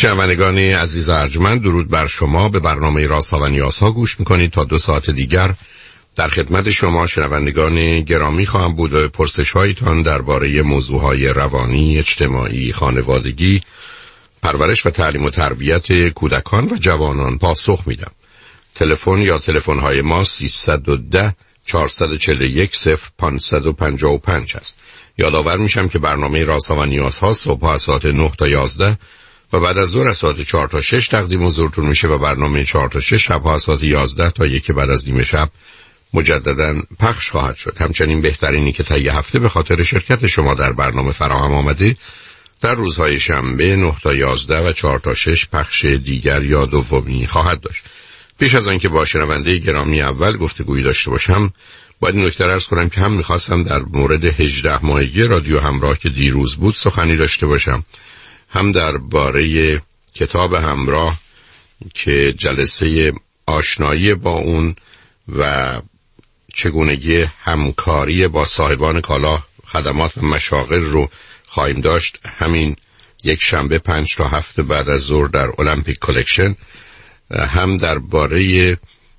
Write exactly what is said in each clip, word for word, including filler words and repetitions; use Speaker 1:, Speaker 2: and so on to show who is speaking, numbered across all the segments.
Speaker 1: شنوندگان عزیز و ارجمند، درود بر شما. به برنامه رازها و نیازها گوش میکنید. تا دو ساعت دیگر در خدمت شما شنوندگان گرامی خواهم بود و به پرسش هایتان درباره موضوعهای روانی، اجتماعی، خانوادگی، پرورش و تعلیم و تربیت کودکان و جوانان پاسخ میدم. تلفن یا تلفن های ما سیصد و ده چهارصد و چهل و یک صفر پانصد و پنجاه و پنج است. یادآور میشم که برنامه رازها و نیازها صبح از ساعت نه تا یازده و بعد از ظهر از ساعت چهار تا شش تقدیم حضورتون میشه و برنامه چهار تا شش شب ها از ساعت یازده تا یک بعد از نیم شب مجددا پخش خواهد شد. همچنین بهترینی که طی هفته به خاطر شرکت شما در برنامه فراهم آمده در روزهای شنبه نه تا یازده و چهار تا شش پخش دیگر یا دومی خواهد داشت. پیش از آنکه با شنونده گرامی اول گفتگویی داشته باشم، باید نکته عرض کنم که هم میخواستم در مورد هجده ماهگی رادیو همراه که دیروز بود سخنی داشته باشم، هم درباره کتاب همراه که جلسه آشنایی با اون و چگونگی همکاری با صاحبان کالا، خدمات و مشاغل رو خواهیم داشت همین یک شنبه پنج تا هفت بعد از ظهر در المپیک کالکشن، هم درباره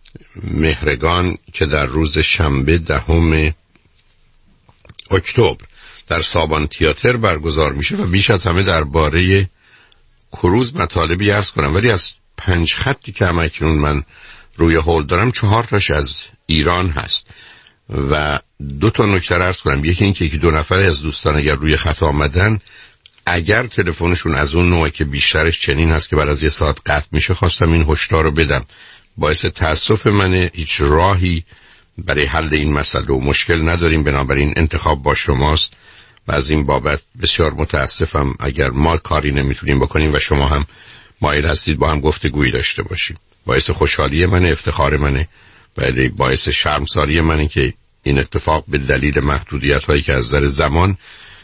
Speaker 1: مهرگان که در روز شنبه دهم اکتبر در سابان تئاتر برگزار میشه و بیش از همه درباره کروز مطالبی عرض کنم. ولی از پنج خطی که همکنون من روی هول دارم چهار تاش از ایران هست و دو تا نکته عرض کنم. یکی این که دو نفر از دوستان اگر روی خط آمدن، اگر تلفنشون از اون نوعی که بیشترش چنین هست که بعد از یه ساعت قطع میشه، خواستم این هشدار رو بدم. باعث تأسف منه، هیچ راهی برای حل این مسئله و مشکل نداریم، بنابراین انتخاب با شماست و از این بابت بسیار متاسفم اگر ما کاری نمیتونیم بکنیم و شما هم مایل هستید با هم گفتگویی داشته باشیم. باعث خوشحالی منه، افتخار منه، ولی باعث شرمساری منه که این اتفاق به دلیل محدودیت هایی که از نظر زمان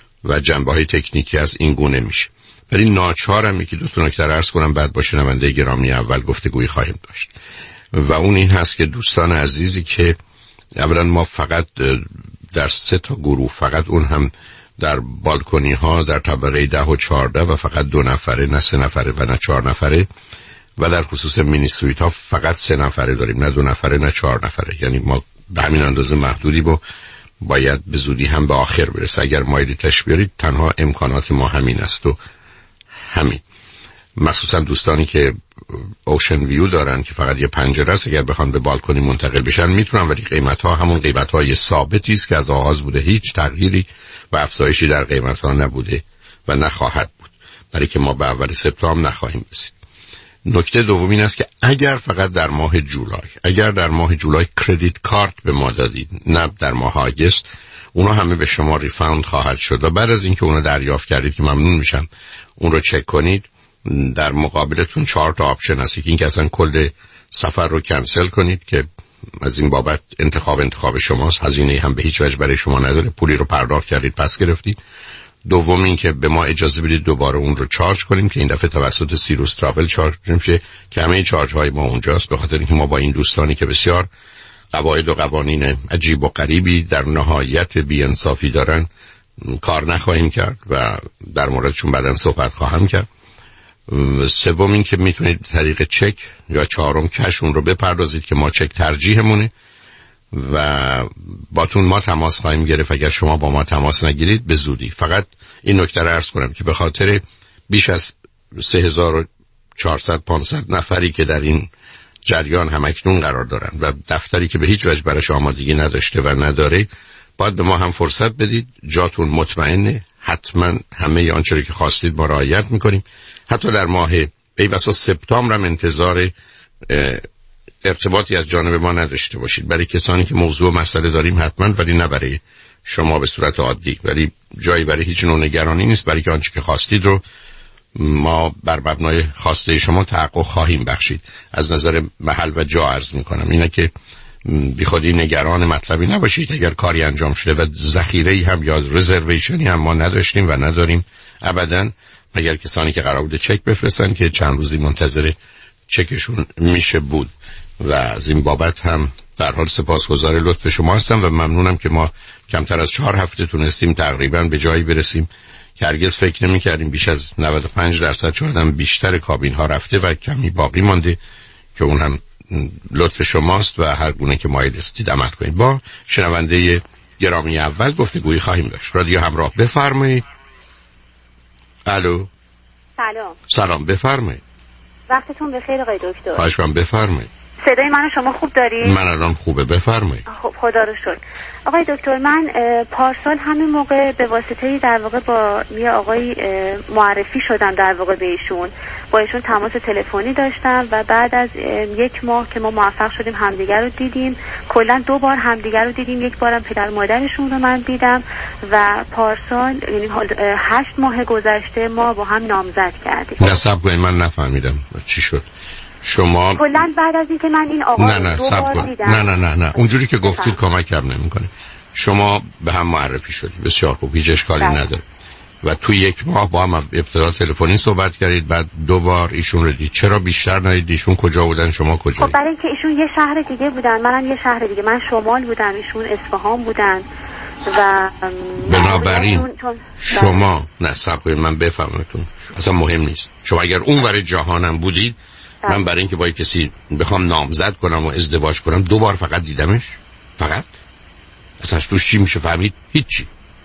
Speaker 1: و جنبه های تکنیکی از این گونه میشه. ولی ناچارم یکی دو تا نکته عرض کنم، بعد با شنونده گرامی اول گفتگویی خواهیم داشت و اون این هست که دوستان عزیزی که اولا ما فقط در سه تا گروه، فقط اون هم در بالکنی ها در طبقه ده و چهارده و فقط دو نفره، نه سه نفره و نه چهار نفره، و در خصوص مینی سویت ها فقط سه نفره داریم، نه دو نفره نه چهار نفره. یعنی ما به همین اندازه محدودی با باید به زودی هم به آخر برسه. اگر مایلی تش بیارید تنها امکانات ما همین است و همین. مخصوصا دوستانی که اوشن ویو دارن که فقط یه پنجره است، اگر بخوان به بالکنی منتقل بشن میتونن، ولی قیمت ها همون قیمت های ثابتی است که از آغاز بوده، هیچ تغییری و افزایشی در قیمت ها نبوده و نخواهد بود، برای که ما به اول سپتامبر نخواهیم رسید. نکته دوم این است که اگر فقط در ماه جولای اگر در ماه جولای کردیت کارت به ما دادید، نه در ماه آگوست، اونا همه به شما ریفاند خواهد شد و بعد از اینکه اونا دریافت کردید که ممنون میشم اون رو چک کنید، در مقابلتون چهار تا آپشن هست که این که اصلا کل سفر رو کنسل کنید که از این بابت انتخاب انتخاب شماست، هزینه هم به هیچ وجه برای شما نداره، پولی رو پرداخت کردید پس گرفتید. دوم این که به ما اجازه بدید دوباره اون رو چارج کنیم که این دفعه توسط سیروس تراول چارج میشه که همه چارج های ما اونجاست، به خاطر اینکه ما با این دوستانی که بسیار قواعد و قوانین عجیب و غریبی در نهایت بی‌انصافی دارن کار نخواهیم کرد و در موردشون بعداً صحبت خواهم کرد. سوم این که میتونید طریق چک یا چهارم کش اون رو بپردازید که ما چک ترجیحمونه و باتون ما تماس خواهیم گرفت. اگر شما با ما تماس نگیرید به زودی. فقط این نکته رو عرض کنم که به خاطر بیش از سه هزار و چهارصد پانصد نفری که در این جریان همکنون قرار دارن و دفتری که به هیچ وجه براش آمادگی نداشته و نداره، باید به ما هم فرصت بدید. جاتون مطمئنه، حتما همه آنچه که خواستید ما رعایت میکنیم. حتی در ماه ایوسا سپتامبر هم انتظار ارتباطی از جانب ما نداشته باشید. برای کسانی که موضوع مسئله داریم حتما، ولی نه برای شما به صورت عادی. ولی جایی برای هیچ نوع نگرانی نیست، برای که آنچه که خواستید رو ما بر مبنای خواسته شما تحقق خواهیم بخشید. از نظر محل و جا عرض میکنم اینه که بی خودی نگران مطلبی نباشید. اگر کاری انجام شده و ذخیره‌ای هم یا رزرویشنی هم ما نداشتیم و نداریم ابداً، مگر کسانی که قرار بوده چک بفرستن که چند روزی منتظر چکشون میشه بود و از این بابت هم در حال سپاسگزار لطف شما هستم و ممنونم که ما کمتر از چهار هفته تونستیم تقریبا به جایی برسیم که هرگز فکر نمی کردیم بیش از نود و پنج درصد شاید هم بیشتر کابین ها رفته و کمی باقی مانده که اون هم لطف شماست و هر گونه که مایل استید عمل کنید. با شنونده گرامی اول گفتگویی خواهیم داشت. رادیو همراه، بفرمایید. الو.
Speaker 2: سلام.
Speaker 1: سلام، بفرمایید.
Speaker 2: وقتتون بخیر آقای دکتر.
Speaker 1: خواهش می‌کنم، بفرمایید.
Speaker 2: صدای منو شما خوب دارید؟
Speaker 1: من الان خوبه، بفرمایید.
Speaker 2: خب خدا رو شکر. آقای دکتر، من پارسال همین موقع به واسطه در واقع با یه آقای معرفی شدم در واقع به ایشون، با ایشون تماس تلفنی داشتم و بعد از یک ماه که ما موفق شدیم همدیگر رو دیدیم، کلا دو بار همدیگر رو دیدیم، یک بارم پدر مادرشون رو من دیدم و پارسال یعنی هشت ماه گذشته ما با هم نامزد کردیم.
Speaker 1: نصب کنید، من نفهمیدم چی شد. شما
Speaker 2: کلا بعد از اینکه من این آقا
Speaker 1: نه نه
Speaker 2: دو بار دیدم،
Speaker 1: نه نه نه نه اونجوری که گفتید کمکم نمیکنه. شما به هم معرفی شدید، بسیار خوب، هیچ اشکالی نداره و تو یک ماه با هم ابتدا تلفنی صحبت کردید، بعد دو بار ایشون رو دید. چرا بیشتر ندید؟ ایشون کجا بودن، شما کجا؟
Speaker 2: خب برای اینکه ایشون یه شهر دیگه بودن، منم یه شهر دیگه، من شمال بودم، ایشون اصفهان بودن و
Speaker 1: بنابراین شما نه صبر کنید من بفهمتون، اصلا مهم نیست. شما اگر اون ور جهانم بودید، من برای اینکه با کسی بخوام نامزد کنم و ازدواج کنم دو بار فقط دیدمش، فقط اصلا توش چی میشه فهمید؟ هیچی.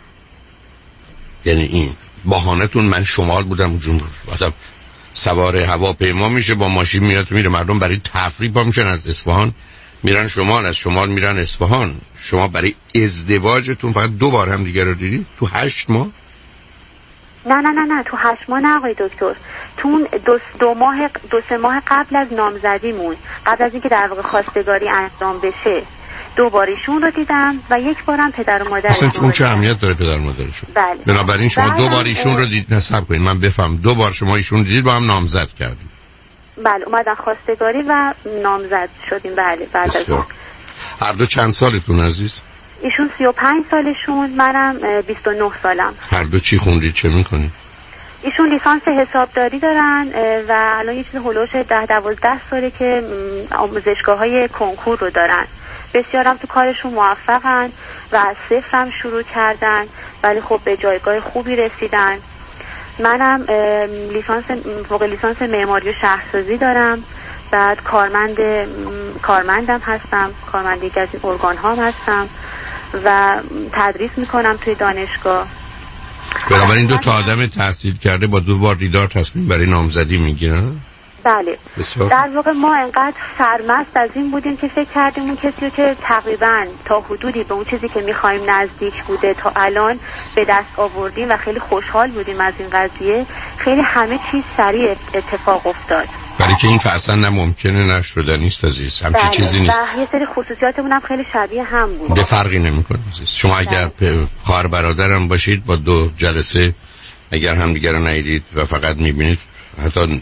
Speaker 1: یعنی این بهانه‌تون من شمال بودم اونجون بعدم سوار هواپیما میشه، با ماشین میاد میره، مردم برای تفریح پا میشن از اصفهان میرن شمال، از شمال میرن اصفهان. شما برای ازدواجتون فقط دو بار هم دیگه رو دیدید تو هشت ماه؟
Speaker 2: نه نه نه نه تو هشت ماه نه آقای دکتر، تو دو, دو ماه دو سه ماه قبل از نامزدیمون، قبل از اینکه در واقع خواستگاری انجام بشه، دو باریشون رو دیدم و یک بارم پدر و مادرشون.
Speaker 1: اصلا اون چه اهمیت داره پدر و مادرشون؟
Speaker 2: بله.
Speaker 1: بنابراین شما دو بار ایشون رو دید، نصب کنید من بفهم، دو بار شما ایشون دیدید با هم نامزد کردید؟
Speaker 2: بله، اومدن خواستگاری و نامزد شدیم. بله بعد از اون.
Speaker 1: هر دو چند سالتون عزیز؟
Speaker 2: ایشون سی و پنج سالشون، منم بیست و نه سالم.
Speaker 1: هر دو چی خوندید، چه میکنید؟
Speaker 2: ایشون لیسانس حسابداری دارن و الان یه چیز هلوش ده دوازده ساله که آموزشگاه های کنکور رو دارن. بسیارم تو کارشون موفقن و از صفر هم شروع کردن، ولی خب به جایگاه خوبی رسیدن. منم لیسانس فوق لیسانس معماری و شهرسازی دارم، بعد کارمند کارمندم هستم، کارمند یکی از این ارگان ها هستم و تدریس میکنم توی دانشگاه.
Speaker 1: بنابراین دو تا آدم تحصیل کرده با دو بار دیدار تصمیم برای نامزدی میگیرن؟
Speaker 2: بله.
Speaker 1: بسیار.
Speaker 2: در واقع ما انقدر سرمست از این بودیم که فکر کردیم اون کسی رو که تقریبا تا حدودی به اون چیزی که میخوایم نزدیک بوده تا الان به دست آوردیم و خیلی خوشحال بودیم از این قضیه. خیلی همه چیز سریع اتفاق افتاد،
Speaker 1: برای که این که اصلا نه ممکنه نه شده نیست عزیز، همچه
Speaker 2: بله.
Speaker 1: چیزی نیست.
Speaker 2: و یه سری خصوصیاتمون هم خیلی شبیه هم بود.
Speaker 1: به فرقی نمیکنه عزیز. شما اگر خواهر برادرم باشید با دو جلسه اگر هم دیگر رو ندیدید و فقط میبینید، حتی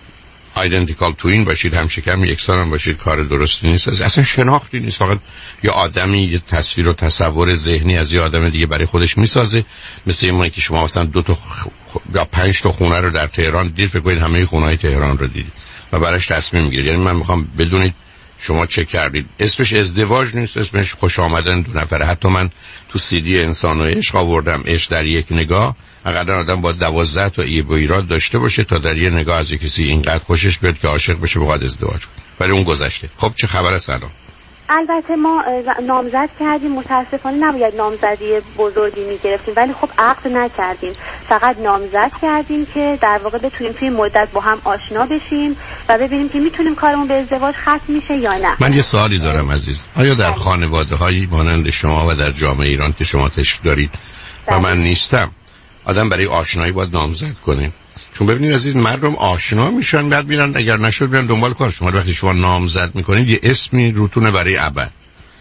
Speaker 1: آیدنتیکال توین باشید، هم شکم یکسان هم باشید، کار درستی نیست. اصلا شناختی نیست، فقط یه آدمی یه تصویر و تصور ذهنی از یه آدم دیگه برای خودش میسازه. مثل اینه که شما مثلا دو تا خ... یا پنج تا خونه رو در تهران دیدید، فکر کنید همه خونه‌های تهران رو دیدید و براش تصمیم میگیرید. یعنی من میخوام بدونید شما چه کردید. اسمش ازدواج نیست، اسمش خوش آمدن دو نفره. حتی من تو سی دی انسان و عشق آوردم، عشق در یک نگاه. اقدر آدم با دوازده تا ایب و ایراد داشته باشه تا در یه نگاه از کسی اینقدر خوشش بیاد که عاشق بشه بخواد ازدواج کنه. ولی اون گذشته. خب چه خبر؟ سلام.
Speaker 2: البته ما نامزد کردیم، متاسفانه نباید نامزدی بزرگی میگرفتیم، ولی خب عقد نکردیم، فقط نامزد کردیم که در واقع بتونیم توی مدت با هم آشنا بشیم و ببینیم که میتونیم کارمون به ازدواج ختم میشه یا نه.
Speaker 1: من یه سوالی دارم عزیز، آیا در خانواده هایی مانند شما و در جامعه ایران که شما تشریف دارید و من نیستم، آدم برای آشنایی باید نامزد کنه؟ چون ببینید عزیز، مردم آشنا میشن بعد میرن، اگر نشد میرن دنبال کارشون. وقتی شما نامزد میکنید یه اسمی روتونه برای ابد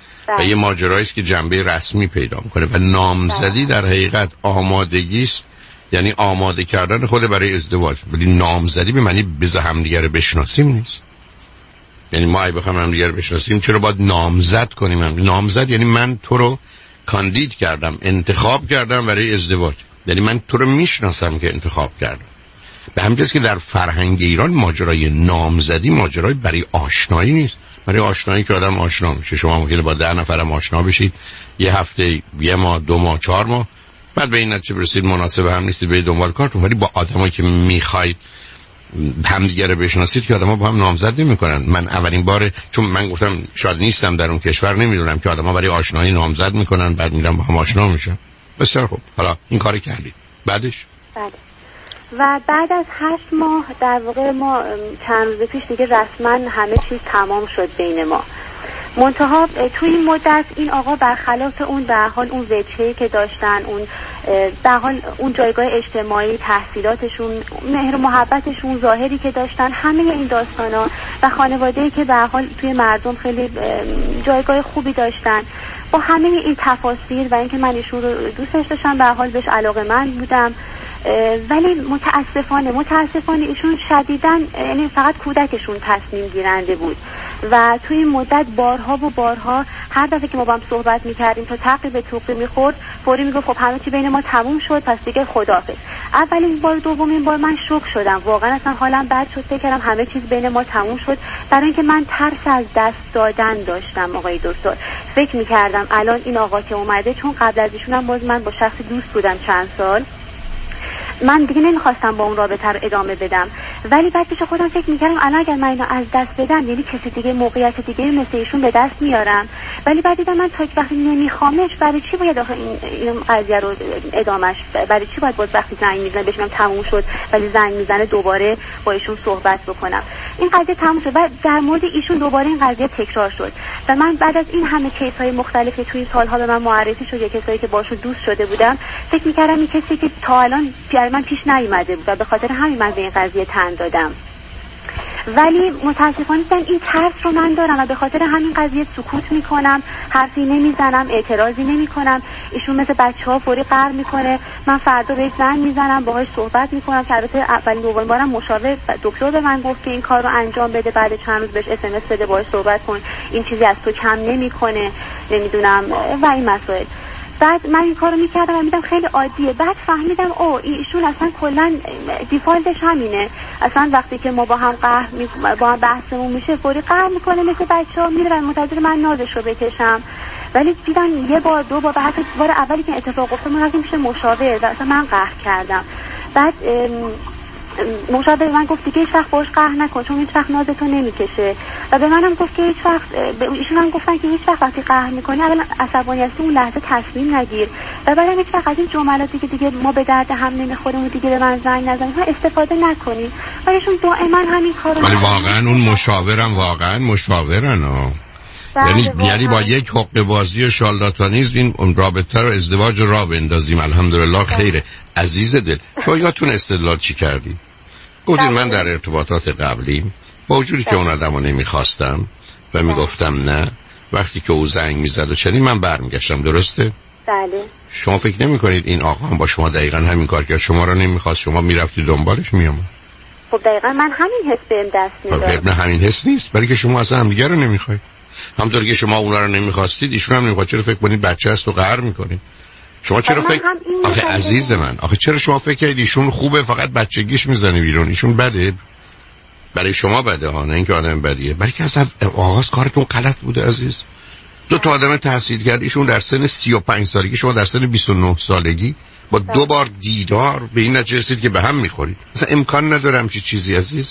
Speaker 1: و یه ماجرایی است که جنبه رسمی پیدا میکنه و نامزدی در حقیقت آمادگی است، یعنی آماده کردن خود برای ازدواج. ولی نامزدی به معنی بذار همدیگه رو بشناسیم نیست. یعنی ما اگه بخوایم همدیگه رو بشناسیم چرا باید نامزد کنیم؟ نامزد یعنی من تو رو کاندید کردم، انتخاب کردم برای ازدواج، یعنی من تو رو میشناسم که انتخاب کردم. به همین جاست که در فرهنگ ایران ماجرای نامزدی ماجرای برای آشنایی نیست، برای آشنایی که آدم آشنا میشه. شما ممکنه با ده نفرم آشنا بشید، یه هفته، یه ماه، دو ماه، چهار ماه، بعد به این نتیجه برسید مناسب هم نیستید به دنبال کارتون، ولی با آدمایی که میخواید همدیگه رو بشناسید که آدما با هم نامزد نمیکنن. من اولین بار، چون من گفتم شاید نیستم در اون کشور، نمیدونم که آدما برای آشنایی نامزد میکنن بعد میرن با هم آشنا میشن. بسیار خوب، حالا این کاری کردید، بعدش؟
Speaker 2: بله. و بعد از هشت ماه در واقع ما چند روز پیش دیگه رسما همه چیز تمام شد بین ما. منتها توی این مدت این آقا برخلاف اون به حال اون وجهی که داشتن، اون به حال اون جایگاه اجتماعی، تحصیلاتشون، مهر و محبتشون، ظاهری که داشتن، همه این داستانا و خانواده‌ای که به حال توی مردم خیلی جایگاه خوبی داشتن، با همه این تفاصیل و اینکه من ایشون رو دوستش داشتم، به حال بهش علاقه‌مند بودم، ولی متاسفانه متاسفانه ایشون شدیداً، یعنی فقط کودکشون تصمیم گیرنده بود و توی این مدت بارها و بارها هر دفعه که ما با هم صحبت می‌کردیم تا تقی به توقی می‌خورد، فوری میگفت خب همه چی بین ما تموم شد پس دیگه خداحافظ. اولین بار دومین بار من شوک شدم، واقعا اصلا حالم بد شد، فکر کردم همه چیز بین ما تموم شد، برای اینکه من ترس از دست دادن داشتم. آقای دکتر، فکر می‌کردم الان این آقا که اومده، چون قبل از ایشونم باز من با شخصی دوست بودم چند سال، من دیگه نمیخواستم با اون رابطه رو ادامه بدم، ولی بعد پیش خودم فکر میکردم الان اگر من اینو از دست بدم یعنی کسی دیگه موقعیت دیگه مثل ایشون به دست میارم، ولی بعد دیدم من تا وقتی نمیخوامش برای چی باید آخه این, این قضیه رو ادامهش، برای چی باید باز وقتی زنگ میزنه بشم تموم شد ولی زنگ میزنه دوباره با ایشون صحبت بکنم. این قضیه تموم شد و در مورد ایشون دوباره این قضیه تکرار شد و من بعد از این همه کیس های مختلفی توی سالها به من معرفی شد، یا کسایی که باشون دوست شده بودم، فکر میکردم این کسی که تا الان من پیش نیومده بود و به خاطر همین من به این قضیه تن دادم، ولی متاسفانه این ترس رو من دارم و به خاطر همین قضیه سکوت میکنم، حرفی نمیزنم، اعتراضی نمیکنم. ایشون مثل بچه‌ها فوری قهر میکنه، من فردا بهش زنگ میزنم باهاش صحبت میکنم که البته اولین دومین بارم مشاور دکتر به من گفت که این کار رو انجام بده، بعد چند روز بهش اس ام اس بده باهاش صحبت کن، این چیزی از تو کم نمیکنه، نمیدونم و این مسائل. بعد من این کارو میکردم و میدم خیلی عادیه، بعد فهمیدم او ایشون اصلا کلا دیفالتش همینه، اصلا وقتی که ما با هم قهر می... با هم بحثمون میشه فوری قهر میکنه مثل بچه‌ها، میره و منتظر من نازش رو بکشم. ولی دیدم یه بار دو بار، حتی بار اولی که اتفاق افتاد من رفتم پیش مشاور و اصلا من قهر کردم. بعد مشاور من گفت دیگه هیچ وقت باهاش قهر نکن چون هیچ وقت نازتو نمیکشه و به منم گفت که هیچ وقت، به ایشون هم گفتن که هیچ وقت وقتی قهر میکنی اولا عصبانی هستی اون لحظه تصمیم نگیر و بعدم هیچ وقت از این جملاتی که دیگه ما به درد هم نمیخوریم و دیگه به من زنگ نزنید استفاده نکنید. و ایشون دائما همین کارو.
Speaker 1: ولی واقعا اون مشاورم واقعا مشاورن ها، یعنی یعنی با یک حقه بازی و شالاتانیز این رابطه رو ازدواج رو راه بندازیم. الحمدلله خیره. عزیز دل شما یادتون استدلال چی کردی؟ گفتید من در ارتباطات قبلی با وجودی که اون آدمو نمیخواستم و میگفتم نه، وقتی که او زنگ میزد و چنین من برمیگشتم، درسته؟
Speaker 2: بله.
Speaker 1: شما فکر نمی کنید این آقا هم با شما دقیقا همین کار کرد؟ شما رو نمیخواست، شما میرفتی دنبالش میامد.
Speaker 2: خب دقیقا من همین حس بهم دست میداد.
Speaker 1: نه همین حس نیست، برای که شما اصلا هم دیگه رو نمیخواید. همونطور که شما اونا رو نمیخواستید ایشون هم نمیخواد. چرا فکر کنید بچه است و قهر میکنید؟ شما چرا فکر آخه عزیز من آخه چرا شما فکر کردید ایشون خوبه فقط بچگیش میزنه بیرون؟ ایشون بده، برای شما بده ها، نه اینکه آدم بدیه، بلکه از آغاز کارتون غلط بوده عزیز. دو تا آدم تحصیل کرد، ایشون در سن سی و پنج سالگی، شما در سن بیست و نه سالگی، با دو بار دیدار به این نتیجه رسید که به هم میخورید. اصلا امکان نداره همچین چیزی عزیز.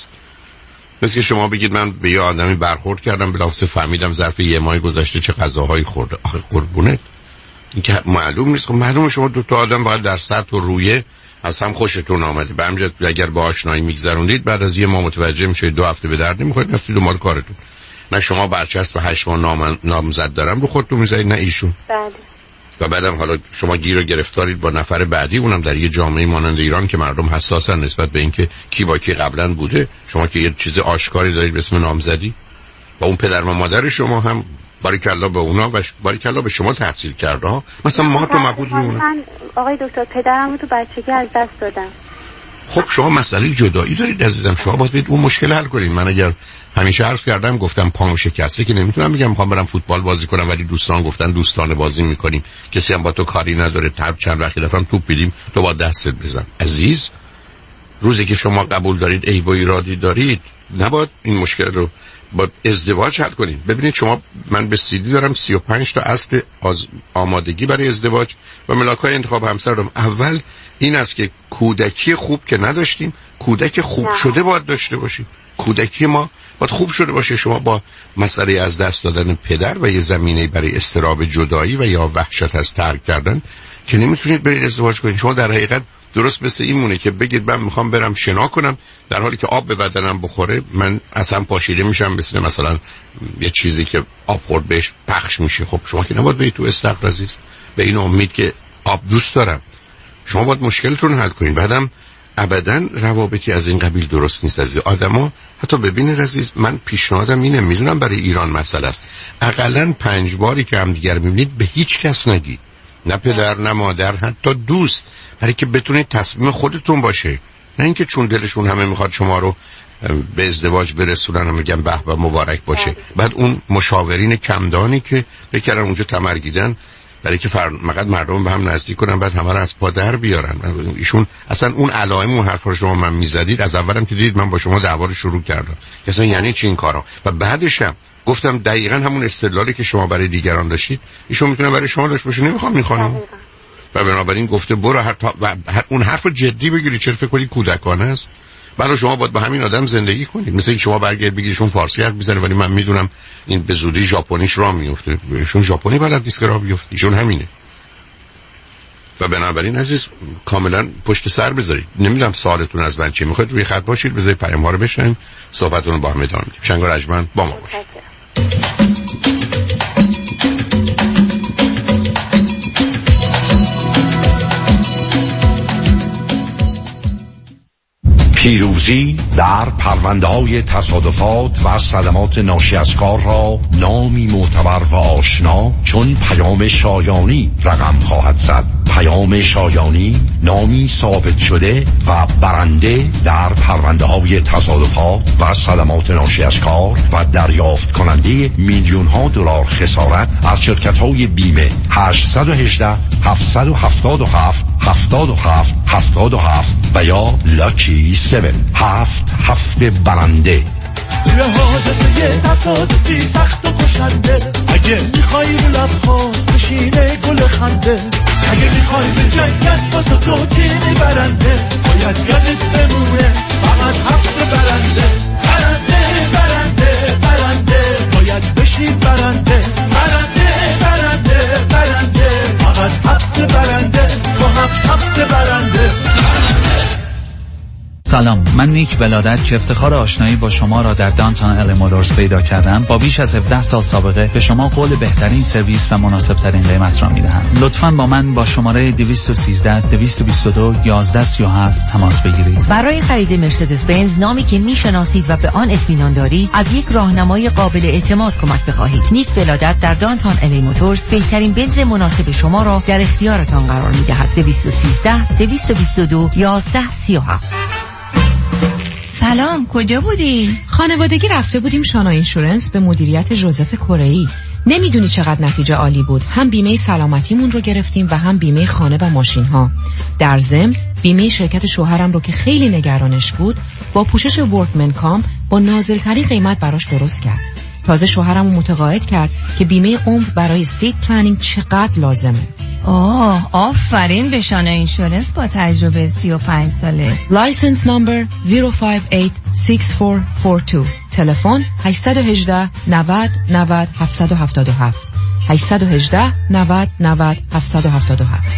Speaker 1: مثل که شما بگید من به یه آدمی برخورد کردم بلافاصله فهمیدم ظرف یه ماه گذشته چه غذاهایی خورده. آخه قربونت این که معلوم نیست. خب معلومه شما دو تا آدم باید در سطح و رویه از هم خوشتون آمده، به همجد اگر با آشنایی میگذروندید بعد از یه ماه متوجه میشید دو هفته به درد نمیخورید، رفتید دنبال کارتون. نه شما برچسب هشت ماه نام نامزد دارم رو خودتون میذارید، نه ایشون.
Speaker 2: بله.
Speaker 1: و بعدم حالا شما گیر و گرفتارید با نفر بعدی، اونم در یه جامعه مانند ایران که مردم حساسن نسبت به اینکه کی با کی قبلا بوده. شما که یه چیز آشکاری دارید به اسم نامزدی و اون پدر و مادر شما هم باریکلا به اونا و باریکلا به شما تحصیل کرده ها. مثلا ما تو مبود میمونه.
Speaker 2: من آقای دکتر پدرمو تو بچگی از دست دادم.
Speaker 1: خب شما مسئله جدایی دارید عزیزم، شما باید اون مشکل حل کنید. من اگر همیشه عرض کردم گفتم پام شکسته که نمیتونم بگم میخوام برم فوتبال بازی کنم، ولی دوستان گفتن دوستانه بازی میکنیم، کسی هم با تو کاری نداره، تب چند وقتی دفعه توپ بدیم تو با دستت بزن. عزیز روزی که شما قبول دارید عیب و ایرادی دارید نباید این مشکل رو با ازدواج حل کنین. ببینید شما، من به سیدی دارم سی و پنج تا اصل از آمادگی برای ازدواج و ملاکای انتخاب همسر دارم. اول این است که کودکی خوب که نداشتیم، کودک خوب شده باید داشته باشیم. کودکی ما باید خوب شده باشه. شما با مسئله از دست دادن پدر و یه زمینه برای اضطراب جدایی و یا وحشت از ترک کردن که نمیتونید برید ازدواج کنید. شما در حقیقت درست مثل این مونه که بگید من میخوام برم شنا کنم، در حالی که آب به بدنم بخوره من اصلا پاشیده میشم، مثل مثلا یه چیزی که آب خورد بهش پخش میشه. خب شما که نباید برید تو استقر عزیز به این امید که آب دوست دارم. شما باید مشکلتون حل کنید. بعدم ابداً روابطی از این قبیل درست نیست عزیز. آدما حتی ببینید عزیز، من پیشنهادم اینه، میدونم برای ایران مسئله است، حداقل پنج باری که هم دیگر میبینید به هیچ کس نگید، نه پدر نه مادر، حتی دوست، برای که بتونید تصمیم خودتون باشه، نه اینکه چون دلشون همه میخواد شما رو به ازدواج برسونن و میگن به به مبارک باشه. بعد اون مشاورین کمدانی که بکردن اونجا تمرگیدن برای که فقط مردم به هم نزدیک کنن، بعد همه رو از پا در بیارن. ایشون اصلا اون علائم اون حرفا رو شما من میزدید، از اولم که دیدید من با شما دعوا رو شروع کردم که اصلا یعنی چی این کارا. و بعدش هم گفتم دقیقاً همون استدلالی که شما برای دیگران داشتید ایشون میتونه برای شما داشته باشه. نمیخوام این خانم، و بنابراین گفته برو حتی و اون حرف جدی بگیری، چرا فکر کنی کودکانه است؟ برای شما باید با همین آدم زندگی کنید. مثل اینکه شما برگرد بگیریشون فارسی حرف میزنه ولی من میدونم این به زودی ژاپنیش راه میفته. ایشون ژاپنی بلد نیست که راه بیفته، ایشون همینه. و بنابراین عزیز کاملا پشت سر بذارید. نمیدونم سوالتون از من چیه، میخواید روی خط باشید بذارید پیام‌ها رو بشنویم، صحبتتون رو با هم ادامه میدیم. شنگ و رجمن با ما باشید.
Speaker 3: پیروزی در پرونده‌های تصادفات و صدمات ناشی از کار را نامی معتبر و آشنا چون پیام شایانی رقم خواهد زد. پیام شایانی نامی ثابت شده و برنده در پرونده‌های تصادفات و صدمات ناشی از کار و دریافت کننده میلیون ها دلار خسارت از شرکت‌های بیمه. هشت یک هشت هفت هفت هفت هفتاد و هفت هفتاد و هفت و یا لاکی هفت هفت هفت برنده.
Speaker 4: لحاظت یه تصادفی سخت و کشنده، اگه میخوای رو لبخواه بشینه گل خنده، اگه میخوای به جنگت واسه تو تیمی برنده، باید یادت بمونه فقط هفت برنده. برنده برنده برنده باید بشی برنده. برنده برنده برنده فقط هفت برنده با هفت هفت برنده.
Speaker 5: سلام، من نیک ولادت که افتخار آشنایی با شما را در دانتون ال مولورز پیدا کردم، با بیش از هفده سال سابقه به شما قول بهترین سرویس و مناسب ترین قیمت را میدهم. لطفاً با من با شماره دویست و سیزده دویست و بیست و دو یازده سی و هفت تماس بگیرید.
Speaker 6: برای خرید مرسدس بنز، نامی که میشناسید و به آن اطمینان دارید، از یک راهنمای قابل اعتماد کمک بخواهید. نیک ولادت در دانتون ال مولورز بهترین بنز مناسب شما را در اختیارتان قرار میدهد. دویست و سیزده دویست و بیست و دو یازده سی و هفت.
Speaker 7: سلام، کجا بودی؟
Speaker 8: خانوادگی رفته بودیم شانا اینشورنس به مدیریت ژوزف کره‌ای. نمیدونی چقدر نتیجه عالی بود. هم بیمه سلامتیمون رو گرفتیم و هم بیمه خانه و ماشین ها. در ضمن بیمه شرکت شوهرم رو که خیلی نگرانش بود با پوشش ورکمن کام با نازل‌ترین قیمت براش درست کرد. تازه شوهرم رو متقاعد کرد که بیمه عمر برای استیت پلنینگ چقدر لازمه.
Speaker 7: آه، آفرین به شانا اینشورنس با تجربه سی و پنج ساله.
Speaker 8: لایسنس نمبر صفر پنج هشت شش چهار چهار دو. تلفن هشت یک هشت نود نود هفت هفت هفت هشت یک هشت نود نود هفت هفت هفت.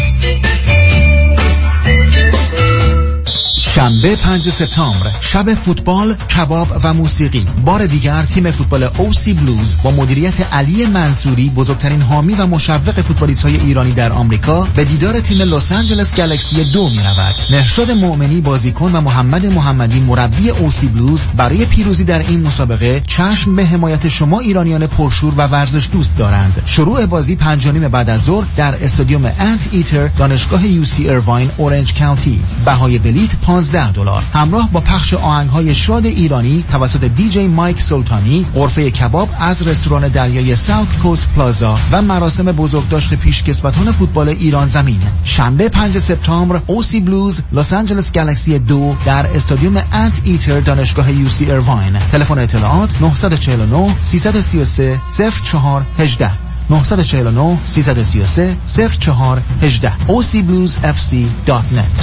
Speaker 9: شنبه پنجم سپتامبر، شب فوتبال، کباب و موسیقی. بار دیگر تیم فوتبال او سی بلوز با مدیریت علی منصوری، بزرگترین حامی و مشوق فوتبالیست‌های ایرانی در آمریکا، به دیدار تیم لس آنجلس گالاکسی دو می‌رود. مهرشاد مؤمنی بازیکن و محمد محمدی مربی او سی بلوز برای پیروزی در این مسابقه چشم به حمایت شما ایرانیان پرشور و ورزش دوست دارند. شروع بازی پنج و نیم بعد از ظهر در استادیوم انت ایتر، دانشگاه یو سی ایرواین، اورنج کانتی. بهای بلیت پانزده هجده دلار. همراه با پخش آهنگ‌های شاد ایرانی توسط دیجی مایک سلطانی، غرفه کباب از رستوران دریای ساوت کوست پلازا و مراسم بزرگداشت پیشکسوتان فوتبال ایران زمین. شنبه پنجم سپتامبر اوسی بلوز لس آنجلس گالاکسی دو در استادیوم انت ایتر دانشگاه یو سی ایرواین. تلفن اطلاعات نه چهار نه سه سه سه صفر چهار یک هشت نه چهار نه سه سه سه صفر چهار یک هشت او سی بلوز اف سی دات نت.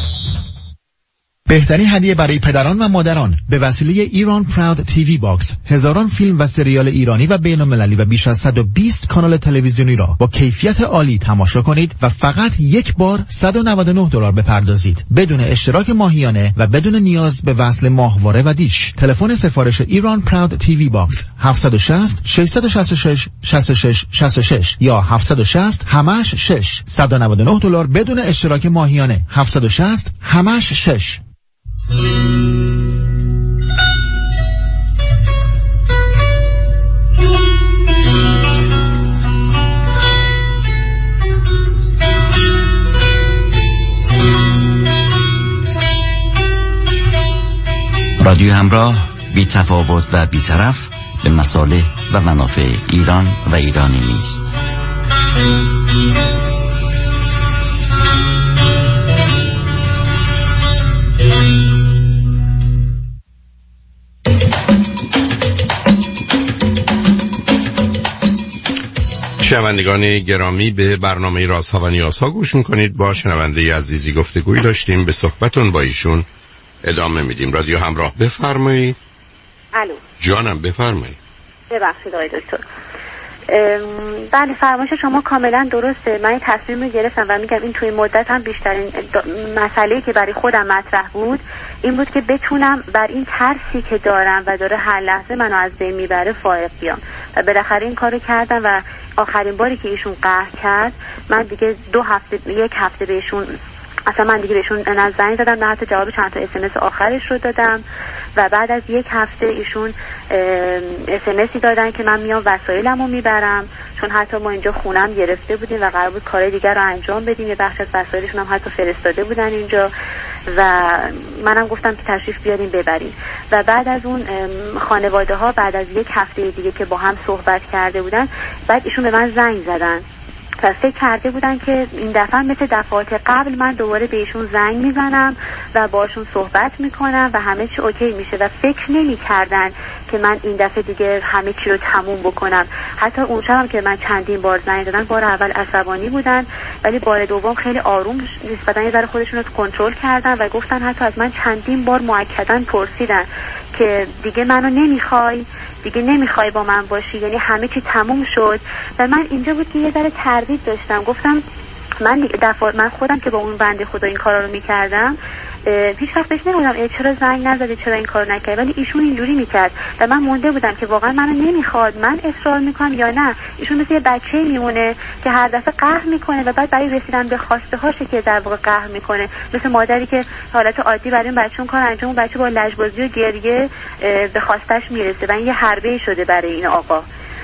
Speaker 9: بهترین هدیه برای پدران و مادران به وسیله ایران پراود تیوی باکس، هزاران فیلم و سریال ایرانی و بین المللی و بیش از صد و بیست کانال تلویزیونی را با کیفیت عالی تماشا کنید و فقط یک بار صد و نود و نه دلار بپردازید بدون اشتراک ماهیانه و بدون نیاز به وصل ماهواره و دیش. تلفن سفارش ایران پراود تیوی باکس هفت شش صفر شش شش شش شش شش شش شش یا هفت شش صفر همش شش صد و نود و نه دلار بدون اشتراک ماهیانه هفت شش صفر همش شش.
Speaker 10: رادیو همراه، بی تفاوت و بی طرف به مصالح و منافع ایران و ایرانی نیست.
Speaker 1: شنوندگان گرامی، به برنامه رازها و نیازها گوش میکنید. با شنونده عزیزی گفتگویی داشتیم، به صحبتون با ایشون ادامه میدیم. رادیو همراه، بفرمایید.
Speaker 2: الو
Speaker 1: جانم، بفرمایید.
Speaker 2: ببخشید آقای دکتر. بله، فرمایش شما کاملا درسته. من این تصمیم رو گرفتم و میگم این توی مدت هم بیشترین مسئله‌ای که برای خودم مطرح بود این بود که بتونم بر این ترسی که دارم و داره هر لحظه منو از بین میبره فائق بیام و بالاخره این کارو کردم. و آخرین باری که ایشون قهر کرد من دیگه دو هفته یک هفته بهشون اصلا من دیگه بهشون نه زنگ زدم نه حتی جواب چند تا اس ام اس آخرش رو دادم. و بعد از یک هفته ایشون اس ام اسی دادن که من میام وسایلمو میبرم، چون حتی ما اینجا خونم گرفته بودیم و قرار بود کارهای دیگر رو انجام بدیم. یه بخش از وسایلشون هم حتی فرستاده بودن اینجا و منم گفتم که تشریف بیاریم ببریم. و بعد از اون خانواده ها بعد از یک هفته دیگه که با هم صحبت کرده بودن، بعد ایشون به من زنگ زدن و فکر کرده بودن که این دفعه مثل دفعات قبل من دوباره بهشون زنگ میزنم و باشون صحبت میکنم و همه چی اوکی میشه و فکر نمی کردن که من این دفعه دیگه همه چی رو تموم بکنم. حتی اون شبم که من چندین بار زنگ دادن، بار اول عصبانی بودن ولی بار دوم خیلی آروم نسبتا یه ذره خودشون رو کنترل کردن و گفتن، حتی از من چندین بار مؤکداً پرسیدن که دیگه منو نمیخوای، دیگه نمیخوای با من باشی، یعنی همه چی تموم شد. و من اینجا بود که یه ذره تردید داشتم، گفتم من دفعه من خودم که با اون بنده خدا این کارا رو میکردم هیچ وقت بهش نمیگم چرا زنگ نزدی، چرا این کار نکردی، ولی ایشون اینجوری میکرد و من مونده بودم که واقعا منو نمیخواد، من اصرار میکنم یا نه. ایشون مثل یه بچه میمونه که هر دفعه قهر میکنه و بعد برای رسیدن به خواسته هاشه که در واقع قهر میکنه، مثل مادری که حالت عادی برای اون بچه اون کار انجام، اون بچه با لجبازی و گریه به خواستش میرسه و این یه حربه‌ای شده برای این آقا.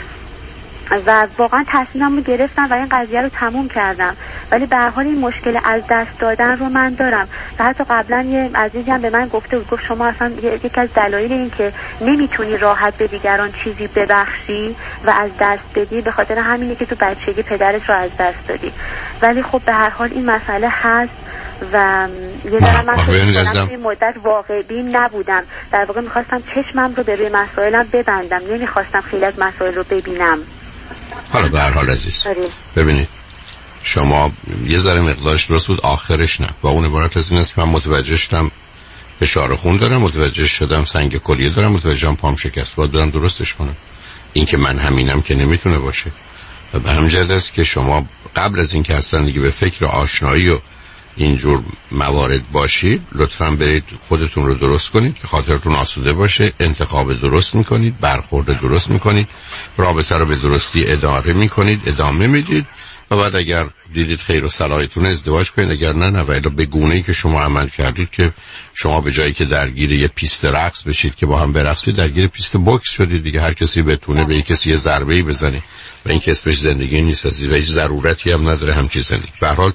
Speaker 2: و واقعا تصمیمم رو گرفتم و این قضیه رو تموم کردم. ولی به هر حال این مشکل از دست دادن رو من دارم و حتی قبلا یه عزیزی هم به من گفته بود، گفت شما اصلا یکی از دلایل این که نمیتونی راحت به دیگران چیزی ببخشی و از دست بدی به خاطر همینه که تو بچگی پدرت رو از دست دادی. ولی خب به هر حال این مسئله هست و یه ذره من فکر این مدت واقع بین نبودم، در واقع میخواستم چشمم رو به روی مسائلم ببندم، نمیخواستم خیلی از مسائل رو ببینم.
Speaker 1: حالا به هر حال عزیز ببینید، شما یه ذره مقدارش درست بود، آخرش نه. و اون عبارت از این است که من متوجه شدم فشار خون دارم، متوجه شدم سنگ کلیه دارم، متوجه شدم پام شکست، باید دارم درستش کنم. این که من همینم که نمیتونه باشه. و به همین جهت است که شما قبل از این که اصلا دیگه به فکر آشنایی و اینجور موارد باشید، لطفاً برید خودتون رو درست کنید که خاطرتون آسوده باشه، انتخاب درست میکنید، برخورد درست میکنید، رابطه رو به درستی اداره میکنید، ادامه میدید و بعد اگر دیدید خیر و صلاحتون ازدواج کنید، اگر نه نه. ولی به گونه‌ای که شما عمل کردید که شما به جایی که درگیر یه پیست رقص بشید که با هم برقصید، درگیر پیست بوکس شدید دیگه. هر کسی بتونه به یک کسی یه ضربه‌ای بزنه و این که اسمش زندگی نیست و هیچ ضرورتی هم نداره همچین زندگی. به هر حال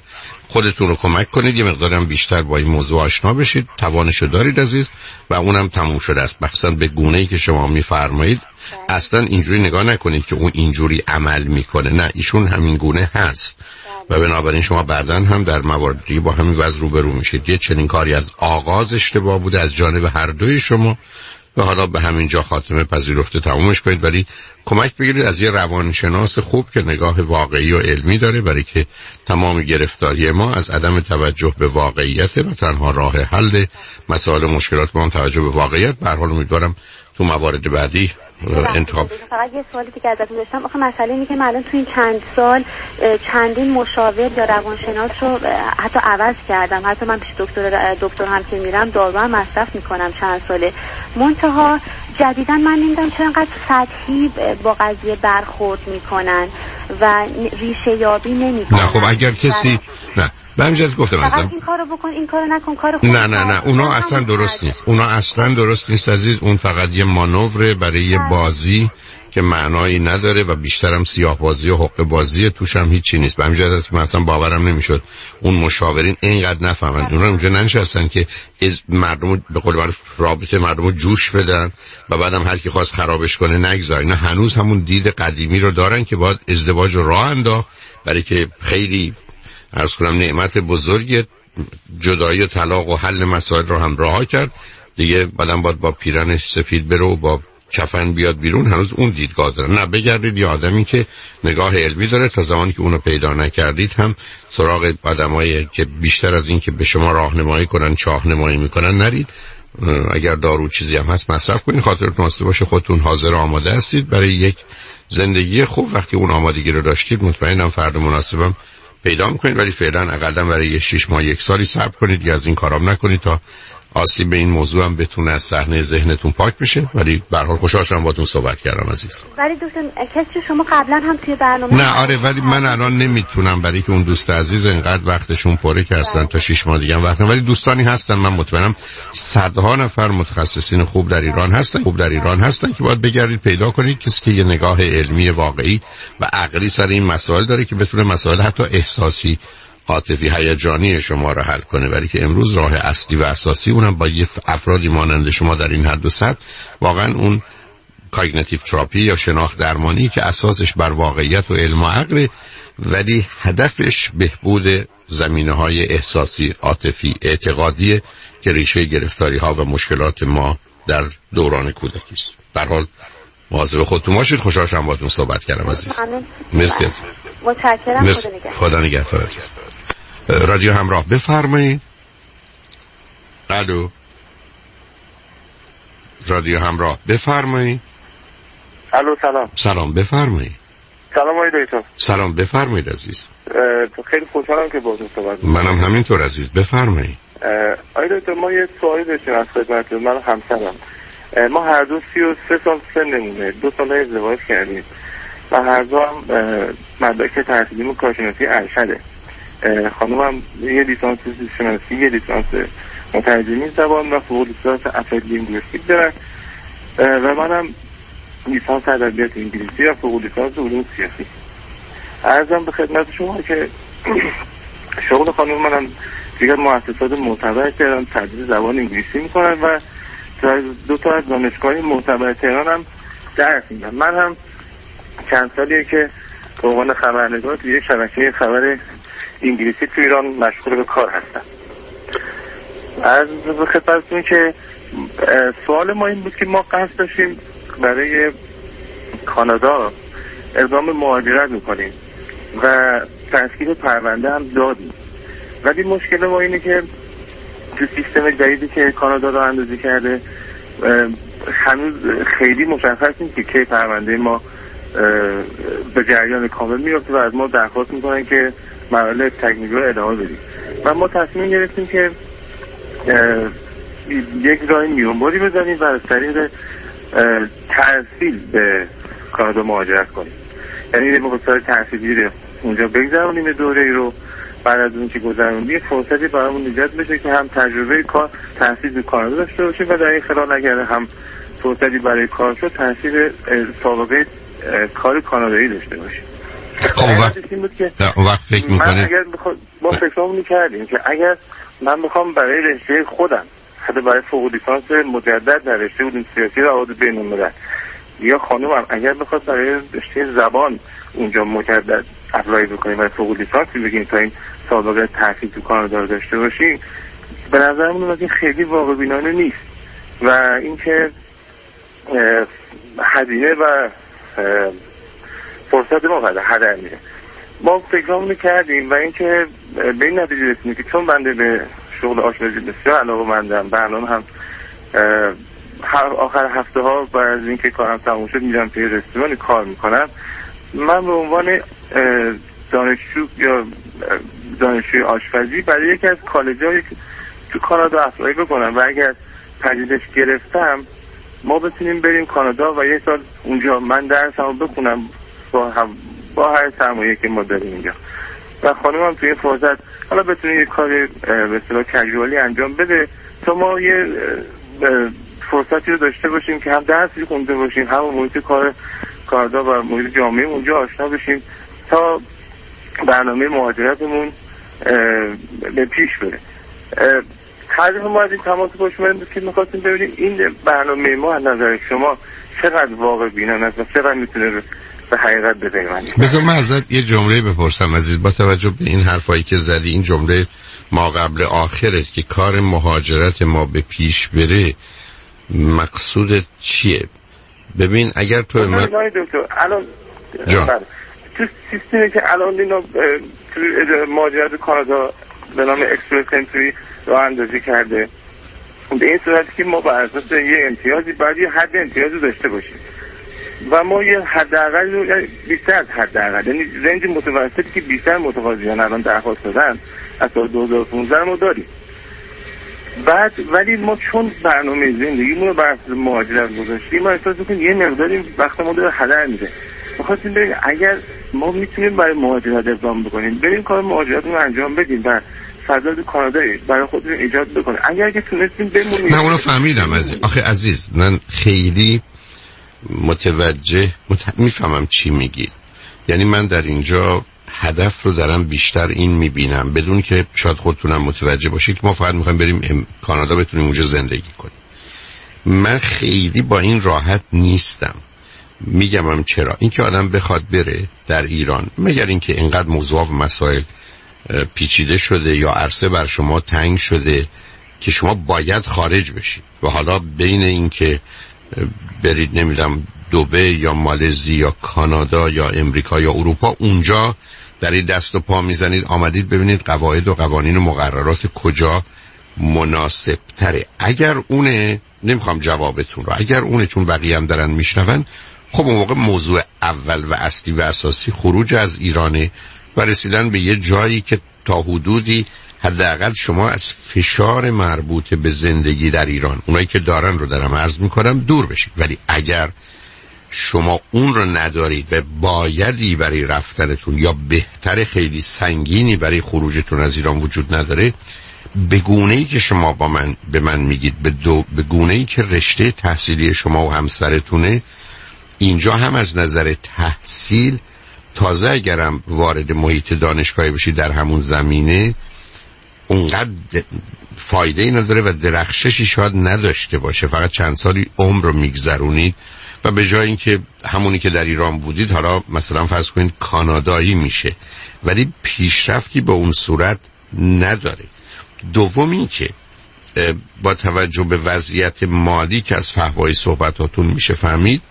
Speaker 1: خودتون رو کمک کنید، یه مقدارم بیشتر با این موضوع آشنا بشید. توانشو دارید عزیز و اونم تموم شده است. مخصوصا به گونه‌ای که شما میفرمایید اصلا اینجوری نگاه نکنید که اون اینجوری عمل میکنه، نه، ایشون همین گونه هست و بنابراین شما بعداً هم در مواردی با همین وضع روبرو میشید. یه چنین کاری از آغاز اشتباه بوده از جانب هر دوی شما و حالا به همین جا خاتمه پذیرفته تمومش کنید، ولی کمک بگیرید از یه روانشناس خوب که نگاه واقعی و علمی داره، برای که تمام گرفتاری ما از عدم توجه به واقعیت و تنها راه حل مسائل مشکلات ما هم توجه به واقعیت. به هر حال امیدوارم تو موارد بعدی انتخاب.
Speaker 2: فقط یه سوالی که ازتون داشتم، آخه مسئله اینه که من الان تو این چند سال چندین مشاور یا روانشناس رو حتی عوض کردم، حتی من پیش دکتر دکتر هم که میرم دارو هم مصرف میکنم چند ساله، منتها جدیداً من نمیدونم چرا انقدر سطحی با قضیه برخورد میکنن و ریشه یابی نمیکنن.
Speaker 1: نه خب اگر کسی نه به همینجاست گفتم
Speaker 2: اصلا این کارو بکن این کارو نکن کارو خوب
Speaker 1: نه نه نه اونا اصلا درست نیست، اونا اصلا درست نیست عزیز. اون فقط یه مانوره برای یه بازی که معنایی نداره و بیشترم سیاه بازی و حق بازی، توش هم هیچی نیست. به همین جهت من اصلا باورم نمیشد اون مشاورین اینقدر نفهمن. اونا اونجا ننشستن که از مردم به قول معروف رابطه مردم رو جوش بدن و بعدم هر کی خواست خرابش کنه نگذارن. نه هنوز همون دید قدیمی رو دارن که باید ازدواج رو راه انداخت، برای که خیلی عرض کنم نعمت بزرگی جدایی و طلاق و حل مسائل رو هم رها کرد دیگه. بعدم باید با پیرن سفید بره و با کفن بیاد بیرون. هنوز اون دیدگاه داره. نه بگردید یه آدمی که نگاه علمی داره، تا زمانی که اونو پیدا نکردید هم سراغ آدمایی که بیشتر از این که به شما راهنمایی کنن چاهنمایی میکنن نرید. اگر دارو چیزی هم هست مصرف کنید، خاطرتون آسوده باشه خودتون حاضر آماده هستید برای یک زندگی خوب. وقتی اون آمادگی رو داشتید مطمئنم فرد مناسبم پیدا میکنید، ولی فعلا اقلا برای شش ماه یک سالی صبر کنید یا از این کارام نکنید تا آسیب به این موضوع هم بتونه از صحنه ذهنتون پاک بشه. ولی به هر حال خوشحال شدم باهاتون صحبت کردم عزیز.
Speaker 2: ولی دوستان کسی شما قبلا هم توی برنامه
Speaker 1: نه آره، ولی من الان نمیتونم برای که اون دوست عزیز اینقدر وقتشون پره که هستن تا شش ماه دیگه هم وقت، ولی دوستانی هستن من مطمئنم صدها نفر متخصصین خوب در ایران هستن خوب در ایران هستن که باید بگردید پیدا کنید کسی که یه نگاه علمی واقعی و عقلی سر این مسائل داره که بتونه مسائل حتی احساسی عاطفی هیجانی شما را حل کنه. ولی که امروز راه اصلی و اساسی اونم با یه افرادی مانند شما در این حد و سطح واقعا اون کاگنیتیو تراپی یا شناخت درمانی که اساسش بر واقعیت و علم و عقل، ولی هدفش بهبود زمینه‌های احساسی عاطفی اعتقادی که ریشه گرفتاری ها و مشکلات ما در دوران کودکی است. به هر حال مواظب خودتون باشید. خوشحال شدم باهاتون صحبت کردم عزیز. مرسی عزیز.
Speaker 2: متشکرم.
Speaker 1: مرسی. خدا نگهدار عزیز. رادیو همراه بفرمایید. الو رادیو همراه بفرمایید.
Speaker 11: الو سلام.
Speaker 1: سلام بفرمایید.
Speaker 11: سلام آقای دکتر.
Speaker 1: سلام بفرمایید عزیز.
Speaker 11: خیلی خوشحالم که باهاتون صحبت
Speaker 1: می‌کنم. منم همینطور عزیز بفرمایید.
Speaker 11: آقای دکتر ما یه سوالی داشتیم از خدمتتون. من همسرم ما هر دو سی و سه سال سنمونه، دو سال ازدواج کردیم و هر دو هم مدرک تحصیلیمون کارشناسی ارشده. خانومم یه لیسانس زیستشناسی، یه لیسانس مترجمی زبان و فوق لیسانس اپلاید لینگویستیک دارم و منم لیسانس ادبیات انگلیسی و فوق لیسانس علوم سیاسی. عرضم به خدمت شما که شغل خانوم منم دیگر مؤسسات معتبر تهران تدریس زبان انگلیسی میکنن و دو تا از دانشگاه معتبر تهران هم درس میدن. من هم چند سالیه که به عنوان خبرنگار توی شبکه خبر انگلیسی تو ایران مشغول به کار هستم. از خدمتتون که سوال ما این بود که ما قصد داشتیم برای کانادا اقدام مهاجرت میکنیم و تشکیل پرونده هم دادیم، ولی مشکل ما اینه که تو سیستم جدیدی که کانادا رو اندازی کرده هنوز خیلی مشخص نیست که کی پرونده ما به جریان کامل میفته و از ما درخواست میکنن که مراحل تکنیکی رو ادامه بدیم و ما تصمیم گرفتیم که یک راه میانبری بزنیم و از طریق تحصیل به کانادا مهاجرت کنیم. یعنی ما به صورت تحصیلی اونجا بگذرونیم دوره ای رو، بعد از اون که گذروندیم فرصتی برامون ایجاد بشه که هم تجربه کار تحصیل به کانادا داشته باشیم و در این خلال اگر هم فرصتی برای کار شد تحصیل سابقه کار کانادایی داشته باشیم.
Speaker 1: خب وقت اون وقت فکر میکنه
Speaker 11: ما فکرمون کردیم که اگر من بخوام برای رشته خودم حتی برای فوق لیسانس مجدد در رشته علوم سیاسی و روابط بین‌الملل یا خانومم اگر بخواد برای رشته زبان اونجا مجدد اپلای بکنیم برای فوق لیسانسی بگیم تا این سابقه تحصیل تو کانادا رو داشته باشیم، به نظرمون این خیلی واقع بینانه نیست و اینکه هزینه و فرصت ما قدر هدر میره. ما فکرامونو کردیم و اینکه به این نتیجه رسیدیم که چون بنده به شغل آشپزی بسیار علاقه‌مندم، برنامه هم هر آخر هفته ها بعد از اینکه کارم تموم شد میرم توی رستوران کار میکنم، من به عنوان دانشجو یا دانشجوی آشپزی برای یکی از کالج‌های تو کانادا اپلای بکنم و اگر پذیرش گرفتم ما بتونیم بریم کانادا و یه سال اونجا من درسمو بخونم با هم با هر سرمایه‌ای که ما داریم اینجا و خانمم توی فرصت حالا بتونه یه کار به اصطلاح کژوالی انجام بده تا ما یه فرصتی رو داشته باشیم که هم درسی خونده باشیم هم محیط کار کانادا و محیط جامعه اونجا آشنا بشیم تا برنامه مهاجرتمون به پیش بره. هدف ما از این تماس پشمن بود که می‌خواستیم ببینیم این برنامه ما از نظر شما چقدر واقع بینانه است و چقدر میتونه به حقیقت بپیونده.
Speaker 1: بذار من ازت یه جمله بپرسم عزیز، با توجه به این حرفایی که زدی، این جمله ما قبل آخرت که کار مهاجرت ما به پیش بره، مقصودت چیه؟ ببین اگر تو
Speaker 11: من دکتر الان
Speaker 1: جان
Speaker 11: تو سیستمی که الان اینا تو مهاجرت کانادا به نام اکسپرس انتری رو اندازی کرده، به این صورتی که ما بر اساس یه امتیازی باید یه حد امتیازی داشته باشیم و ما یه حداقل رو بیشتر از حداقل، یعنی رنج متوسطی که بیشتر متقاضیان الان درخواست دادن از سال دو هزار و پانزده ما داریم. بعد ولی ما چون برنامه زندگیمون رو بر اساس مهاجرت گذاشتیم، ما احساس می‌کنیم یه مقداری وقت ما داره هدر میره. می‌خواستیم ببینیم اگر ما میتونیم برای مهاجرت اقدام بکنیم، بریم کار مهاجرت رو انجام بدیم و فضا کانادایی برای خودمون ایجاد بکنیم. اگر که تونستیم بمونیم.
Speaker 1: نه اونو فهمیدم عزیز. آخه عزیز من خیلی متوجه مت... میفهمم چی میگی. یعنی من در اینجا هدف رو دارم بیشتر این میبینم، بدون که شاید خودتونم متوجه باشید که ما فقط میخوایم بریم ام... کانادا بتونیم اونجا زندگی کنیم. من خیلی با این راحت نیستم. میگمم چرا؟ اینکه آدم بخواد بره در ایران، مگر اینکه اینقدر موضوع و مسائل پیچیده شده یا عرصه بر شما تنگ شده که شما باید خارج بشید و حالا بین اینکه برید نمیدونم دبی یا مالزی یا کانادا یا امریکا یا اروپا، اونجا در این دست و پا میزنید آمدید ببینید قواعد و قوانین و مقررات کجا مناسب تره. اگر اونه، نمیخوام جوابتون رو، اگر اونه چون بقیه هم دارن میشنون، خب اون موقع موضوع اول و اصلی و اساسی خروج از ایرانه و رسیدن به یه جایی که تا حدودی حداقل شما از فشار مربوط به زندگی در ایران، اونایی که دارن رو دارم عرض میکنم، دور بشید. ولی اگر شما اون رو ندارید و بایدی برای رفتنتون یا بهتر خیلی سنگینی برای خروجتون از ایران وجود نداره، به گونه‌ای که شما با من به من میگید، به دو به گونه‌ای که رشته تحصیلی شما و همسرتونه، اینجا هم از نظر تحصیل تازه اگرم وارد محیط دانشگاهی بشید در همون زمینه، اونقدر فایده ای نداره و درخششی شاید نداشته باشه. فقط چند سالی عمر رو میگذرونید و به جای اینکه همونی که در ایران بودید حالا مثلا فرض کنید کانادایی میشه، ولی پیشرفتی به اون صورت نداره. دومی که با توجه به وضعیت مالی که از فحوای صحبتاتون میشه فهمید،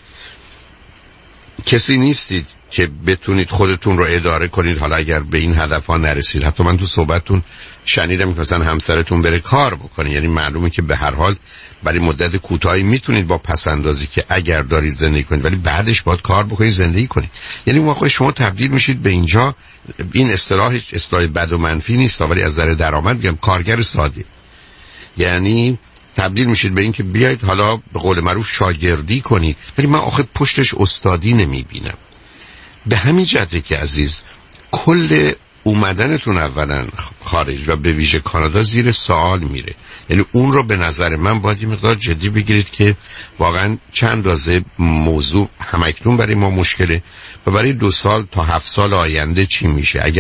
Speaker 1: کسی نیستید که بتونید خودتون رو اداره کنید حالا اگر به این هدفها نرسید. حتی من تو صحبتتون شنیدم که مثلا همسرتون بره کار بکنه، یعنی معلومه که به هر حال برای مدت کوتاهی میتونید با پسندازی که اگر دارید زندگی کنید، ولی بعدش باید کار بکنید زندگی کنید. یعنی موقع شما تبدیل میشید به اینجا، این اصطلاح اصطلاح بد و منفی نیست ولی از نظر درآمد میگم کارگر ساده. یعنی تبدیل میشید به این که بیاید حالا به قول معروف شاگردی کنید، ولی من آخه پشتش استادی نمیبینم. به همین جهته که عزیز کل اومدنتون اولا خارج و به ویژه کانادا زیر سوال میره. یعنی اون رو به نظر من باید یه مقدار جدی بگیرید که واقعا چند اندازه موضوع همکنون برای ما مشکله و برای دو سال تا هفت سال آینده چی میشه. اگر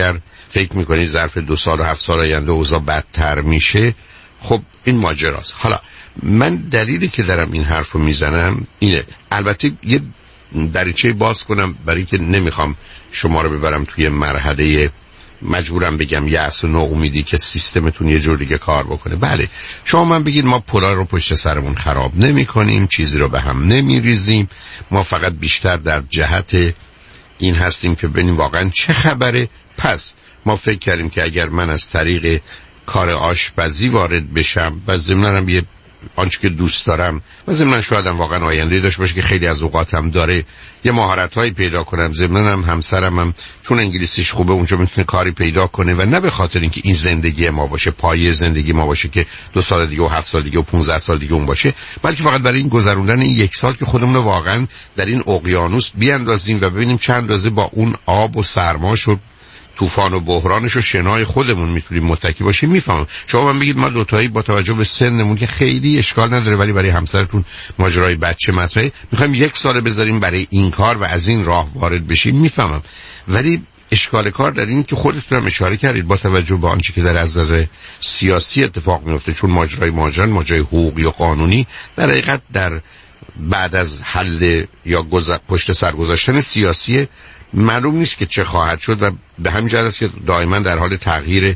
Speaker 1: فکر میکنید ظرف دو سال و هفت سال آینده اوضاع بدتر میشه، خب این ماجراست. حالا من دلیلی که دارم این حرف رو میزنم اینه، البته یه دریچه باز کنم برای که نمیخوام شما رو ببرم توی مرحله مجبورم بگم یأس و ناامیدی که سیستمتون یه جور دیگه کار بکنه. بله شما من بگید ما پلا رو پشت سرمون خراب نمی کنیم، چیزی رو به هم نمی ریزیم، ما فقط بیشتر در جهت این هستیم که ببینیم واقعا چه خبره. پس ما فکر کردیم که اگر من از طریق کار آشپزی وارد بشم و ضمناً یه آنچه که دوست دارم و ضمناً شاید هم واقعا آینده داشته باشه که خیلی از اوقاتم داره، یه مهارت‌هایی پیدا کنم، ضمناً هم همسرم هم چون انگلیسیش خوبه اونجا میتونه کاری پیدا کنه و نه به خاطر اینکه این زندگی ما باشه، پایه زندگی ما باشه که دو سال دیگه و هفت سال دیگه و پانزده سال دیگه اون باشه، بلکه فقط برای این گذروندن این یک سال که خودمون رو واقعا در این اقیانوس بیاندازیم و ببینیم چند اندازه با اون آب و سرماش و طوفان و بحرانش و شنای خودمون میتونیم متکی باشیم. میفهمم شما من بگید ما دوتایی با توجه به سنمون که خیلی اشکال نداره ولی برای همسرتون ماجرای بچه مطرحه، میخوایم یک سال بذاریم برای این کار و از این راه وارد بشیم. میفهمم ولی اشکال کار در این که خودتون هم اشاره کردید با توجه به آنچه که در از نظر سیاسی اتفاق میفته، چون ماجرای ماجرا ماجرای حقوقی و قانونی در حقیقت در بعد از حل یا پشت سر گذاشتن سیاسی معلوم نیست که چه خواهد شد و به همین جهت است که دائما در حال تغییر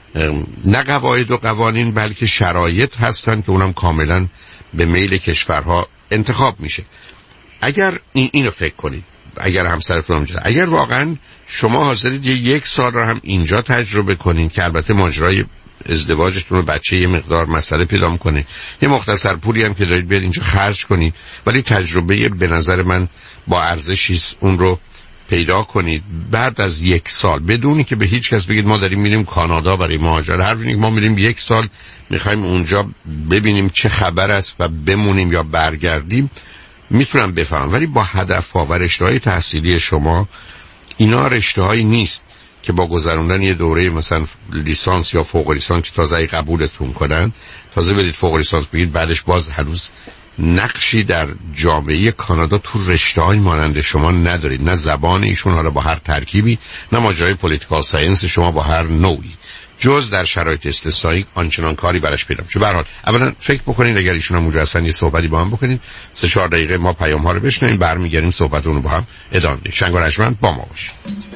Speaker 1: نه قواعد و قوانین بلکه شرایط هستن که اونم کاملا به میل کشورها انتخاب میشه. اگر این اینو فکر کنید، اگر همسرتون هم جده. اگر واقعا شما حاضرید یه یک سال رو هم اینجا تجربه کنین که البته ماجرای ازدواجتون و بچه یه مقدار مسئله پیدا میکنه، یه مختصر پولی هم که دارید بیاد اینجا خرج کنید، ولی تجربه به نظر من با ارزشی اون رو پیدا کنید. بعد از یک سال بدونی که به هیچ کس بگید ما داریم میریم کانادا برای مهاجرت، هر وقت ما میریم یک سال میخوایم اونجا ببینیم چه خبر است و بمونیم یا برگردیم، میتونم بفهمم. ولی با هدف‌ها و رشته‌های تحصیلی شما اینا رشته‌هایی نیست که با گذروندن یه دوره مثلا لیسانس یا فوق لیسانس که تازه قبولتون کنن تازه برید فوق لیسانس بگید بعدش باز هنوز نقشی در جامعه کانادا تو رشته‌های مانند شما ندارید، نه زبان ایشون حالا با هر ترکیبی، نه ماجرای پولیتیکال ساینس شما با هر نوعی، جز در شرایط استثنایی آنچنان کاری براش پیدا میشه. به هر حال اولا فکر بکنید اگر ایشون هم اونجا هستن یه صحبتی با هم بکنید، سه چهار دقیقه ما پیام ها رو بشنویم، برمیگردیم صحبتون رو با هم ادامه میدیم. شنگ و رجمند با ما باشید.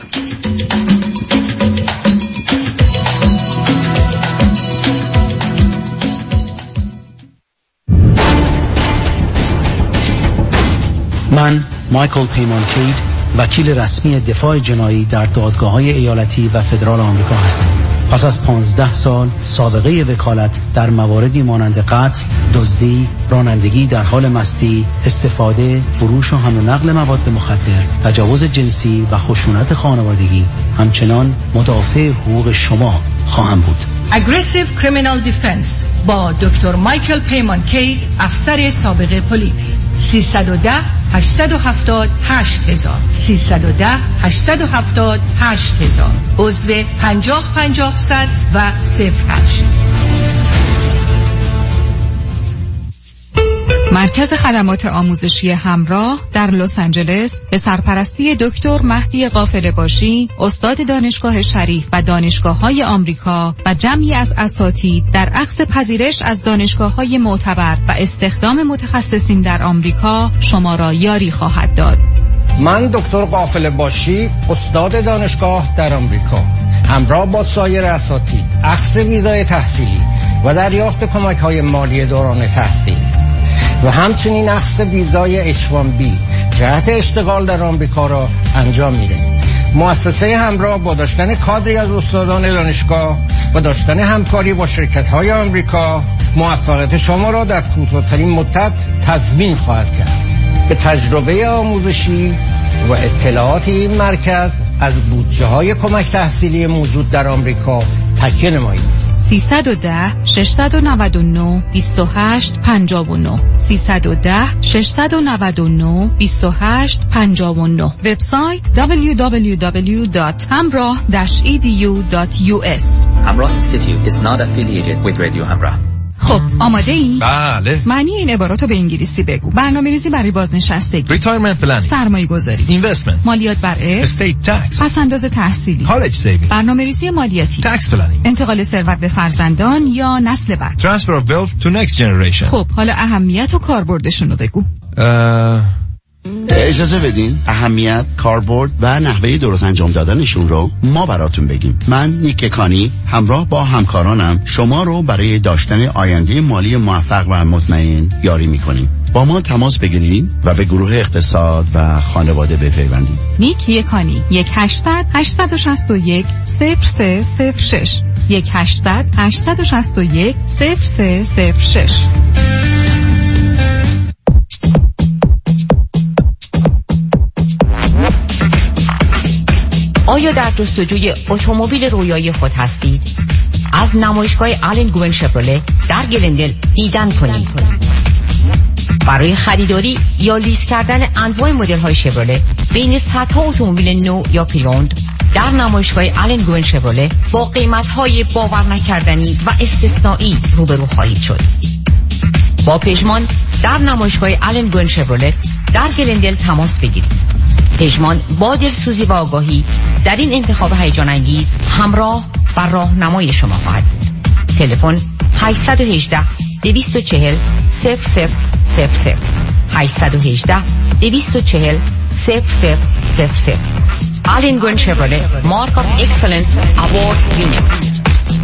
Speaker 12: من مایکل پیمان کید، وکیل رسمی دفاع جنایی در دادگاه‌های ایالتی و فدرال آمریکا هستم. پس از پانزده سال سابقه وکالت در مواردی مانند قتل، دزدی، رانندگی در حال مستی، استفاده، فروش و حمل و نقل مواد مخدر، تجاوز جنسی و خشونت خانوادگی، همچنان مدافع حقوق شما خواهم بود.
Speaker 13: Aggressive Criminal Defense با دکتر مایکل پیمان کید، افسر سابق پلیس. سیصد و ده هشتصد و هفتاد هشت هزار سیصد و ده هشتصد و هفتاد هشت هزار عضو پنجاه پنجاه صد و صفر هشت.
Speaker 14: مرکز خدمات آموزشی همراه در لس آنجلس به سرپرستی دکتر مهدی قافله‌باشی، استاد دانشگاه شریف و دانشگاه‌های آمریکا و جمعی از اساتید در اخذ پذیرش از دانشگاه‌های معتبر و استخدام متخصصین در آمریکا شما را یاری خواهد داد.
Speaker 15: من دکتر قافله‌باشی، استاد دانشگاه در آمریکا، همراه با سایر اساتید اخذ ویزای تحصیلی و دریافت کمک‌های مالی دوران تحصیل و همچنین اخذ ویزای اچ وان بی جهت اشتغال در آمریکا را انجام می‌دهیم. مؤسسه همراه با داشتن کادری از استادان دانشگاه و داشتن همکاری با شرکت‌های آمریکا موفقیت شما را در کوتاه‌ترین مدت تضمین خواهد کرد. به تجربه آموزشی و اطلاعات این مرکز از بودجه‌های کمک تحصیلی موجود در آمریکا تکیه نمایید.
Speaker 14: سیصد و ده ششصد و نود و نه بیست و هشت پنجاه و نه سیصد و ده ششصد و نود و نه بیست و هشت پنجاه و نه. وبسایت دبلیو دبلیو دبلیو دات همراه داش ای دی یو دات یو اس.
Speaker 16: Hamrah Institute is not affiliated with Radio Hamrah.
Speaker 14: خب آماده ای؟
Speaker 16: بله.
Speaker 14: معنی این عباراتو به انگلیسی بگو. برنامه‌ریزی برای بازنشستگی،
Speaker 16: retirement planning،
Speaker 14: سرمایه‌گذاری،
Speaker 16: investment،
Speaker 14: مالیات بر ارث،
Speaker 16: estate tax،
Speaker 14: پس‌انداز تحصیلی،
Speaker 16: college saving،
Speaker 14: برنامه‌ریزی مالیاتی،
Speaker 16: tax planning،
Speaker 14: انتقال ثروت به فرزندان یا نسل بعد،
Speaker 16: transfer of wealth to next generation.
Speaker 14: خب حالا اهمیت و کاربردشون رو بگو.
Speaker 16: اه...
Speaker 10: اجازه بدین اهمیت، کاربرد و نحوه درست انجام دادنشون رو ما براتون بگیم. من نیک کانی همراه با همکارانم شما رو برای داشتن آینده مالی موفق و مطمئن یاری میکنیم. با ما تماس بگیرید و به گروه اقتصاد و خانواده بپیوندید.
Speaker 14: نیک یکانی یک هشتصد هشتصد و شصت و یک صفر سه صفر شش یک هشتصد هشتصد و شصت و یک صفر سه صفر شش.
Speaker 6: آیا در جستجوی اتومبیل رویایی خود هستید؟ از نمایشگاه آلن گوین شپرله در گلندل دیدن کنید. برای خریداری یا لیز کردن انواع مدل های شپرله بین صدها اتومبیل نو یا پریوند در نمایشگاه آلن گوین شپرله با قیمت های باور نکردنی و استثنایی روبرو خواهید شد. با پژمان در نمایشگاه آلن گوین شپرله در گلندل تماس بگیرید. پژمان با دلسوزی و آگاهی در این انتخاب هیجان انگیز همراه و راهنمای شما خواهد بود. تلفن هشت یک هشت دو چهار صفر صفر صفر صفر هشت یک هشت دو چهار صفر صفر صفر صفر. آلن گوین شپرله مارک آف اکسلنس اوارد وینر.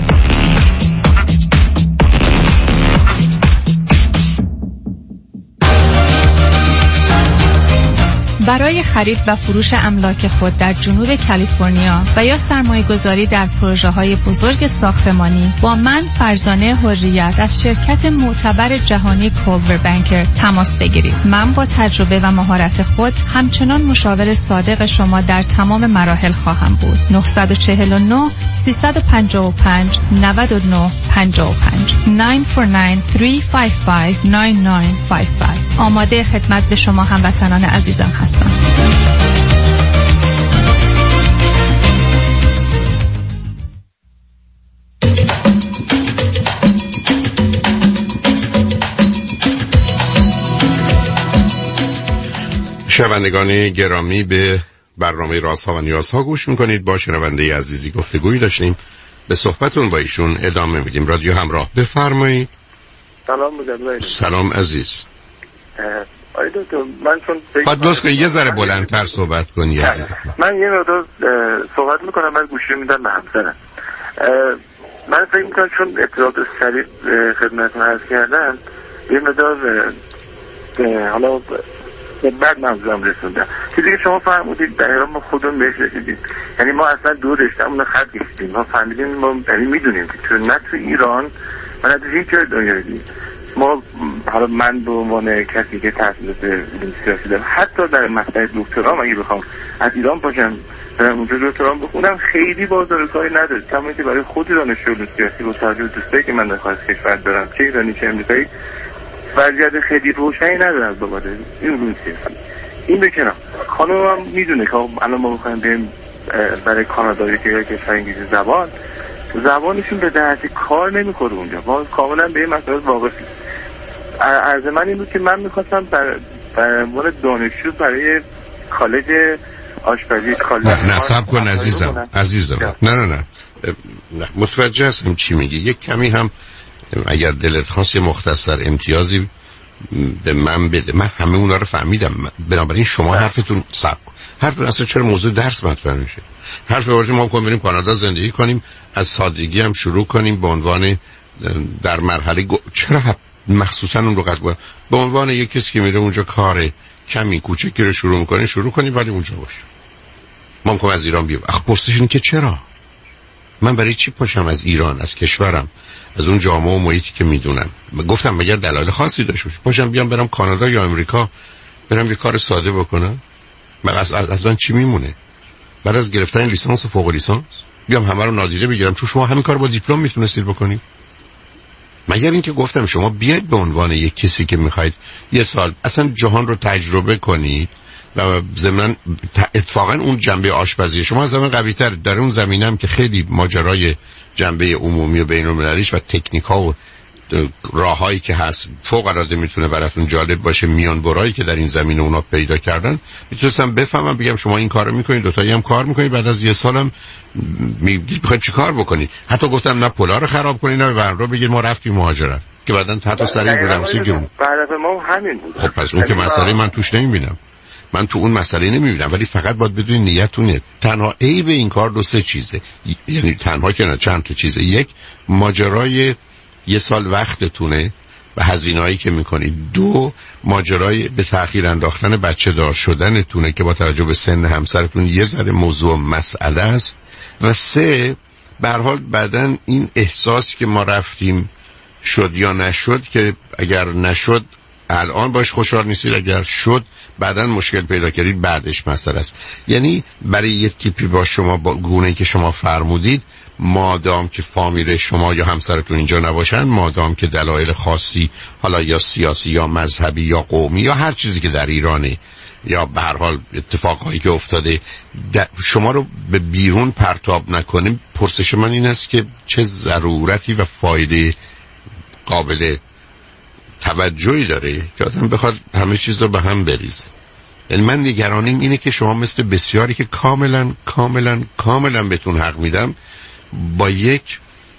Speaker 17: برای خرید و فروش املاک خود در جنوب کالیفرنیا و یا سرمایه گذاری در پروژه های بزرگ ساختمانی با من فرزانه حریت از شرکت معتبر جهانی کولور بانکر تماس بگیرید. من با تجربه و مهارت خود همچنان مشاور صادق شما در تمام مراحل خواهم بود. نه چهار نه سه پنج پنج نه نه پنج پنج نه چهار نه سه پنج پنج نه نه پنج پنج. آماده خدمت به شما هموطنان عزیزم هستم.
Speaker 1: شنوندگان گرامی به برنامه رازها و نیازها گوش میکنید. با شنونده عزیزی گفتگویی داشتیم، به صحبتون با ایشون ادامه میدیم. رادیو همراه، بفرمایید.
Speaker 11: سلام مجدد.
Speaker 1: سلام عزیز.
Speaker 11: آی دکتر، من چون
Speaker 1: باید دوست کنی یه ذره بلندتر صحبت کنی عزیزم.
Speaker 11: من یه مقدار صحبت میکنم، من گوشی میدم به همسرم. من فکر میکنم چون اطلاعات سریع خدمتتون عرض کردم یه مقدار حالا به بعد منظورم رسوندم. چیزی که شما فرمودید در ایران ما خودمون بهش رسیدیم، یعنی ما اصلا دو رشته‌مون رو خط کشیدیم. ما فهمیدیم، ما یعنی میدونیم که تو نه تو ایران و نه تو هیچ جای دنیا دیگه ما، حالا من به عنوان کسی که تحصیلات علوم سیاسی دارم، حتی در مقطع دکترام اگه بخوام از ایران باشم برم اونجا دکترام بخونم خیلی بازار کاری نداره. کما که برای خود دانشجو علوم سیاسی با توجه به دوستایی که من در خارج کشور دارم، چه ایرانی چه امریکایی، وضعیت خیلی روشنی نداره از بابت این علوم سیاسی. این به کنار، خانمم میدونه که الان ما می‌خوایم بریم برای کانادا که کشور انگلیسی زبان، زبانشون به درد کار نمیخوره اونجا. ما کاملا به این مسئله واقفیم. عرض من این بود که من میخواستم به عنوان دانشجو برای کالج آشپزی کالج
Speaker 1: نه نصب کن عزیزم عزیزم نه نه نه متوجه هستم چی میگی. یک کمی هم اگر دلت خواست یه مختصر امتیازی به من بده. من همه اونا رو فهمیدم، بنابراین شما حرفتون صبر کن. حرف اصلا چرا موضوع درس مطرح میشه؟ حرف واژه ما کنیم بریم کانادا زندگی کنیم، از سادگی هم شروع کنیم به عنوان در مرحله گو... چرا مخصوصا اون رو قد باید به عنوان یک کسی که میره اونجا کار کمی کوچکی رو شروع میکنه شروع کنیم ولی اونجا باشه. ما میگم از ایران بیام. اخ پرسشون که چرا من برای چی پاشم از ایران، از کشورم، از اون جامعه و محیطی که میدونم، گفتم مگر دلایل خاصی داشته باشه پاشم بیام برم کانادا یا امریکا برم یه کار ساده بکنم؟ من از از من چی میمونه بعد از گرفتن لیسانس و فوق لیسانس؟ بیام همه رو نادیده بگیرم چون شما همین کار با دیپلم میتونستید بکنید؟ مگر اینکه گفتم شما بیاید به عنوان یک کسی که میخواید یه سال اصلا جهان رو تجربه کنید و ضمن اتفاقا اون جنبه آشپزی شما از زمان قوی تر در اون زمینه هم که خیلی ماجرای جنبه عمومی و بین المللیش و تکنیکا و راههایی که هست فوق العاده میتونه براتون جالب باشه، میان برایی که در این زمینه اونا پیدا کردن، میتونستم بفهمم بگم شما این کارو میکنید، دو تایی هم کار میکنید، بعد از یه سالم میگید میخواید چیکار بکنید. حتی گفتم نه پولا رو خراب کنید نه برنامه بگید ما رفتیم مهاجرت، که بعدن حتی سر این بودم سیگم.
Speaker 11: بعد ما همین بود.
Speaker 1: خب پس اون که مسئله من توش نمیبینم، من تو اون مسئله نمیبینم، ولی فقط باید بدونید نیتونه. تنها عیب این کار دو سه چیزه، یعنی تنها که نه چند تا چیزه. یک، ماجرای یه سال وقتتونه و هزینه‌ای که میکنید. دو، ماجرای به تأخیر انداختن بچه دار شدنتونه که با توجه به سن همسرتون یه ذره موضوع مسئله است. و سه، به هر حال بعدن این احساس که ما رفتیم شد یا نشد، که اگر نشد الان باش خوشحال نیستید، اگر شد بعدن مشکل پیدا کردید بعدش مسئله است. یعنی برای یه تیپی با شما با گونه‌ای که شما فرمودید، مادام که فامیل شما یا همسرتون اینجا نباشن، مادام که دلایل خاصی حالا یا سیاسی یا مذهبی یا قومی یا هر چیزی که در ایرانه یا به هر حال اتفاقایی که افتاده شما رو به بیرون پرتاب نکنیم، پرسش من این است که چه ضرورتی و فایده قابل توجهی داره که آدم بخواد همه چیز رو به هم بریزه. یعنی من نگرانیم اینه که شما مثل بسیاری که کاملا کاملا کاملا بهتون حق میدم، با یک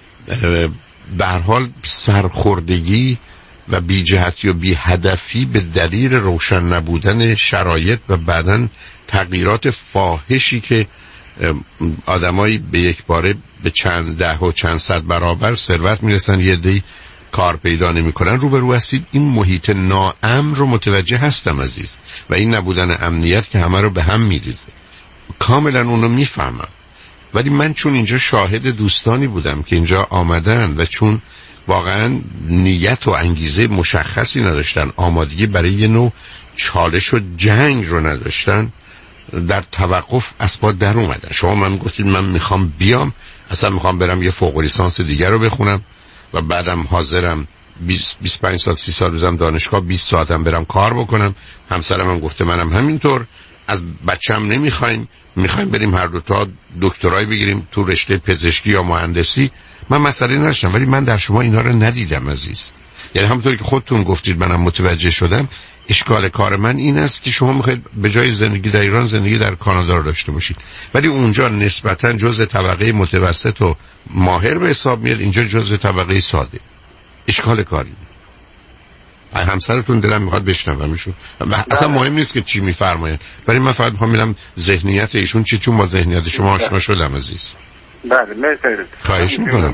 Speaker 1: به هر حال سرخوردگی و بی جهتی و بی هدفی به دلیل روشن نبودن شرایط و بعدن تغییرات فاحشی که آدمایی به یک باره به چند ده و چند صد برابر ثروت میرسن، یه دی کار پیدا نمی کنن، روبرو هستید. این محیط ناامن رو متوجه هستم عزیز، و این نبودن امنیت که همه رو به هم میریزه، کاملا اونو میفهمم. ولی من چون اینجا شاهد دوستانی بودم که اینجا آمدن و چون واقعا نیت و انگیزه مشخصی نداشتن، آمادگی برای یه نوع چالش و جنگ رو نداشتن، در توقف اسباب در اومدن. شما من گفتید من میخوام بیام، اصلا میخوام برم یه فوق لیسانس دیگر رو بخونم و بعدم حاضرم بیست بیست و پنج ساعت سی سال بزنم دانشگاه، بیست ساعتم برم کار بکنم. همسرم هم گفته منم همینطور، از بچه‌م نمیخوایم، میخوایم بریم هر دو تا دکترای بگیریم تو رشته پزشکی یا مهندسی. من مسئله نداشتم، ولی من در شما اینا رو ندیدم عزیز. یعنی همونطوری که خودتون گفتید منم متوجه شدم، اشکال کار من این است که شما میخواید به جای زندگی در ایران زندگی در کانادا رو داشته باشید، ولی اونجا نسبتاً جزء طبقه متوسط و ماهر به حساب میاد، اینجا جزء طبقه ساده. اشکال کاری همسرتون دلم میخواد بشنوم ایشون، اصلا مهم نیست که چی میفرمایند، ولی من فقط میخوام ببینم ذهنیت ایشون چی، چون با ذهنیت شما آشنا شدم عزیز.
Speaker 11: بله مرسی.
Speaker 1: خواهش میکنم.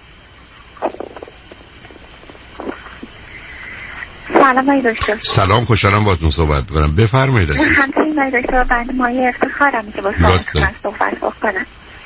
Speaker 2: سلام آقای دکتر.
Speaker 1: سلام، خوشحالم باهاتون صحبت می‌کنم. بفرمایید.
Speaker 2: همچنین آقای دکتر، بنده مایه افتخارم که با شما صحبت بکنم.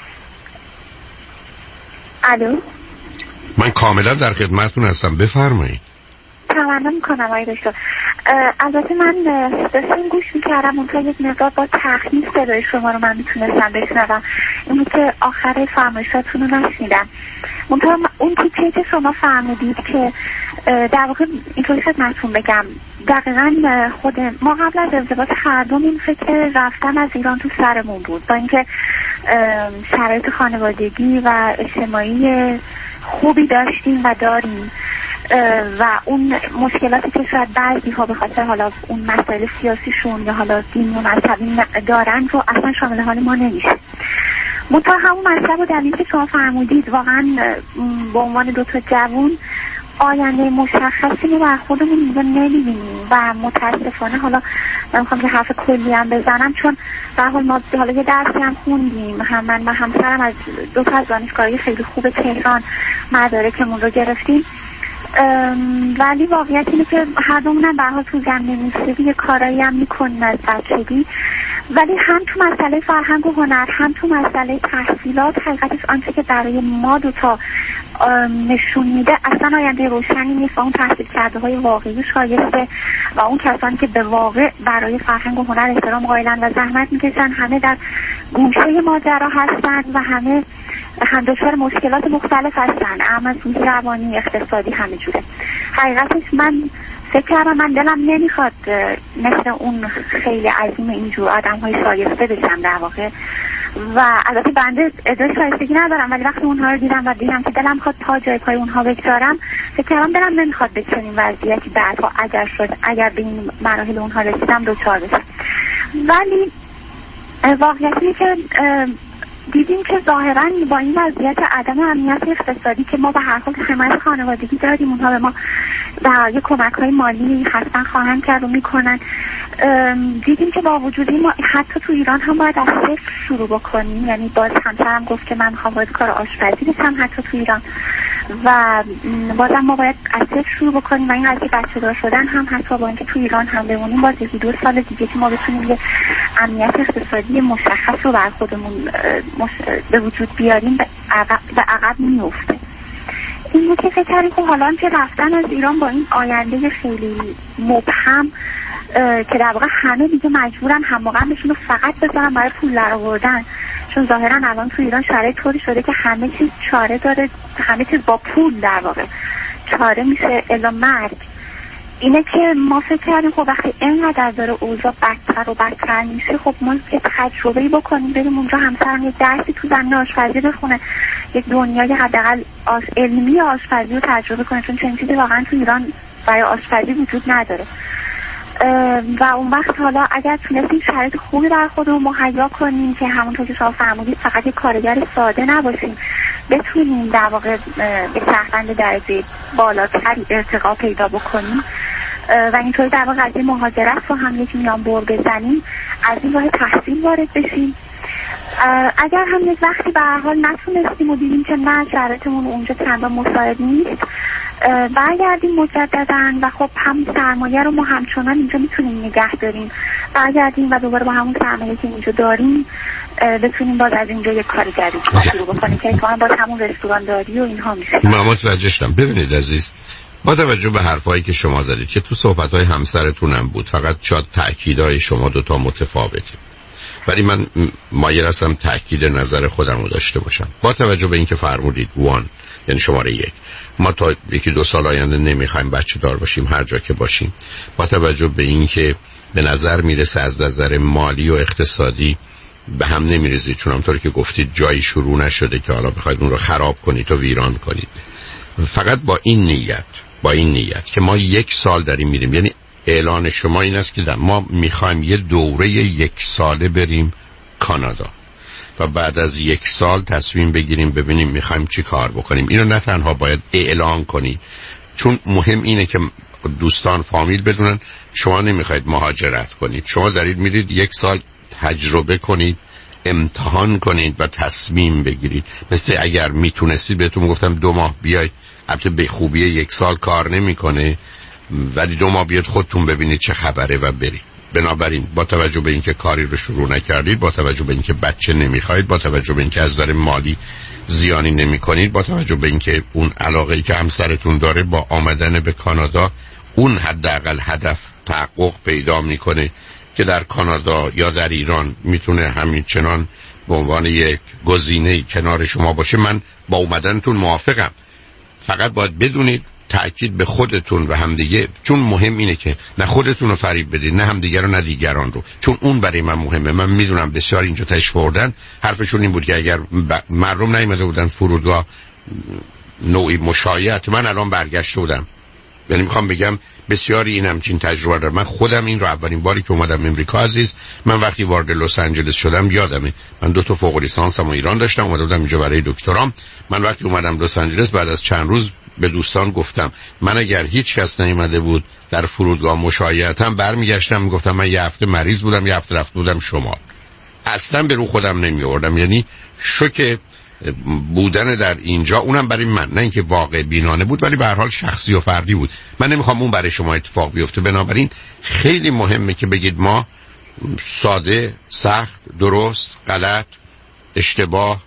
Speaker 2: الو.
Speaker 1: من کاملا در خدمتتون هستم، بفرمایید.
Speaker 2: تمام میکنم آقای دکتر. البته من داشتم گوش میکردم، اونطور یک مقدار با تخمین صدای شما رو من میتونستم بشنوم، اینی که آخر فرمایشاتون رو نشنیدم. اونطور اون تیکه که شما فرمودید که در واقع اینطوری خدمتتون بگم، دقیقا خود ما قبل از ازدواج هر دوم این فکر رفتن از ایران تو سرمون بود، با اینکه شرایط خانوادگی و اجتماعی خوبی داشتیم و داریم و اون مشکلاتی که شاید بعضی ها به خاطر حالا اون مسائل سیاسیشون یا حالا دین و مذهبی دارن رو اصلا شامل حال ما نمیشه. منتها همون مطلب و دلیلی که شما فرمودید، واقعا به عنوان دو تا جوون آینده مشخصی رو بر خودمون اینجا نمی‌بینیم و متاسفانه حالا من میخوام که حرف کلی هم بزنم، چون به هر حال ما حالا یه درسی هم خوندیم، هم من و همسرم از دو تا از دانشگاه‌های خیلی خوب تهران مدارکمون رو گرفتیم، ولی واقعیت اینه که هر دومون به هر حال تو زمینه موسیقی یه کارایی هم میکنیم از بچگی، ولی هم تو مسئله فرهنگ و هنر هم تو مسئله تحصیلات حقیقتش آنچه که برای ما دوتا نشون میده اصلا آینده روشنی نیست و اون تحصیل کرده های واقعی شایسته و اون کسانی که به واقع برای فرهنگ و هنر احترام قائلن و زحمت میکشن همه در گوشه ماجرا هستن و همه هم دچار مشکلات مختلف هستن، اما از روانی اقتصادی همه جوره. حقیقتش من فکر کردم من دلم نمیخواد مثل اون خیلی عظیم اینجور آدم های شایسته بشم در واقع و البته بنده ادعای شایستگی ندارم، ولی وقتی اونها رو دیدم و دیدم که دلم خواست پا جای پای اونها بگذارم، فکر کردم دلم نمیخواد به چنین وضعیتی بعدها اگر شد اگر به این مراحل اونها رسیدم دوچار بشم. ولی واقعیت اینه که دیدیم که ظاهرا با این وضعیت عدم امنیت اقتصادی که ما به هر حال حمایت خانوادگی داریم، اونها به ما در یک کمک‌های مالی حتما خواهند کرد و میکنن، دیدیم که با وجود این ما حتی تو ایران هم باید از صفر شروع بکنیم. یعنی باز همسرم گفت که من میخوام باید کار آشپزی بشم حتی تو ایران و بازم ما باید از صفر شروع بکنیم و این قضیه بچه دار شدن هم حتی با اینکه تو ایران هم بمونیم باز یکی دو سال دیگه که ما بتونیم یه امنیت اقتصادی مشخص رو بر خودمون مش... به وجود بیاریم به عقب, به عقب میفته. این بود که فکر کردیم که حالا که رفتن از ایران با این آینده خیلی مبهم که در واقع همه دیگه مجبورن همواقع بشون رو فقط بذارن برای پول در آوردن، چون ظاهرا الان تو ایران شرایط طوری شده که همه چیز چاره داره، همه چیز با پول در واقع چاره میشه الا مرگ. اینه که ما فکر کردیم خب وقتی اینقدر داره اوضاع بدتر و بدتر میشه، خب ما یه تجربه‌ای بکنیم، بریم اونجا همسرم یه درسی تو زمینه آشپزی بخونه، یک دنیای حداقل آش... علمی آشپزی رو تجربه کنه، چون چنین چیزی واقعا تو ایران برای آشپزی وجود نداره. و اون وقت حالا اگر تونستیم شرایط خوبی در خودمون مهیا کنیم که همونطور که شما فرمودید فقط یک کارگر ساده نباشیم، بتونیم در واقع به شهروند درجه بالاتری ارتقا پیدا بکنیم و اینطوری در واقع قضیه مهاجرت رو هم یک میان بر بزنیم، از این راه تحصیل وارد بشیم. اگر هم یک وقتی به هر حال نتونستیم و دیدیم که نه شرایطمون اونجا چندان مساعد نیست، برگردیم مجدداً و خب هم سرمایه رو ما همچنان اینجا میتونیم نگه داریم، برگردیم و دوباره با همون سرمایه که اینجا داریم بتونیم باز از اینجا یک کار جدید شروع بکنیم که اتفاقاً باز همون رستوران داری و اینها میشه.
Speaker 1: من متوجه شدم. ببینید عزیز، با توجه به حرفایی که شما زدید که تو صحبت‌های همسرتونم بود، فقط شاید تأکیدهای شما دو تا متفاوته، ولی من مایل هستم تأکید نظر خودم رو داشته باشم. با توجه به اینکه فرمودید وان یعنی شماره یک، ما تا یکی دو سال آینده نمیخوایم بچه دار باشیم هر جا که باشیم، با توجه به اینکه به نظر میرسه از نظر مالی و اقتصادی به هم نمیریزید، چون همطور که گفتید جایی شروع نشده که حالا بخواید اون رو خراب کنید و ویران کنید. فقط با این نیت با این نیت که ما یک سال داریم میریم، یعنی اعلان شما این است که ما میخوایم یه دوره یک ساله بریم کانادا و بعد از یک سال تصمیم بگیریم ببینیم میخوایم چی کار بکنیم. اینو نه تنها باید اعلان کنید، چون مهم اینه که دوستان فامیل بدونن شما نمیخواید مهاجرت کنید، شما دارید میرید یک سال تجربه کنید، امتحان کنید و تصمیم بگیرید. مثل اگر میتونستید بهتون گفتم دو ماه بیاید، البته به خوبی یک سال کار نمیکنه، ولی دو ماه بیاد خودتون ببینید چه خبره و برید. بنابراین با توجه به اینکه کاری رو شروع نکردید، با توجه به اینکه بچه نمیخواید، با توجه به اینکه از نظر مالی زیانی نمیکنید، با توجه به اینکه اون علاقه‌ای که همسرتون داره با آمدن به کانادا اون حداقل هدف تحقق پیدا میکنه که در کانادا یا در ایران میتونه همین چنان به عنوان یک گزینه کنار شما باشه، من با اومدنتون موافقم. فقط باید بدونید تأکید به خودتون و همدیگه، چون مهم اینه که نه خودتون رو فریب بدید نه همدیگه رو نه دیگران رو، چون اون برای من مهمه. من میدونم بسیار اینجا تشریف آوردن حرفشون این بود که اگر مردم نیومده بودن فرودگاه نوعی مشایعت، من الان برگشته بودم. یعنی میخوام بگم بسیاری این همچین تجربه دارم. من خودم این رو اولین باری که اومدم امریکا عزیز، من وقتی وارد لس آنجلس شدم یادمه من دو تا فوق لیسانسم ایران داشتم، اومده بودم اینجا برای دکترام. من وقتی اومدم لس آنجلس بعد از چند روز به دوستان گفتم من اگر هیچ کس نیومده بود در فرودگاه مشایعتم برمیگشتم میگفتم من یه هفته مریض بودم، یه هفته رفته بودم شمال. اصلا به رو خودم نمی آوردم. یعنی شوک بودن در اینجا، اونم برای من نه اینکه واقع بینانه بود ولی به هر حال شخصی و فردی بود. من نمیخوام اون برای شما اتفاق بیفته. بنابراین خیلی مهمه که بگید ما ساده، سخت، درست، غلط، اشتباه،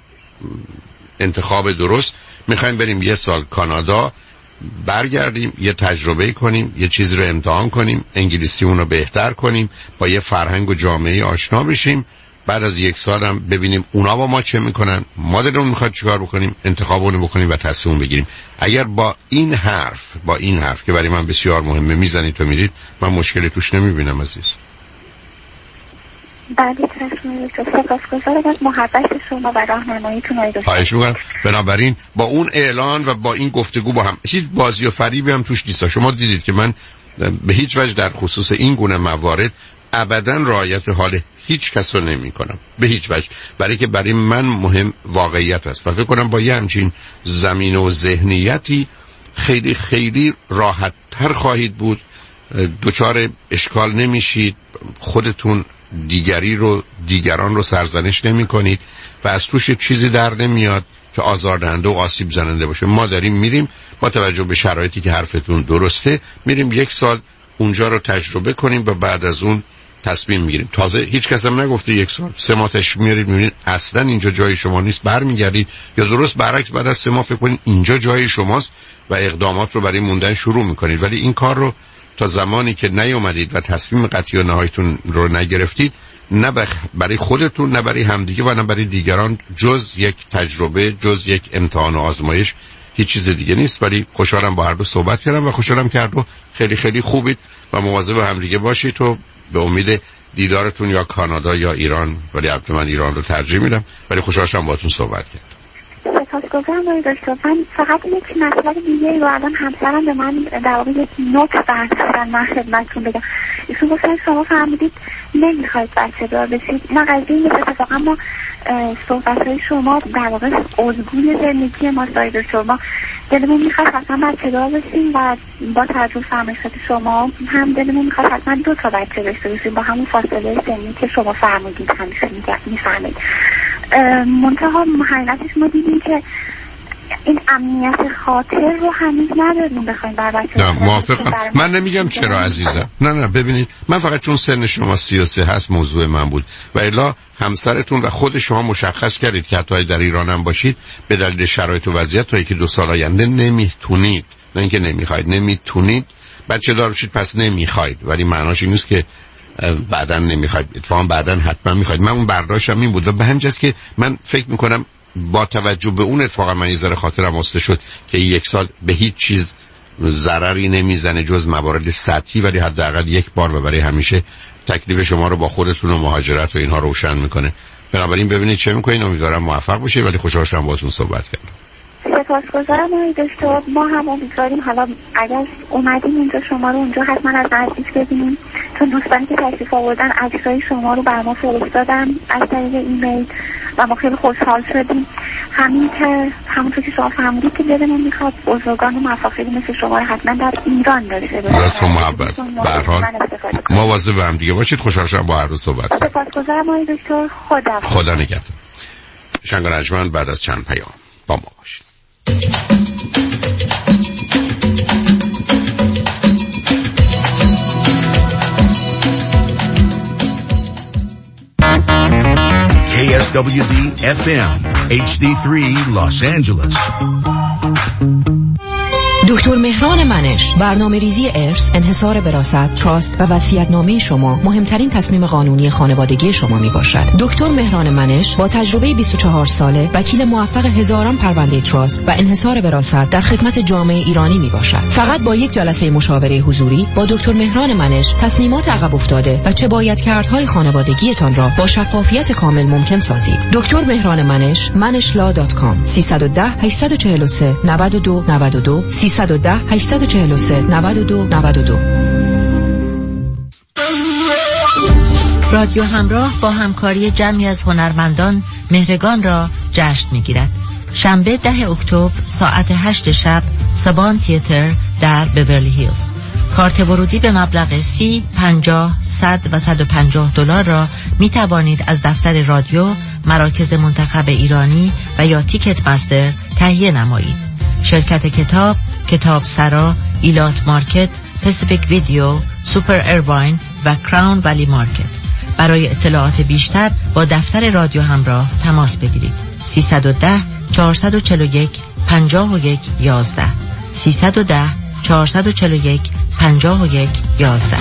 Speaker 1: انتخاب درست میخوایم بریم یه سال کانادا، برگردیم یه تجربه کنیم، یه چیزی رو امتحان کنیم، انگلیسی اون رو بهتر کنیم، با یه فرهنگ و جامعه آشنا بشیم، بعد از یک سال هم ببینیم اونا با ما چه میکنن، ما دلمون میخواد چیکار بکنیم، انتخاب اون بکنیم و تصمیم بگیریم. اگر با این حرف با این حرف که برای من بسیار مهمه میزنید تو میرید، من مشکلی توش نمیبینم عزیز.
Speaker 2: بله چشم سپاسگزارم از محبت شما و راهنماییتون آقای دکتر.
Speaker 1: خواهش می‌کنم. بنابراین با اون اعلان و با این گفتگو با هم هیچ بازی و فریبی هم توش نیست. شما دیدید که من به هیچ وجه در خصوص این گونه موارد ابداً رعایت حال هیچ کس رو نمی کنم به هیچ وجه، برای که برای من مهم واقعیت است و فکر کنم با یه همچین زمین و ذهنیتی خیلی خیلی راحت تر خواهید بود، دوچار اشکال نمیشید، خودتون دیگری رو دیگران رو سرزنش نمی کنید و از توش چیزی در نمیاد که آزاردهنده و آسیب زننده باشه. ما داریم میریم با توجه به شرایطی که حرفتون درسته، میریم یک سال اونجا رو تجربه کنیم و بعد از اون تصمیم میگیریم. تازه هیچ کس هم نگفته یک سال سه ماه تشریف میارید میبینید اصلا اینجا جای شما نیست برمیگردید، یا درست برعکس بعد از سه ماه فکر کنید اینجا جای شماست و اقدامات رو برای موندن شروع میکنید. ولی این کار رو تا زمانی که نیومدید و تصمیم قطعی و نهاییتون رو نگرفتید، نه برای خودتون نه برای همدیگه و نه برای دیگران جز یک تجربه، جز یک امتحان و آزمایش هیچ چیز دیگه نیست. ولی خوشحالم با هر دو صحبت کردم و خوشحالم که هر دو خیلی خیلی خوبید و مواظب همدیگه باشید و به امید دیدارتون یا کانادا یا ایران، ولی البته من ایران رو ترجیح میدم، ولی خوشحالم باهاتون صحبت کردم.
Speaker 2: سپاسگزارم آقای دکتر. من فقط یک مسئله دیگه رو الان همسرم به من در واقع یک نوت برداشتن من خدمتتون بگم. ایشون گفتن شما فهمیدید نمیخواید بچه دار بشید. نه قضیه نیست، اتفاقا ما صحبت‌های شما در واقع الگوی زندگی ما آقای دکتر. ما دلمون میخواد حتما بچه دار بشیم و با توجه فرمایشات شما هم دلمون میخواد حتما دو تا بچه داشته باشیم با همون فاصله سنی که شما فرمودید همیشه میفهمید. منتها حقیقتش ما دیدیم که این امنیت خاطر رو هنوز نداریم بخوایم بر بچه.
Speaker 1: نه موافقم. من نمیگم چرا عزیزم، نه نه ببینید من فقط چون سن شما سی و سه هست موضوع من بود و الا همسرتون و خود شما مشخص کردید که حتی در ایران هم باشید به دلیل شرایط و وضعیت تا که دو سال آینده نمیتونید، نه اینکه نمیخواید، نمیتونید بچه دار بشید پس نمیخواید، ولی معناش این نیست که بعداً نمیخواید، اتفاقا بعداً حتما میخواید. من اون برداشتم این بود و به همجاست که من فکر میکنم با توجه به اون اتفاقا من یه ذره خاطرم آسوده شد که یک سال به هیچ چیز ضرری نمیزنه جز موارد سطحی، ولی حداقل یک بار و برای همیشه تکلیف شما رو با خودتون و مهاجرت و اینها روشن میکنه. بنابراین ببینید چه میکنین. امیدوارم موفق بشید، ولی خوشحال شدم باهاتون صحبت کردم.
Speaker 2: سپاسگزارم آقای دکتر. ما هم امیدواریم حالا اگر اومدیم اینجا شما رو اونجا حتما از نزدیک ببینیم، چون دوستانی که تشریف آوردن عکسای شما رو بر ما فرستادن از طریق ایمیل و ما خیلی خوشحال شدیم. همین که همونطور که شما فهمیدید که دلمون میخواد بزرگان و مفاخری مثل شما رو حتما در ایران داشته باشیم.
Speaker 1: براتون محبت. به هر حال مواظب هم دیگه باشید. خوشحال شدم با هر دو صحبت کردم.
Speaker 2: سپاسگزارم آقای دکتر. خدا
Speaker 1: خدا نگهدار. شنگ رجمن بعد از چند پیام با ما باشید.
Speaker 3: K S W B F M H D three Los Angeles.
Speaker 8: دکتر مهران منش، برنامه ریزی ارث، انحصار وراثت، تراست و وصیت‌نامه شما مهمترین تصمیم قانونی خانوادگی شما می باشد. دکتر مهران منش با تجربه بیست و چهار ساله، وکیل موفق هزاران پرونده تراست و انحصار وراثت در خدمت جامعه ایرانی می باشد. فقط با یک جلسه مشاوره حضوری با دکتر مهران منش تصمیمات عقب افتاده و چه باید کردهای خانوادگیتان را با شفافیت کامل ممکن سازید. دکتر مهران منش منش لا دات کام سیصد و ده هشتصد و چهل و سه نود و دو نود و دو سیصد و ده هشتصد و چهل و سه نود و دو نود و دو.
Speaker 6: رادیو همراه با همکاری جمعی از هنرمندان مهرگان را جشن می‌گیرد. شنبه ده اکتبر ساعت هشت شب سابان تئاتر در بیورلی هیلز. کارت ورودی به مبلغ سی، پنجاه، صد و صد و پنجاه دلار را می توانید از دفتر رادیو، مراکز منتخب ایرانی و یا تیکت مستر تهیه نمایید. شرکت کتاب، کتاب سرا، ایلات مارکت، پسیفیک ویدیو، سوپر ایرواین و کراون ولی مارکت. برای اطلاعات بیشتر با دفتر رادیو همراه تماس بگیرید. سیصد و ده چهارصد و چهل و یک پنجاه و یک یازده سیصد و ده چهارصد و چهل و یک پنجاه و یک یازده.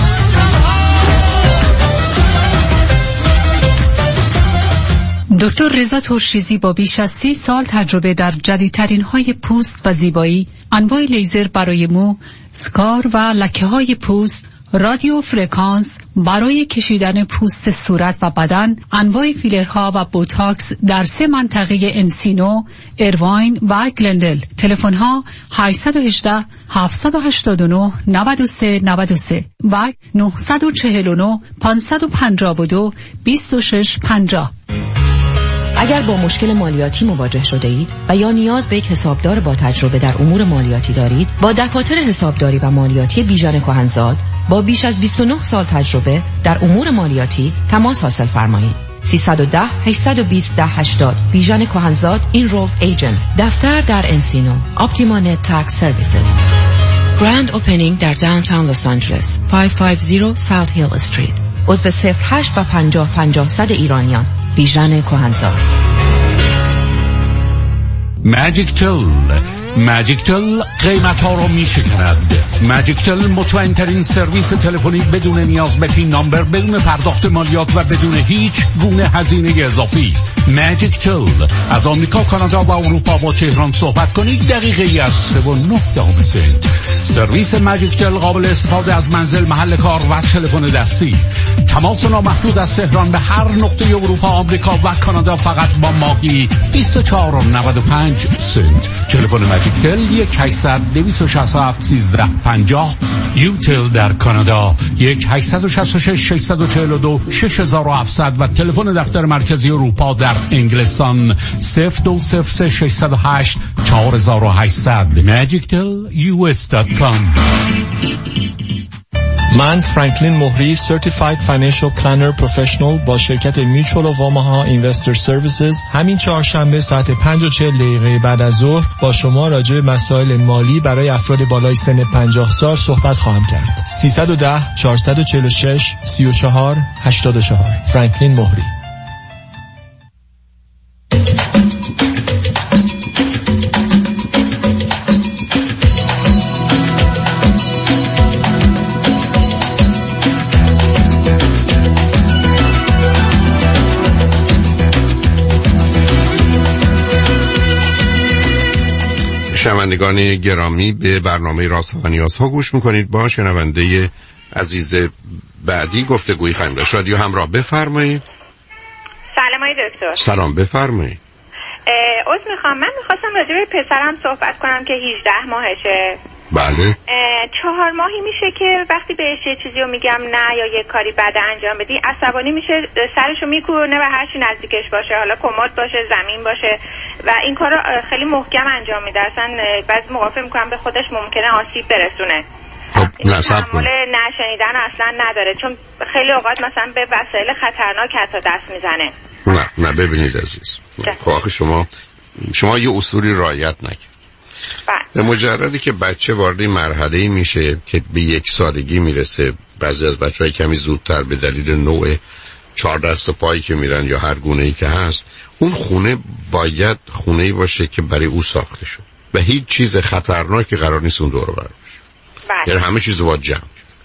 Speaker 13: دکتر رضا ترشیزی با بیش از سی سال تجربه در جدیدترین های پوست و زیبایی، انواع لیزر برای مو، سکار و لکه های پوست،
Speaker 18: رادیو فرکانس برای کشیدن پوست صورت و بدن، انواع فیلرها و بوتاکس در سه منطقه انسینو، ایرواین و گلندل. تلفن ها هشت یک هشت، هفت هشت نه، نه سه نه سه و نه چهار نه، پنج پنج دو، دو شش پنج صفر.
Speaker 8: اگر با مشکل مالیاتی مواجه شده اید و یا نیاز به یک حسابدار با تجربه در امور مالیاتی دارید، با دفاتر حسابداری و مالیاتی بیژن کهنزاد با بیش از بیست و نه سال تجربه در امور مالیاتی تماس حاصل فرمایید. سیصد و ده، هشتصد و بیست، ده هشتاد. بیژن کهنزاد اینرولد ایجنت. دفتر در انسینو. اپتیما نت تکس سرویسز. گراند اوپنینگ در داونتاون لس آنجلس. پانصد و پنجاه ساوت هیل استریت. عضو صفر هشت و پنجاه پنجاه صد ایرانیان. بیژن کهنزاد.
Speaker 19: ماجیک تل ماجیک تل قیمت ها رو می شکند. ماجیک تل مطمئن ترین سرویس تلفنی بدون نیاز به پین نامبر، بدون پرداخت مالیات و بدون هیچ گونه هزینه اضافی. ماجیک تل از آمریکا، کانادا و اروپا با تهران صحبت کنید دقیقه ای از سه و نه دهم سنت. سرویس ماجیک تل قابل استفاده از منزل، محل کار و تلفن دستی. تماس نامحدود از تهران به هر نقطه اروپا، آمریکا و کانادا فقط با ماهی بیست و چهار و نود و پنج سنت. تلفن ماجیک تل یک هشتصد، دویست و شصت و هفت، سیزده پنجاه. یوتل در کانادا یک هشتصد و شصت و شش، ششصد و چهل و دو، شش هزار و هفتصد و تلفن دفتر مرکزی اروپا در انگلستان صفر دو صفر سه، ششصد و هشت، چهار هزار و هشتصد. ماجیک تل یو اس دات کام.
Speaker 20: من فرانکلین مهری Certified Financial Planner Professional با شرکت Mutual of Omaha Investor Services همین چهارشنبه ساعت پنج و چهل دقیقه بعد از ظهر با شما راجع به مسائل مالی برای افراد بالای سن پنجاه سال صحبت خواهم کرد. سیصد و ده، چهارصد و چهل و شش، سی و چهار، هشتاد و چهار. فرانکلین مهری.
Speaker 1: شنوندگان گرامی، به برنامه راست و نیازها گوش میکنید. با شنونده عزیز بعدی گفتگوی خواهیم داشت. رادیو همراه، بفرمایید.
Speaker 21: سلام آقای دکتر.
Speaker 1: سلام، بفرمایید.
Speaker 21: عذر میخوام، من میخواستم راجع به پسرم صحبت کنم که هجده ماهشه.
Speaker 1: بله.
Speaker 21: چهار ماهی میشه که وقتی بهش یه چیزی رو میگم نه یا یه کاری بد انجام بدی عصبانی میشه، سرشو میکونه و هر چی نزدیکش باشه، حالا کمد باشه، زمین باشه، و این کارو خیلی محکم انجام میده. اصلا بعضی موقع فکر میکنم به خودش ممکنه آسیب برسونه.
Speaker 1: خب
Speaker 21: تحمل نشنیدن اصلا نداره، چون خیلی اوقات مثلا به وسایل خطرناک حتی دست میزنه.
Speaker 1: نه نه ببینید عزیز، خب آخه شما شما یه اصولی رعایت نکنید. به مجردی که بچه وارد مرحله‌ای میشه که به یک سالگی میرسه، بعضی از بچه‌ها کمی زودتر به دلیل نوع چهار دست و پایی که میرن یا هر گونه‌ای که هست، اون خونه باید خونه‌ای باشه که برای او ساخته شد و هیچ چیز خطرناکی قرار نیست اون دور و بر باشه. یعنی همه چیز باید جمع.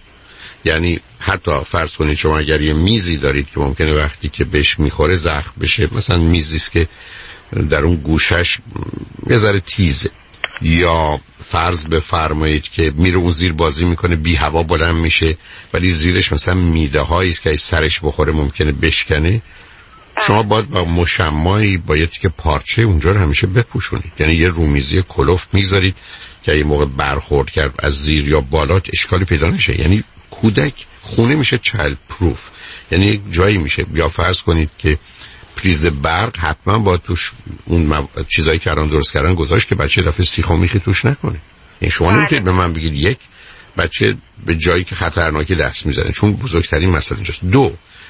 Speaker 1: یعنی حتی فرض کنید شما اگر یه میزی دارید که ممکنه وقتی که بهش میخوره زخم بشه، مثلا میزی است که در اون گوشش یه ذره تیزه، یا فرض بفرمایید که میره اون زیر بازی میکنه، بی هوا بلند میشه ولی زیرش مثلا میده هایی است که سرش بخوره ممکنه بشکنه، شما باید با مشمعی باید که پارچه اونجا رو همیشه بپوشونید. یعنی یه رومیزی کلفت میذارید که یه موقع برخورد کرد از زیر یا بالا اشکالی پیدا نشه. یعنی کودک خونه میشه چایلد پروف، یعنی یک جایی میشه، یا فرض کنید که پریز برق حتما با توش اون مو... چیزایی که الان درست کردن گذاشت که بچه دفعه سیخ و میخی توش نکنه. یعنی شما نمیتونید به من بگید یک بچه به جایی که خطرناکی دست میزنه، چون بزرگترین مسئله اینجاست. دو،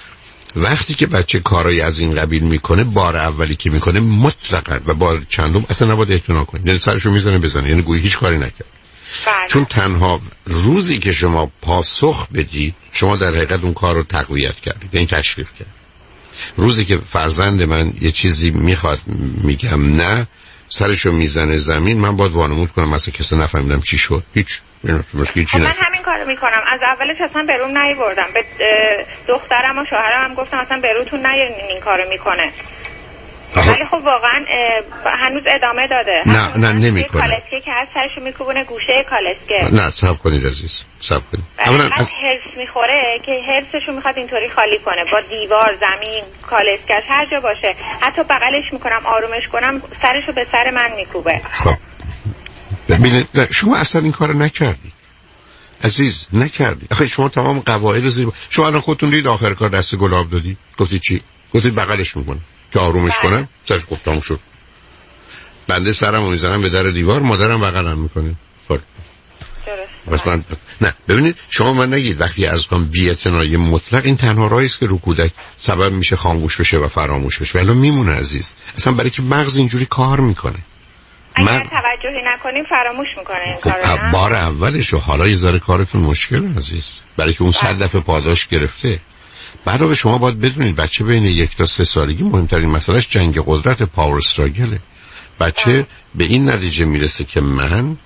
Speaker 1: وقتی که بچه کارایی از این قبیل میکنه، بار اولی که میکنه مطلقاً و بار چندم اصلا نباید اعتنا کنید، یعنی سرشو میزنه بزنه، یعنی گویی هیچ کاری نکرد. بله. چون تنها روزی که شما پاسخ بدید شما در حقیقت اون کار رو تقویت کردید، یعنی تشویق کرد. روزی که فرزند من یه چیزی میخواد میگم نه، سرشو میزنه زمین، من باید وانمود کنم مثلا کسی نفهمیدم چی شد، هیچ مشکلی چی
Speaker 21: من
Speaker 1: نشد.
Speaker 21: همین کارو میکنم، از اولش اصلا برون نیوردم، به دخترم و شوهرم هم گفتم اصلا بروتون نیارین این کارو میکنه. ولی خب واقعا هنوز ادامه داده.
Speaker 1: نه نه نمیکنه.
Speaker 21: کالسکه که از سرشو میکوبونه گوشه کالسکه.
Speaker 1: نه صبر کنید عزیز، صبر کنید.
Speaker 21: اولا از هرس میخوره که هرسشو میخواد اینطوری خالی کنه با دیوار، زمین، کالسکش هر جا باشه. حتی بغلش میکنم آرومش کنم سرشو به سر من میکوبه.
Speaker 1: خب ببینید شما اصلا این کارو نکردی عزیز، نکردی. آخه شما تمام قواعد زیر شما الان خودتون دید آخر کار دست گلاب دادی، گفتی چی؟ گفتی بغلش میکنم که آرومش کنم. سرش گفتم شد. بنده سرمو میزنم به در دیوار، مادرم بغلم میکنه. خب درست. من... نه ببینید شما من نگید وقتی از کام بی‌اعتنایی مطلق این تنها راهی است که رو کودک سبب میشه خاموش بشه و فراموش بشه. ولی میمونه عزیز، اصلا برای که مغز اینجوری کار میکنه.
Speaker 21: اگر من... توجهی نکنیم فراموش میکنه این
Speaker 1: خب کارو. بار اولش و حالا یه ذره کارتون مشکل عزیز، برای که اون صد دفعه پاداش گرفته. بعد شما باید بدونید بچه بین یک تا سه سالگی مهمترین مسئلهش جنگ قدرت، پاور استراگله. بچه آه. به این نتیجه میرسه که من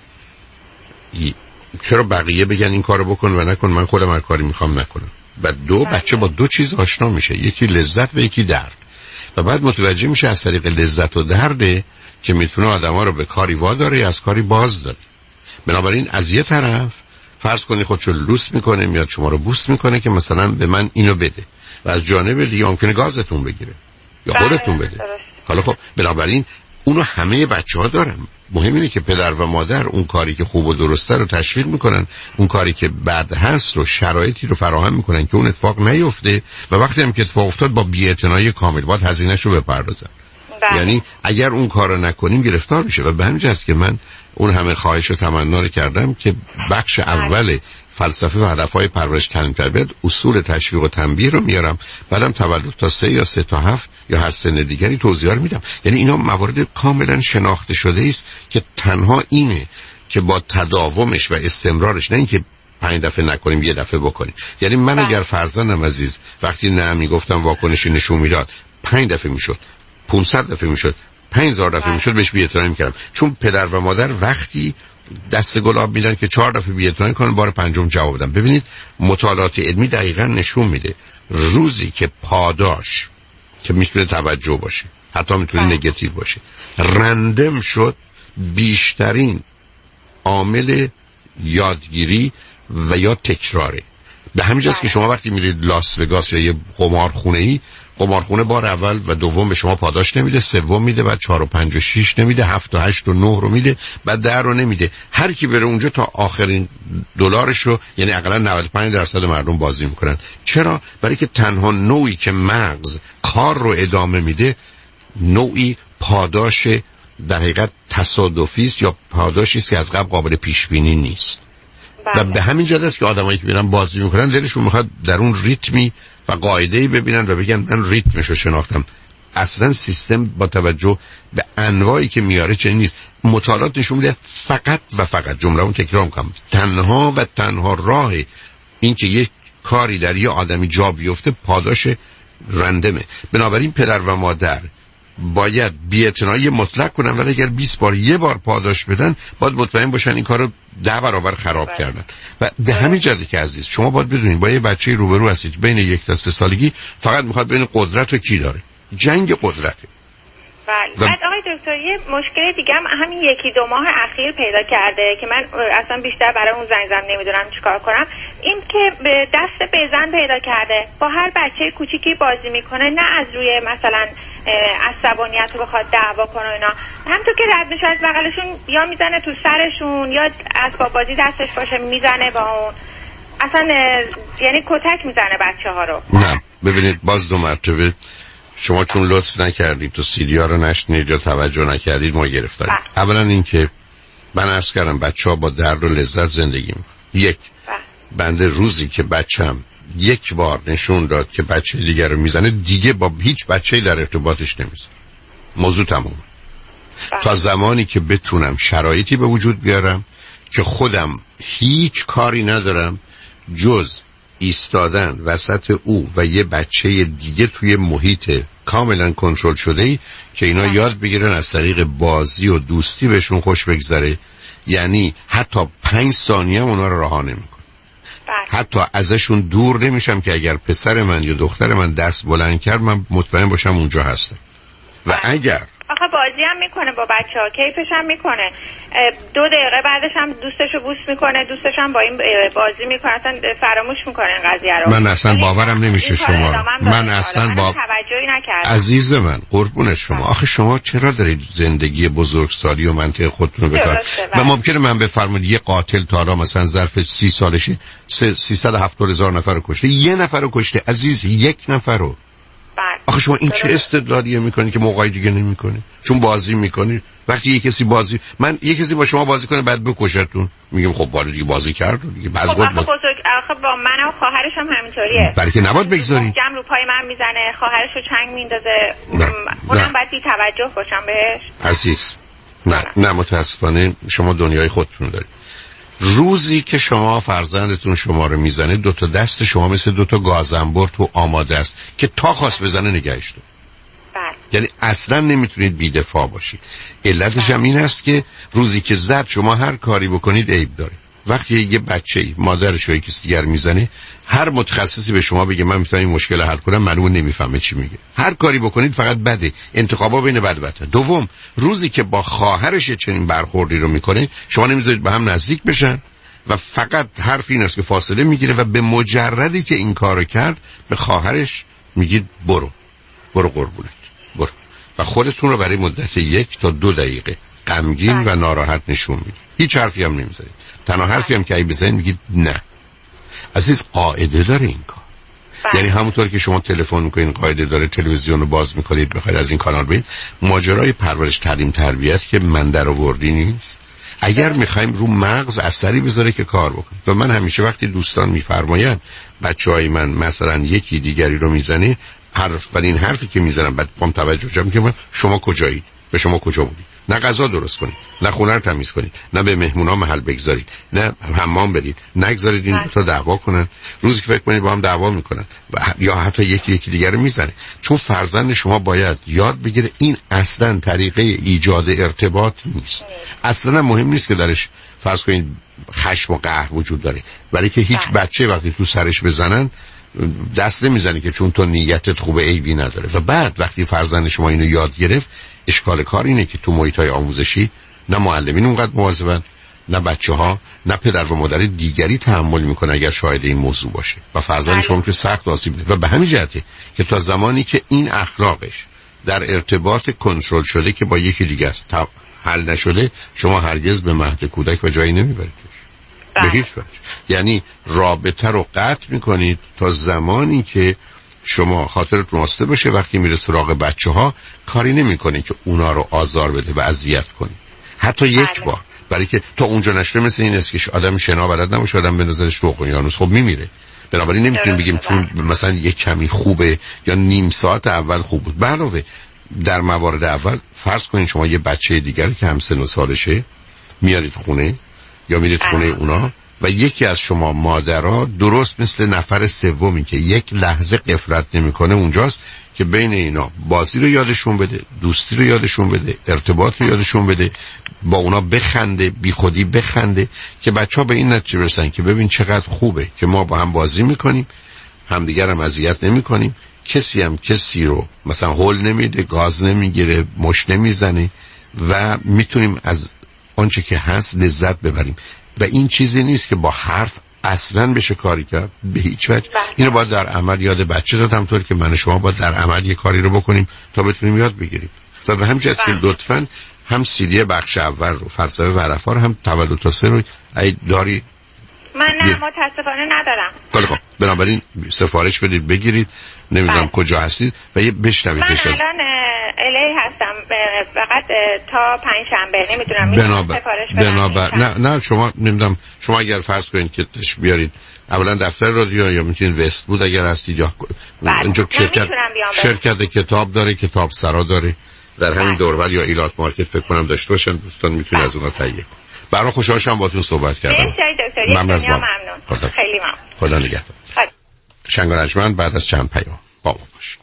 Speaker 1: چرا بقیه بگن این کارو بکن و نکن، من خودم هر کاری میخوام نکنم. و دو آه. بچه با دو چیز آشنا میشه، یکی لذت و یکی درد. و بعد متوجه میشه از طریق لذت و درده که میتونه آدما رو به کاری واداره یا از کاری باز داره. بنابراین از یه طرف فرض کنی خودشو لوس میکنه، میاد شما رو بوست میکنه که مثلا به من اینو بده، و از جانب دیگه ممکنه گازتون بگیره یا خودتون بده. حالا خب بنابراین اونو همه بچه‌ها دارن. مهم اینه که پدر و مادر اون کاری که خوب و درسته رو تشویق میکنن، اون کاری که بد هست رو شرایطی رو فراهم میکنن که اون اتفاق نیفته، و وقتی هم که اتفاق افتاد با بی‌اعتنایی کامل باید هزینه‌ش رو بپردازن. یعنی اگر اون کارو نکنیم گرفتار میشه. و به همین جاست که من اون همه خواهش و تمنا رو کردم که بخش اول فلسفه و هدفهای پرورش تعلیم تربیت اصول تشویق و تنبیه رو میارم، بعدم تولد تا سه یا سه تا هفت یا هر سن دیگری توضیح رو میدم. یعنی اینا موارد کاملا شناخته شده است که تنها اینه که با تداومش و استمرارش، نه اینکه پنج دفعه نکنیم یه دفعه بکنیم. یعنی من اگر فرزندم عزیز وقتی نه میگفتم واکنشی نشون میداد پنج دفعه میشد، پانصد دفعه میشد، پنج هزار دفعه میشد، بهش بی‌احترامی میکردم. چون پدر و مادر وقتی دست گلاب میدن که چهار دفعه بی‌احترامی کنن بار پنجم جواب بدن. ببینید مطالعات علمی دقیقاً نشون میده روزی که پاداش که میتونه توجه باشه، حتی میتونه نگاتیو باشه، رندم شد، بیشترین عامل یادگیری و یا تکراره. به همین جاست که شما وقتی میرید لاس وگاس یا یه قمارخونه‌ای، قمارخونه بار اول و دوم به شما پاداش نمیده، سوم میده، بعد چهار و پنج و شش نمیده، هفت و هشت و نه رو میده، بعد ده رو نمیده. هر کی بره اونجا تا آخرین دلارش رو، یعنی حداقل نود و پنج درصد مردم بازی میکنن. چرا؟ برای که تنها نوعی که مغز کار رو ادامه میده نوعی پاداش در حقیقت تصادفی است یا پاداشی است که از قبل قابل پیش بینی نیست. بله. و به همین جهت است که آدمایی که میرن بازی میکنن دلشون میخواد در اون ریتمی و قاعده‌ای ببینن و بگن من ریتمش رو شناختم. اصلا سیستم با توجه به انواعی که میاره چنین نیست. مطالعات نشون میده فقط و فقط، جمله اون تکرار میکنم، تنها و تنها راه این که یک کاری در یه آدمی جا بیفته پاداش رندمه. بنابراین پدر و مادر باید بی‌اعتنایی مطلق کنن، ولی اگر بیست بار یه بار پاداش بدن باید مطمئن باشن این کارو ده برابر خراب کردن. و به همین جهت که عزیز شما باید بدونید با یه بچه روبرو هستید بین یک تا سه سالگی فقط میخواد بین قدرت و کی داره، جنگ قدرته.
Speaker 21: بله. و... بعد آقای دکتر یه مشکل دیگه هم همین یکی دو ماه اخیر پیدا کرده که من اصلا بیشتر برای اون زنگ زدم نمیدونم چیکار کنم، این که به دست بزن پیدا کرده، با هر بچه کوچیکی بازی میکنه، نه از روی مثلا عصبانیت رو بخواد دعوا کنه اینا، همونطور که رد میشه از بغلشون یا میزنه تو سرشون یا اسباب بازی دستش باشه میزنه با اون، اصلا یعنی کتک میزنه بچه ها رو.
Speaker 1: نه ببینید باز دو مرتبه شما چون لطف نکردید تو سیدیا رو نشنید یا توجه نکردید ما گرفتاریم. اولا این که من عرض کردم بچه ها با درد و لذت زندگی میکنن. یک بنده روزی که بچم یک بار نشون داد که بچه دیگر رو میزنه دیگه با هیچ بچه‌ای در ارتباطش نمیزنه، موضوع تموم. تا زمانی که بتونم شرایطی به وجود بیارم که خودم هیچ کاری ندارم جز ایستادن وسط او و یه بچه دیگه توی محیط کاملا کنترل شده ای که اینا یاد بگیرن از طریق بازی و دوستی بهشون خوش بگذره، یعنی حتی پنج ثانیه هم اونا رو رها نمی‌کنم. حتی ازشون دور نمیشم که اگر پسر من یا دختر من دست بلند کرد من مطمئن باشم اونجا هستم. و اگر
Speaker 21: آخه بازی هم میکنه با بچه ها، کیفش هم میکنه، دو دقیقه بعدش هم دوستشو بوس میکنه، دوستش هم با این بازی میکنه، اصلا فراموش میکنه این قضیه رو.
Speaker 1: من اصلا باورم نمیشه شما، من اصلا با
Speaker 21: توجهی نکردم.
Speaker 1: عزیز من قربون شما، آخه شما چرا دارید زندگی بزرگسالی و منطق خودتون رو بکار و ممکنه من بفرمایید یه قاتل تا حالا مثلا ظرف سی سالشه سیصد و هفتاد هزار نفر رو کشته، یه نفر رو کشته عزیز، یک نفر رو. آخه شما این چه استدلالیه میکنی که موقعی دیگه نمیکنی؟ چون بازی میکنی. وقتی یه کسی بازی من یه کسی با شما بازی کنه بعد بکشتون، میگم خب بالا دیگه بازی کرد دیگه. بعض
Speaker 21: خب آخه بزرگ آخه با من و خواهرش هم همینطوریه.
Speaker 1: برای که نباید بگذاری.
Speaker 21: جمع رو پای من میزنه، خواهرش رو چنگ میندازه. اونم باید بی توجه باشم بهش.
Speaker 1: عزیز نه نه متاسفانه شما دنیای خودتون دارید. روزی که شما فرزندتون شما رو میزنه دو تا دست شما مثل دو تا گازنبر تو آماده است که تا خواست بزنه نگهش داره. یعنی اصلا نمیتونید بی‌دفاع باشید. علتش هم این است که روزی که زد شما هر کاری بکنید عیب داره. وقتی یه بچه‌ای مادرش یا کسی دیگر میزنه، هر متخصصی به شما بگه من میتونم این مشکل حل کنم، معلومه نمیفهمه چی میگه. هر کاری بکنید فقط بده. انتخابا بین بد و بد. دوم، روزی که با خواهرش چنین برخوردی رو میکنه، شما نمیذارید به هم نزدیک بشن و فقط حرف این است که فاصله میگیره و به مجردی که این کارو کرد به خواهرش میگید برو برو قربونت برو و خودتون رو برای مدت یک تا دو دقیقه غمگین و ناراحت نشون میدید. هیچ حرفی هم نمیزنید. تنها حرفی هم که ای بزنید میگید نه. عزیز قاعده داره این کار. بله. یعنی همونطور که شما تلفن میکنین قاعده داره تلویزیون رو باز میکنید بخواید از این کانال ببینید. ماجرای پرورش تعلیم تربیت که من در آوردی نیست. اگر میخوایم رو مغز اثری بذاره که کار بکنه. و من همیشه وقتی دوستان میفرمایند بچهای من مثلا یکی دیگری رو میزنه، حرف ولی این حرفی که میزنم بعد پام توجه شم که من شما کجایید؟ به شما کجا بودید؟ نه غذا درست کنید، نه خونه رو تمیز کنید، نه به مهمونا محل بگذارید، نه حمام برید، نگذارید این دو تا دعوا کنن. روزی که فکر کنید با هم دعوا میکنن و یا حتی یکی یکی دیگر رو میزنه. چون فرزند شما باید یاد بگیره این اصلا طریقه ایجاد ارتباط نیست. اصلا مهم نیست که درش فرض کنید خشم و قهر وجود داره، ولی که هیچ بچه وقتی تو سرش بزنن دست نمیزنی که چون تو نیتت خوبه عیبی نداره. و بعد وقتی فرزند شما اینو یاد گرفت، اشکال کار اینه که تو محیط‌های آموزشی نه معلمین اونقدر مواظبن، نه بچه‌ها، نه پدر و مادر دیگری تحمل میکنه اگر شاهد این موضوع باشه و فرزند شما که سخت آسیب می‌بینه. و به همین جهته که تا زمانی که این اخلاقش در ارتباط کنترل شده که با یکی دیگه است حل نشده، شما هرگز به مهد کودک و جایی نمیبرید. به هیچ وجه. یعنی رابطه رو قطع میکنید تا زمانی که شما خاطرتون آسوده باشه. وقتی میره سراغ بچه ها کاری نمیکنه که اونا رو آزار بده و اذیت کنه، حتی یک بله. بار، برای که تا اونجا نشده مثل این است که آدم شنا بلد نباشه آدم به نظرش رو اقیانوس خب میمیره. بنابراین نمیتونیم بگیم چون مثلا یک کمی خوبه یا نیم ساعت اول خوب بود. علاوه در موارد اول فرض کنید شما یه بچه دیگری که هم سن و سالشه میارید خونه یا میرید خونه اونا و یکی از شما مادرها درست مثل نفر سومی که یک لحظه غفلت نمیکنه اونجاست که بین اینا بازی رو یادشون بده، دوستی رو یادشون بده، ارتباط رو یادشون بده، با اونا بخنده، بی خودی بخنده، که بچه ها به این نتیجه برسن که ببین چقدر خوبه که ما با هم بازی میکنیم، همدیگر هم اذیت نمیکنیم، کسی هم کسی رو مثلا هول نمیده، گاز نمیگیره، مش نمیزنه و میتونیم از آنچه که هست لذت ببریم. و این چیزی نیست که با حرف اصلا بشه کاری کرد، به هیچ وجه. اینو باید در عمل یاد بچه دادم، طور که من شما باید در عمل یه کاری رو بکنیم تا بتونیم یاد بگیریم. و به همین جهت که لطفاً هم سیدی بخش اول رو فلسفه و عرفا رو هم تولد تا سه رو ای داری.
Speaker 21: من نه متاسفانه ندارم.
Speaker 1: خیلی خب، بنابراین سفارش بدید بگیرید. نمیدونم بله. کجا هستید و یه بشنوید.
Speaker 21: من الان الی هستم فقط تا پنج شنبه، نمیدونم میتونم سفارش بدم.
Speaker 1: بنابر... نه نه شما نمیدونم شما اگر فرض کنید که تش بیارید اولا دفتر رادیو یا میتونید وست بود اگر هستید یا
Speaker 21: بله.
Speaker 1: اینجا شرکت شرکت کتاب داره، کتاب سرا داره در همین بله. دورور یا ایلات مارکت فکر کنم داشته باشن، دوستان میتونید از اونها تهیه کنید. برای خوشحال شدم باهاتون صحبت کردم.
Speaker 21: ممنون. خدا. خیلی ممنون.
Speaker 1: خدا نگهدار. شنگ و نجمن بعد از چند پیام با ما باشید.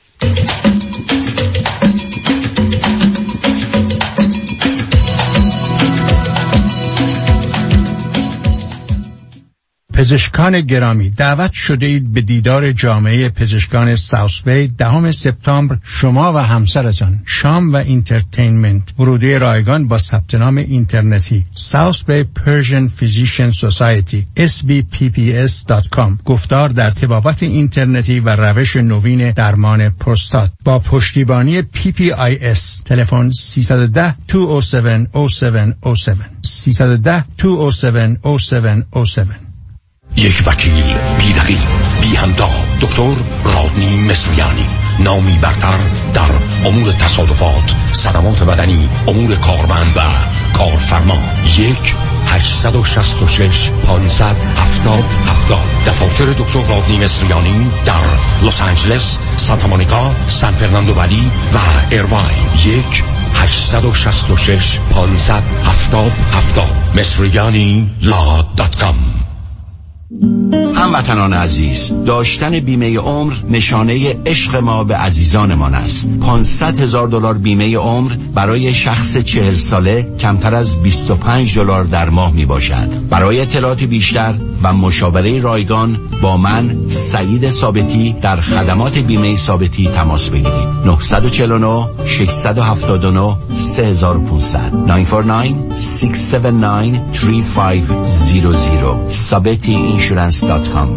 Speaker 4: پزشکان گرامی، دعوت شده اید به دیدار جامعه پزشکان ساوث بی دهم سپتامبر. شما و همسرتان شام و اینترتینمنت، ورودی رایگان با ثبت نام اینترنتی South Bay Persian Physician Society اس بی پی پی اس دات کام. گفتار در طبابت اینترنتی و روش نوین درمان پروستات با پشتیبانی پی پی آی اس. تلفن سیصد و ده دو صفر هفت صفر صفر صفر سیصد و ده دو صفر صفر صفر صفر.
Speaker 3: یک وکیل بی رقیب بی همتا، دکتر رادنی مصریانی، نامی برتر در امور تصادفات، صدمات بدنی، امور کارمند و کارفرما. یک هشتصد و شصت و شش پانصد هفتاد هفتاد. دفاتر دکتر رادنی مصریانی در لس آنجلس، سانتا مونیکا، سان فرناندو ولی و ایرواین. یک هشتصد و شصت و شش پانصد هفتاد هفتاد. مصریانی لا دات کام.
Speaker 10: هموطنان عزیز، داشتن بیمه عمر نشانه عشق ما به عزیزانمان است. پانصد هزار دلار بیمه عمر برای شخص چهل ساله کمتر از بیست و پنج دلار در ماه می باشد. برای اطلاعات بیشتر و مشاوره رایگان با من سعید ثابتی در خدمات بیمه ثابتی تماس بگیرید. نه چهار نه شش هفت نه سه پانصد نه چهار نه شش هفت نه سه پنج صفر صفر sabeti insurance dot com.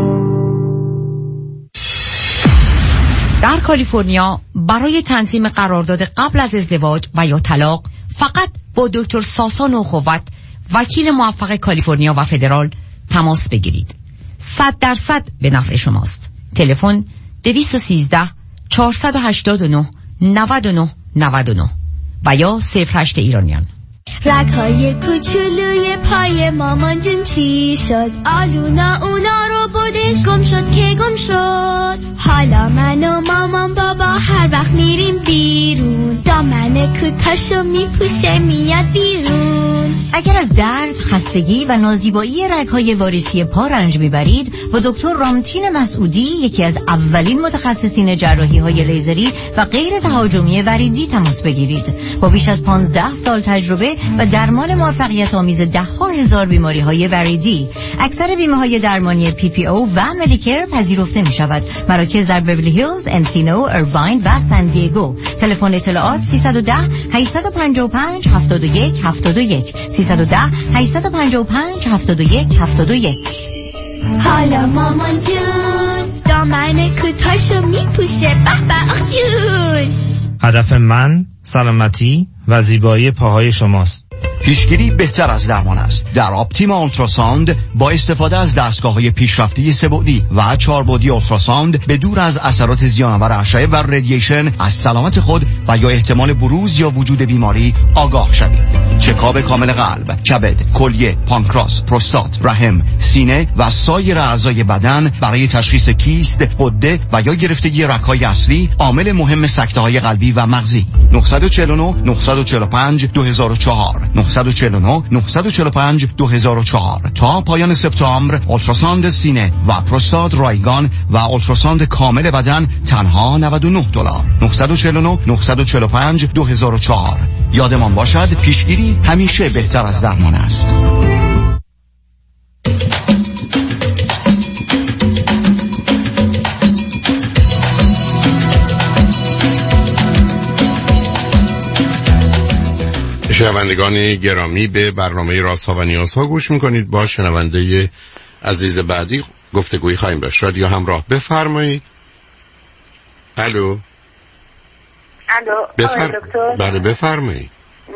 Speaker 6: در کالیفرنیا برای تنظیم قرارداد قبل از ازدواج و یا طلاق فقط با دکتر ساسان اخوت، وکیل موفق کالیفرنیا و فدرال تماس بگیرید. صد درصد به نفع شماست. تلفن دویست و سیزده چهارصد و هشتاد و نه نود و نه نود و نه و یا صفر هشت ایرانیان.
Speaker 22: رگ‌های کوچولوی پای مامان جون چی شد؟ آلونا اونا رو بردش، گم شد که گم شد. حالا من و مامان بابا هر وقت میریم بیرون، دامن کوتاشو میپوشه میاد بیرون.
Speaker 6: اگر از درد، خستگی و نازیبایی رگ‌های واریسی پا رنج میبرید، با دکتر رامتین مسعودی، یکی از اولین متخصصین جراحی‌های لیزری و غیر تهاجمی وریدی تماس بگیرید. با بیش از پانزده سال تجربه و درمان موفقیت آمیز ده ها هزار بیماری های وریدی، اکثر بیمه های درمانی پی پی او و مدیکر پذیرفته می شود. مراکز در بیولی هیلز، انسینو، ارواین و سان دیگو. تلفن اطلاعات سیصد و ده هشتصد و پنجاه و پنج هفتاد و یک هفتاد و یک سیصد و ده هشتصد و پنجاه و پنج هفتاد و یک هفتاد و یک.
Speaker 22: حالا مامان جون دامن کوتاشو میپوشه، به به آخ جون.
Speaker 23: هدف من سلامتی و زیبایی پاهای شماست.
Speaker 10: پیشگیری بهتر از درمان است. در آپتیما اولتراساند با استفاده از دستگاه‌های پیشرفته سه‌بعدی و چهاربعدی اولتراساند به دور از اثرات زیانآور اشعه و رادییشن از سلامت خود و یا احتمال بروز یا وجود بیماری آگاه شوید. چکاپ کامل قلب، کبد، کلیه، پانکراس، پروستات، رحم، سینه و سایر اعضای بدن برای تشخیص کیست، غده و یا گرفتگی رگ‌های اصلی، عامل مهم سکته‌های قلبی و مغزی. نه چهار نه نه چهار پنج دو هزار و چهار نه چهار نه نه چهار پنج دو هزار و چهار. تا پایان سپتامبر اولتراساند سینه و پروستات رایگان و اولتراساند کامل بدن تنها نود و نه دلار. نه چهار نه نه چهار پنج دو هزار و چهار. یادمان باشد پیشگیری همیشه بهتر از درمان است.
Speaker 1: شنوندگان گرامی، به برنامه رازها و نیازها گوش میکنید. با شنونده عزیز بعدی گفتگویی خواهیم داشت. رادیو همراه، بفرمایید. الو
Speaker 2: الو
Speaker 1: بفر...
Speaker 2: دکتر.
Speaker 1: بله بفرمایید.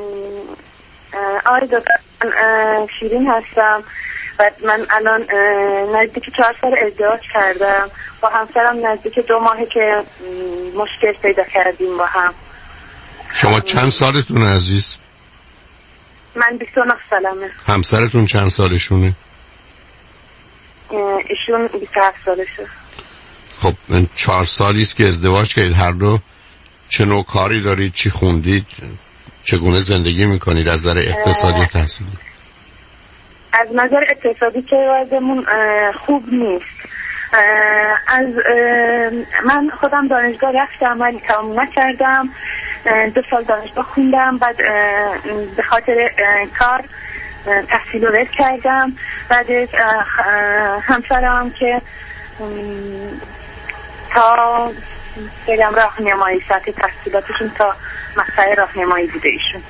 Speaker 2: آقای دکتر، من شیرین هستم و من الان نزدیک چهار سال ازدواج کردم. با همسرم نزدیک دو ماهه که مشکل پیدا کردیم با هم.
Speaker 1: شما چند سالتون عزیز؟
Speaker 2: من بیست و نه سالمه.
Speaker 1: همسرتون چند سالشونه؟
Speaker 2: ایشون بیست و هفت سالشه.
Speaker 1: خب من چهار سالی است که ازدواج کردید. هر دو چه نوع کاری دارید؟ چی خوندید؟ چگونه زندگی میکنید از نظر اقتصادی و تحصیلی؟
Speaker 2: از نظر اقتصادی که وضعمون خوب نیست. از من خودم دانشگاه رفتم ولی تمام نکردم. دو سال دانشگاه خوندم، بعد به خاطر کار تحصیل رو ول کردم. بعد همسرم که تا بگم راهنمایی سطح تحصیلاتشون تا مقطع راهنمایی بوده ایشون.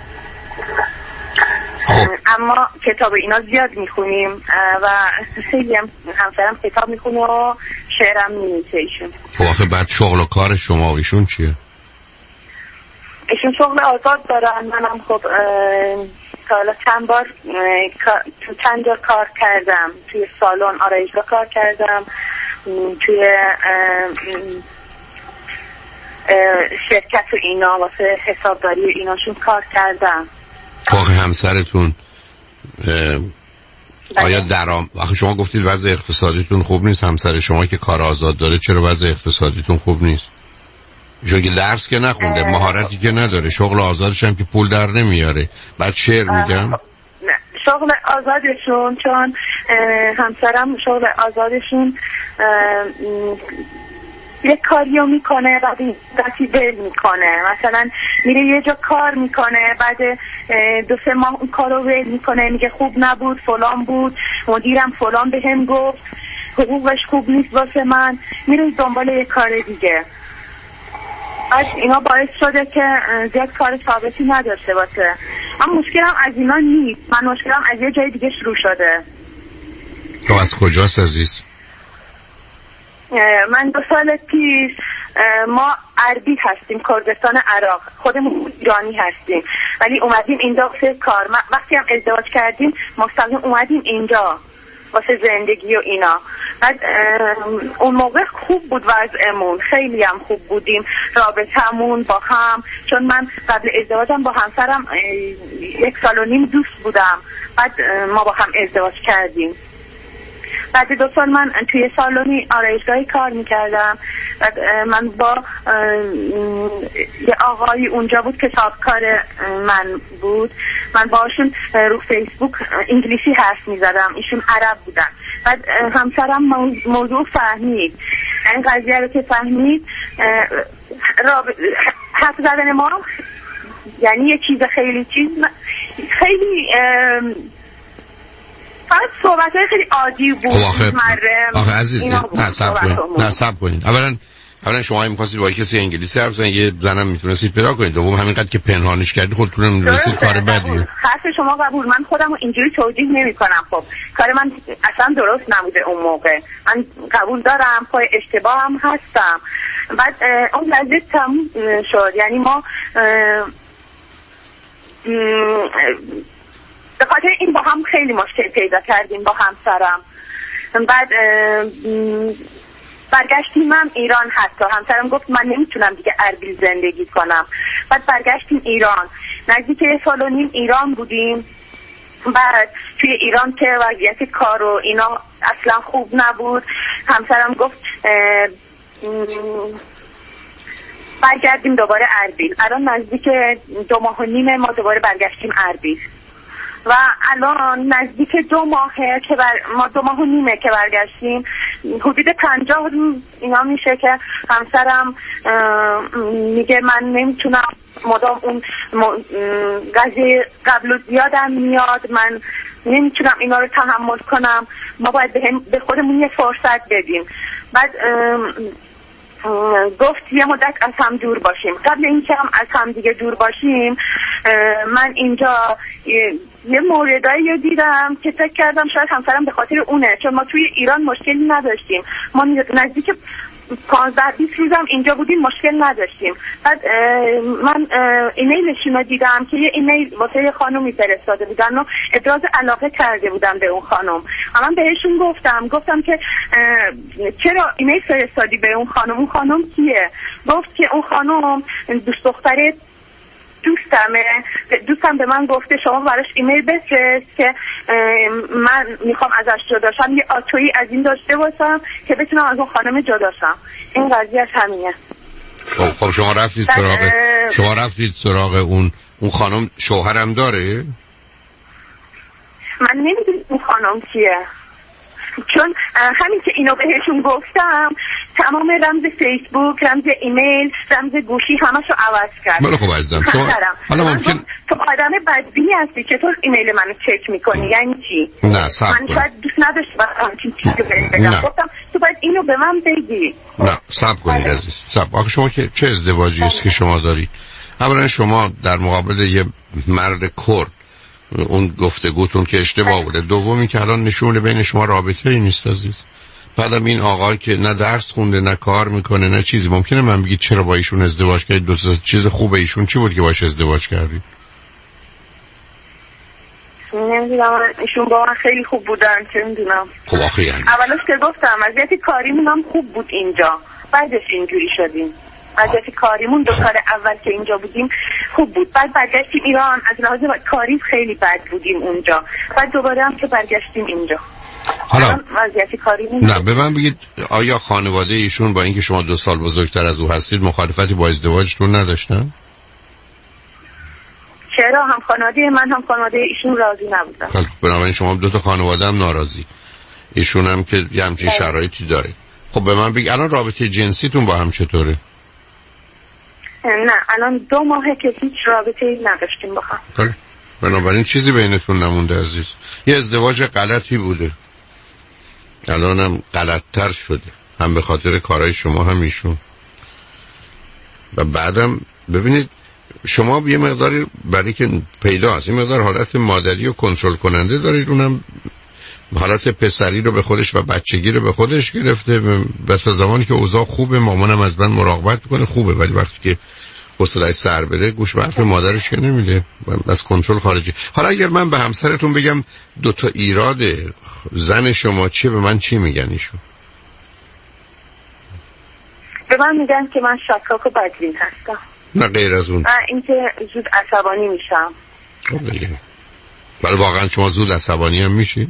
Speaker 2: اما کتاب اینا زیاد میخونیم و خیلی هم همسرم کتاب میخونه و شعرم می‌نویسه ایشون.
Speaker 1: خب آخه بعد شغل و کار شما و ایشون چیه؟
Speaker 2: ایشون شغل آزاد دارن. منم خب حالا چند بار تو چند جا کار کردم، توی سالن آرایشگاه کار کردم، توی شرکت و اینا واسه حسابداری ایناشون کار کردم.
Speaker 1: آخه همسرتون آیا درام آخه شما گفتید وضع اقتصادیتون خوب نیست، همسر شما که کار آزاد داره چرا وضع اقتصادیتون خوب نیست؟ چون که درس که نخونده، مهارتی که نداره، شغل آزادش هم که پول در نمیاره. بعد شعر میگم
Speaker 2: شغل آزادشون، چون همسرم شغل آزادشون یک کاریو میکنه بعد این دستی ول میکنه، مثلا میره یه جا کار میکنه بعد دو سه ماه اون کارو ول میکنه، میگه خوب نبود، فلان بود، مدیرم فلان به هم گفت، حقوقش خوب نیست واسه من، میره دنبال یه کار دیگه. از اینا باعث شده که زیاد کار ثابتی نداشته باشه. اما مشکلم از اینا نیست، من مشکلم از یه جای دیگه شروع شده.
Speaker 1: تو از کجاست عزیز؟
Speaker 2: من دو سال پیش، ما عربی هستیم، کردستان عراق، خودمون ایرانی هستیم ولی اومدیم اینجا واسه کار. وقتی هم ازدواج کردیم مستقیم اومدیم اینجا واسه زندگی و اینا. بعد اون موقع خوب بود وضعمون، خیلی هم خوب بودیم، رابطمون با هم، چون من قبل ازدواجم با همسرم یک سال و نیم دوست بودم، بعد ما با هم ازدواج کردیم. بعد دو سال من توی سالونی آرایشگاهی کار میکردم. بعد من با یه آقایی اونجا بود که کار من بود، من باشون رو فیسبوک انگلیسی حرف میزدم، ایشون عرب بودن. بعد همسرم موضوع فهمید، این قضیه رو که فهمید حرف زدن ما یعنی یه چیز خیلی چیز خیلی فقط صحبت های خیلی عادی بود.
Speaker 1: آخه, آخه عزیز نه سب کنید نه سب کنید اولا اولا شما هم می‌خواستید با کسی انگلیسی حرف بزنید، یه زنم میتونستید پیدا کنید، دوم همینقدر که پنهانش کردید خودتون می‌دونید کار بدیه.
Speaker 2: حرف شما قبول، من خودم رو اینجوری توجیه نمی‌کنم. خب کار من اصلا درست نبوده اون موقع، من قبول دارم، پای اشتباه هم هستم. بعد اون قضیه تموم شد، یعنی ما به خاطر این با هم خیلی مشکل پیدا کردیم با همسرم. بعد برگشتیم هم ایران، حتی همسرم گفت من نمیتونم دیگه اربیل زندگی کنم. بعد برگشتیم ایران، نزدیک یه سال و نیم ایران بودیم. بعد توی ایران که وضعیت کار و اینا اصلا خوب نبود، همسرم گفت برگردیم دوباره اربیل. الان نزدیک دو ماه و نیمه ما دوباره برگشتیم اربیل و الان نزدیک دو ماهه که بر... ما دو ماه و نیمه که برگشتیم، حدود پنجاه روز اینا میشه که همسرم میگه من نمیتونم، مدام اون قضیه قبل و زیادم میاد، من نمیتونم اینا رو تحمل کنم، ما باید به, هم... به خودمون یه فرصت بدیم. بعد گفت یه مدت از هم دور باشیم. قبل اینکه هم از هم دیگه دور باشیم، من اینجا یه موردایی رو دیدم که فکر کردم شاید همسرم به خاطر اونه، چون ما توی ایران مشکلی نداشتیم، ما نزدیک پانزده بیست روزم اینجا بودیم مشکل نداشتیم. بعد من ایمیلشون رو دیدم که یه ایمیل واسه یه خانومی فرستاده بودن و ابراز علاقه کرده بودم به اون خانم. من بهشون گفتم گفتم که چرا ایمیل فرستادی به اون خانم؟ اون خانم کیه؟ گفت که اون خانم دوست دختره دوستمه، دوستم به من گفته شما براش ایمیل بفرست که من میخوام ازش جدا شم، یه آتویی از این داشته باشم که بتونم از اون خانم جدا شم. این قضیهش همینه.
Speaker 1: خب خب شما رفتید سراغ شما رفتید سراغ اون اون خانم شوهرم داره؟
Speaker 2: من نمیدونم اون خانم کیه،
Speaker 5: چون همین که اینو بهشون گفتم تمام رمز فیسبوک، رمز ایمیل، رمز گوشی همشو عوض کرد.
Speaker 1: بله خب عزیزم شما حالا ممکن
Speaker 5: تو آدم بدبینی هستی چطور ایمیل منو چک میکنی؟ یعنی چی؟
Speaker 1: نه صبر کن.
Speaker 5: من شاید دوست نداشتم همچین چیزی بهت بگم. گفتم تو باید اینو به من بگی.
Speaker 1: نه صبر کنید عزیز. صبر. آخه شما که چه ازدواجی است که شما داری؟ اولا شما در مقابل یه مرد کرد اون گفتگوتون که اشتباه بوده. دومی که الان نشونه بین شما رابطه ای نیست عزیز. بعدم این آقای که نه درس خونده نه کار میکنه نه چیزی، ممکنه من بگید چرا با ایشون ازدواج کردید؟ دو تا چیز خوبه ایشون چی بود که باش ازدواج کردید؟
Speaker 5: نمیدونم، ایشون با من خیلی خوب بودن چه میدونم.
Speaker 1: خب آخه یعنی
Speaker 5: اولش که گفتم وضعیت کاریمون هم خوب بود اینجا، بعدش اینجوری شدیم. وضعیت کاریمون دو سال اول که اینجا بودیم خوب بود، بعد برگشتیم ایران، از لحاظ کاری خیلی بد بودیم اونجا، بعد دوباره هم که برگشتیم اینجا.
Speaker 1: حالا
Speaker 5: وضعیت کاریمون
Speaker 1: نه به من بگید آیا خانواده ایشون با اینکه شما دو سال بزرگتر از او هستید مخالفتی با ازدواجتون نداشتن؟
Speaker 5: چرا؟ هم خانواده من هم خانواده ایشون راضی نبودن.
Speaker 1: خب بنابراین شما دو تا خانواده هم ناراضی، ایشون هم که یه همچین شرایطی داره. خب به من بگید الان رابطه جنسیتون با هم چطوره؟
Speaker 5: نه الان دو ماهه که هیچ رابطه ای نداشتیم با هم.
Speaker 1: بله. بنابراین چیزی بینتون نمونده عزیز. یه ازدواج غلطی بوده، الان هم غلطتر شده، هم به خاطر کارهای شما هم ایشون. و بعدم ببینید شما یه مقداری برای که پیدا هست، یه مقدار حالت مادری و کنترل کننده دارید، اونم حالت پسری رو به خودش و بچگی رو به خودش گرفته و تا زمانی که اوضاع خوبه مامانم از من مراقبت میکنه خوبه، ولی وقتی که حوصله‌اش سر بره گوش به حرف مادرش که نمیده، از کنترل خارجی. حالا اگر من به همسرتون بگم دو تا ایراد زن شما چیه، به من چی میگن ایشون؟
Speaker 5: به من میگن که من شکاک و بدبین هستم.
Speaker 1: نه غیر از اون.
Speaker 5: اینکه زود عصبانی میشم.
Speaker 1: خب دیگه. ولی واقعا شما زود عصبانی هم میشین؟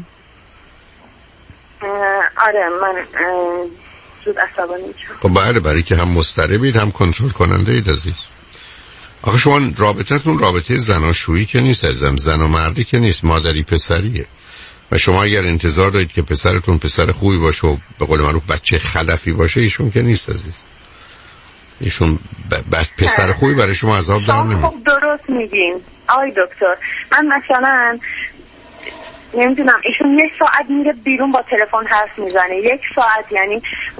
Speaker 5: آره من زود عصبانی میشم.
Speaker 1: خب بله، برای که هم مضطربید هم کنترل کننده اید عزیز. آخه شما رابطتون رابطه زناشویی که نیست عزیزم، زن و مردی که نیست، مادری پسریه. و شما اگر انتظار دارید که پسرتون پسر خوبی باشه و به قول معروف بچه خلفی باشه، ایشون که نیست عزیز. ایشون ب... ب... پسر خوبی برای شما عذاب در نمیده.
Speaker 5: خب درست میگین آقای دکتر. من مثلا نمیدونم ایشون یک ساعت میره بیرون با تلفن حرف میزنه، یک ساعت یعنی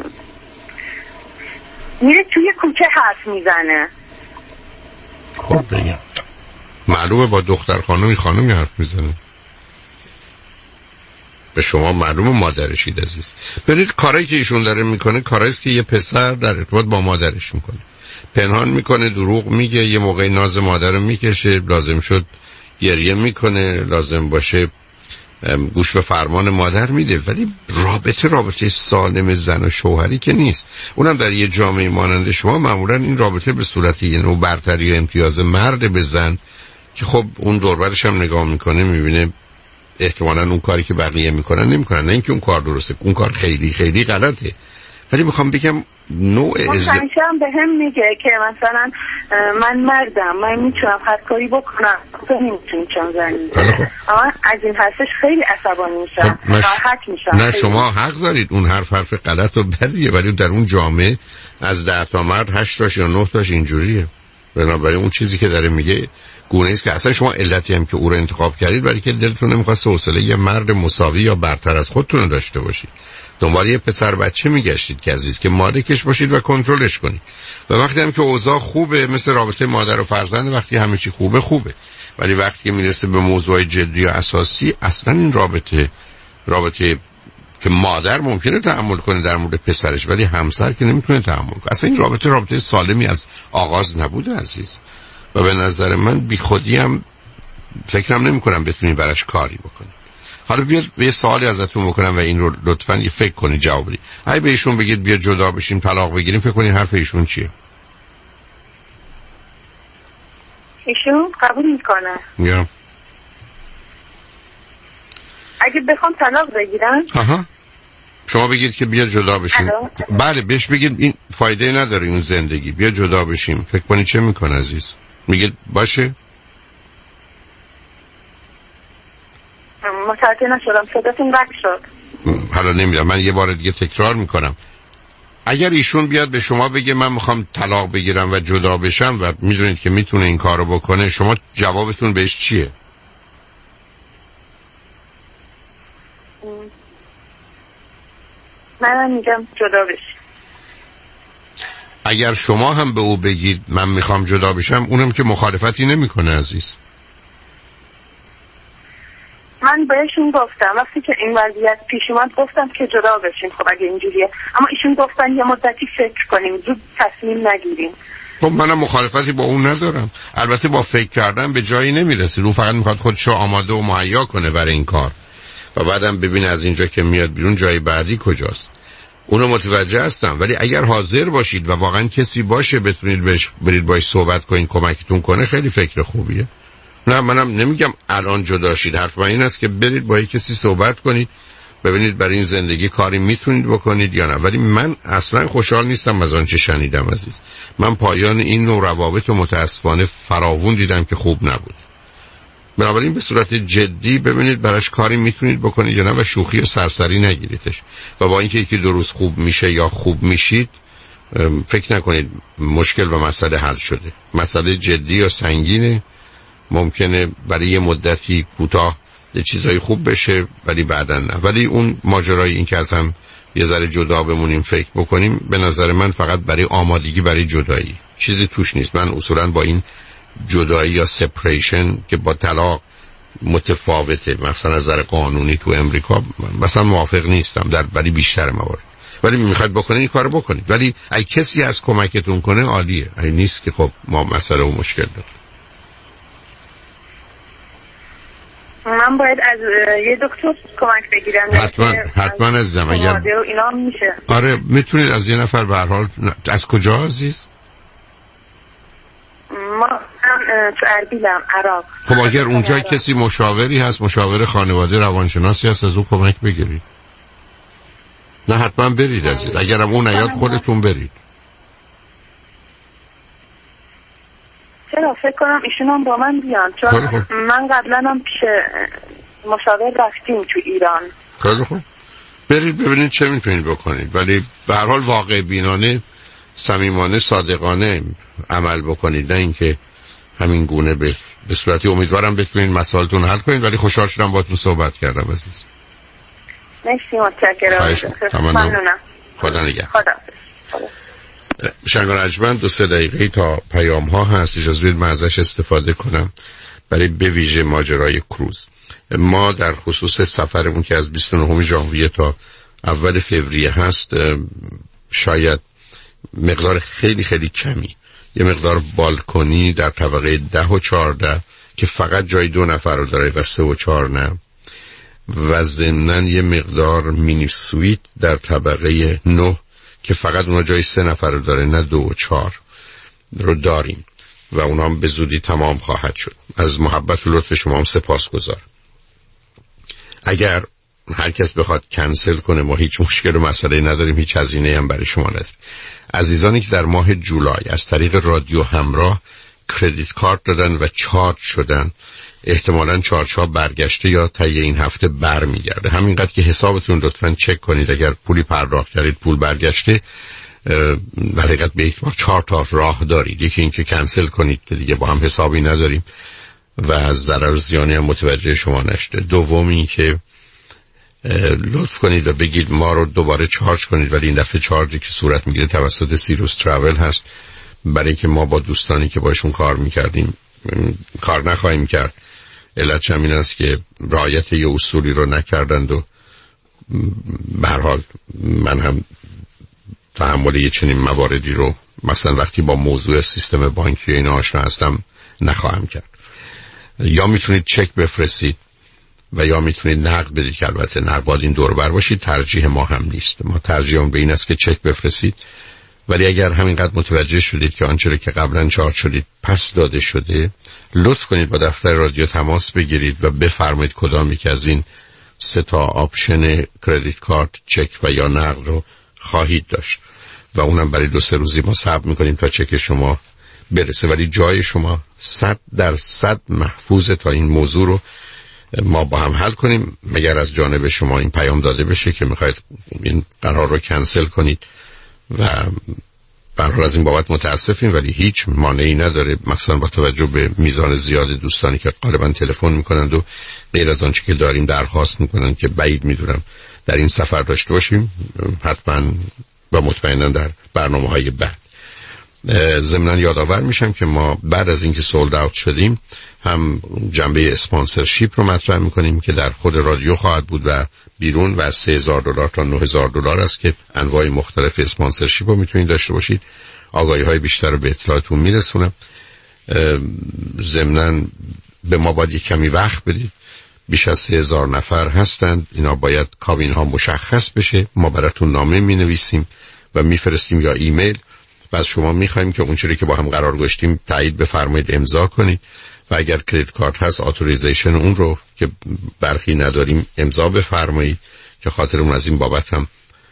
Speaker 5: میره توی کوچه حرف میزنه.
Speaker 1: خب بگم معلومه با دختر خانومی خانومی حرف میزنه. به شما معلومه مادرشید عزیز. برید کارایی که ایشون داره میکنه کاراییست که یه پسر در ارتباط با مادرش میکنه، پنهان میکنه، دروغ میگه، یه موقعی ناز مادر رو میکشه، لازم شد گریه میکنه، لازم باشه گوش به فرمان مادر میده، ولی رابطه رابطه سالم زن و شوهری که نیست. اونم در یه جامعه مانند شما معمولا این رابطه به صورت یه نوع برتری و امتیاز مرد به زن که خب اون دوربرش هم نگاه میکنه میبینه احتمالاً اون کاری که بقیه میکنن نمیکنن، نه اینکه اون کار درسته، اون کار خیلی خیلی غلطه. ولی میخوام بگم نوع
Speaker 5: از همیشه هم به هم میگه که مثلا من مردم، من میتونم هر کاری بکنم، تو نمیتونی چون زنی. اما از این حرفش خیلی عصبانی میشم، ناراحت میشم.
Speaker 1: نه شما حق دارید، اون حرف حرف غلط و بدیه، ولی در اون جامعه از ده تا مرد هشت تاش یا نه تاش اینجوریه. بنابراین اون چیزی که داره میگه گونه است که اصلا شما علتی هم که او رو انتخاب کردید برای که دلتون نمیخواست حوصله یه مرد مساوی یا برتر از خودتون رو داشته باشید. دنبال یه پسر بچه میگشتید که عزیز که مالکش باشید و کنترلش کنید. و وقتی هم که اوضاع خوبه مثل رابطه مادر و فرزند، وقتی همه چی خوبه خوبه، ولی وقتی میرسه به موضوع جدی و اساسی اصلا این رابطه رابطه که مادر ممکنه تحمل کنه در مورد پسرش ولی همسر که نمیتونه تحمل کنه. اصلا این رابطه رابطه سالمی از آغاز نبوده عزیز. و به نظر من بی خودی هم فکرم نمی کنم بتونی براش کاری بکنی. حالا بیاد یه سوالی ازتون بکنم و این رو لطفاً یه فکر کنی جواب بدید. اگه به ایشون بگید بیا جدا بشیم طلاق بگیریم، فکر کنید حرف ایشون چیه؟
Speaker 5: ایشون قبول میکنه.
Speaker 1: یا
Speaker 5: اگه بخوام طلاق بگیرن؟
Speaker 1: آها. شما بگید که بیا جدا بشیم. بله بهش بگید این فایده نداره این زندگی، بیا جدا بشیم. فکر کنید چه میکنه عزیز؟ میگید باشه؟
Speaker 5: متوجه نشدم، صداتون قطع شد.
Speaker 1: حالا نمیدونم، من یه بار دیگه تکرار میکنم، اگر ایشون بیاد به شما بگه من میخوام طلاق بگیرم و جدا بشم و میدونید که میتونه این کارو بکنه، شما جوابتون بهش چیه؟
Speaker 5: منم میگم جدا بشی.
Speaker 1: اگر شما هم به او بگید من میخوام جدا بشم، اونم که مخالفتی نمیکنه عزیز.
Speaker 5: من بهشون گفتم وقتی که این وضعیت پیش اومد گفتم که جدا بشیم، خب اگه اینجوریه، اما ایشون گفتن یه مدتی فکر کنیم، زود تصمیم نگیریم.
Speaker 1: خب منم مخالفتی با اون ندارم، البته با فکر کردن به جایی نمیرسه، اون فقط میخواد خودشو آماده و مهیا کنه برای این کار و بعدم ببینه از اینجا که میاد بیرون جای بعدی کجاست. اونو متوجه هستم، ولی اگر حاضر باشید و واقعا کسی باشه بتونید بهش برید باهاش صحبت کنید کمکتون کنه، خیلی فکر خوبیه. نه منم نمیگم الان جدا شید، حرف من این است که برید با کسی صحبت کنید ببینید برای این زندگی کاری میتونید بکنید یا نه. ولی من اصلا خوشحال نیستم از آنچه شنیدم عزیز. من پایان این نوع روابط متاسفانه فراوون دیدم که خوب نبود. بنابراین به صورت جدی ببینید براش کاری میتونید بکنید یا نه و شوخی و سرسری نگیریدش. و با اینکه یکی دو روز خوب میشه یا خوب میشید فکر نکنید مشکل و مسئله حل شده. مسئله جدی یا سنگینه، ممکنه برای یه مدتی کوتاه چیزای خوب بشه ولی بعداً نه. ولی اون ماجرای این که از هم یه ذره جدا بمونیم فکر بکنیم، به نظر من فقط برای آمادگی برای جدایی، چیزی توش نیست. من اصولاً با این جدایی یا سپریشن که با طلاق متفاوته مثلا از نظر قانونی تو امریکا مثلا موافق نیستم در برای بیشتر موارد. ولی میخواید بکنید این کارو بکنید، ولی اگه کسی از کمکتون کنه عالیه، اگه نیست که خب ما مسئله و مشکل داریم.
Speaker 5: من باید از یه دکتر کمک بگیرم.
Speaker 1: حتما حتما عزیزم. اگر
Speaker 5: اینا میشه.
Speaker 1: آره میتونید از یه نفر به هر حال. از کجا عزیز؟
Speaker 5: ما تو اربیلم، عراق.
Speaker 1: خب اگر اونجا کسی مشاوری هست، مشاور خانواده روانشناسی هست، از اون کمک بگیرید. نه حتما برید عزیز، اگرم اون نیاد خودتون برید.
Speaker 5: چرا فکر کنم ایشون هم با من بیان، چون
Speaker 1: خب.
Speaker 5: من قبلا هم پیش مشاور رفتیم تو ایران.
Speaker 1: خیلی خوب، برید ببینید چه میتونید بکنید، ولی به هر حال واقع بینانه، صمیمانه، صادقانه عمل بکنید، نه اینکه همین گونه به به صورتی. امیدوارم بتونید مسائلتون حل کنید، ولی خوشحال شدم باهاتون صحبت کردم عزیز.
Speaker 5: مرسی، متشکرم. ممنونم.
Speaker 1: خدا نگهدار.
Speaker 5: خدا.
Speaker 1: شنگان عجبن دو سه دقیقه تا پیام ها هست، اجازه بدید من ازش استفاده کنم برای به ویژه ماجرای کروز. ما در خصوص سفرمون که از بیست و نهم ژانویه تا اول فوریه هست، شاید مقدار خیلی خیلی کمی، یه مقدار بالکنی در طبقه ده و چهارده که فقط جای دو نفر رو داره و سه و چهار نه، و ضمناً یه مقدار مینی سویت در طبقه نه که فقط اونا جای سه نفر رو داره نه دو و چهار رو داریم و اونا هم به زودی تمام خواهد شد. از محبت و لطف شما هم سپاس گذار. اگر هر کس بخواد کنسل کنه ما هیچ مشکل و مسئله نداریم، هیچ هزینه هم برای شما نداریم. عزیزانی که در ماه جولای از طریق رادیو همراه کردیت کارت دادن و چارج شدن، احتمالاً چارج ها برگشته یا طی این هفته برمیگرده. همینقدر که حسابتون لطفاً چک کنید، اگر پولی پرداخت کردید پول برگشته، در حقیقت به اعتبار چهار تا راه دارید. یکی این که کنسل کنید که دیگه با هم حسابی نداریم و از ضرر و زیانی هم متوجه شما نشده. دوم این که لطف کنید و بگید ما رو دوباره چارج کنید، ولی این دفعه چارجی که صورت میگیره توسط سیروس تراول هست، برای که ما با دوستانی که باشون کار میکردیم کار نخواهیم کرد. علتش هم این است که رعایت یه اصولی رو نکردند و به هر حال من هم تحمل یه چنین مواردی رو مثلا وقتی با موضوع سیستم بانکی اینا آشنا هستم نخواهم کرد. یا میتونید چک بفرستید و یا میتونید نقد بدید که البته نقد باید این دور بر باشید، ترجیح ما هم نیست. ما ترجیحمون به این است که چک بفرستید، ولی اگر همینقدر متوجه شدید که آنچه رو که قبلا چارج شدید پس داده شده، لطف کنید با دفتر رادیو تماس بگیرید و بفرمایید کدام یک از این سه تا آپشن کردیت کارت، چک و یا نقد رو خواهید داشت و اونم برای دو سه روزی ما صبر میکنیم تا چک شما برسه. ولی جای شما صد در صد محفوظه تا این موضوع رو ما با هم حل کنیم. مگر از جانب شما این پیام داده بشه که میخواید این قرار رو کنسل کنید و برحال از این بابت متاسفیم، ولی هیچ مانعی نداره، مخصوصا با توجه به میزان زیاد دوستانی که غالبا تلفن میکنند و غیر از آنچه که داریم درخواست میکنند که بعید میدونم در این سفر داشته باشیم، حتما و مطمئنا در برنامه های بعد. ضمناً یادآور میشم که ما بعد از اینکه سولد اوت شدیم هم جنبه اسپانسرشیپ رو مطرح میکنیم که در خود رادیو خواهد بود و بیرون و از سه هزار دلار تا نه هزار دلار است که انواع مختلف اسپانسرشیپ رو میتونید داشته باشید. آگاهی های بیشتر رو به اطلاعتون میرسونم. ضمناً به ما باید یک کمی وقت بدید. بیش از سه هزار نفر هستند، اینا باید کابین ها مشخص بشه. ما براتون نامه می نویسیم و میفرستیم یا ایمیل و از شما میخوایم که اون چیزی که با هم قرار گذاشتیم تایید بفرمایید، امضا کنید و اگر کریدیت کارت هست اتوریزیشن اون رو که برخی نداریم امضا بفرمایید که خاطرمون از این بابت هم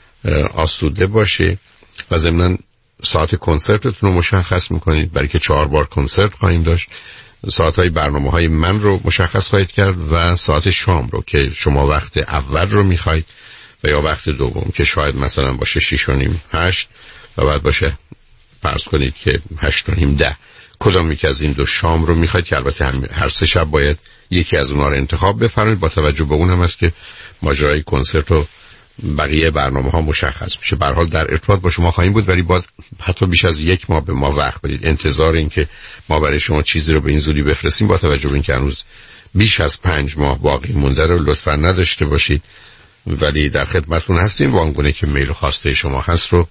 Speaker 1: آسوده باشه. و ضمناً ساعت کنسرتتون رو مشخص میکنید، برای که چهار بار کنسرت خواهیم داشت. ساعتهای برنامه های من رو مشخص خواهید کرد و ساعت شام رو که شما وقت اول رو میخواید و یا وقت دوم که شاید مثلا باشه شیش و نیم هشت و بعد باشه فرض کنید که هشت و نیم ده. کدام یکی از این دو شام رو میخواید که البته هر سه شب باید یکی از اونها رو انتخاب بفرمایید. با توجه به اون هم است که ماجرای کنسرت و بقیه برنامه ها مشخص میشه. به هر حال در ارتباط با شما خواهیم بود، ولی باید حتی بیش از یک ماه به ما وقت بدید. انتظار این که ما برای شما چیزی رو به این زودی بفرستیم با توجه به اینکه هنوز بیش از پنج ماه باقی مونده رو لطفاً نداشته باشید. ولی در خدمتتون هستیم و آنگونه که میل و خواسته شما هست رو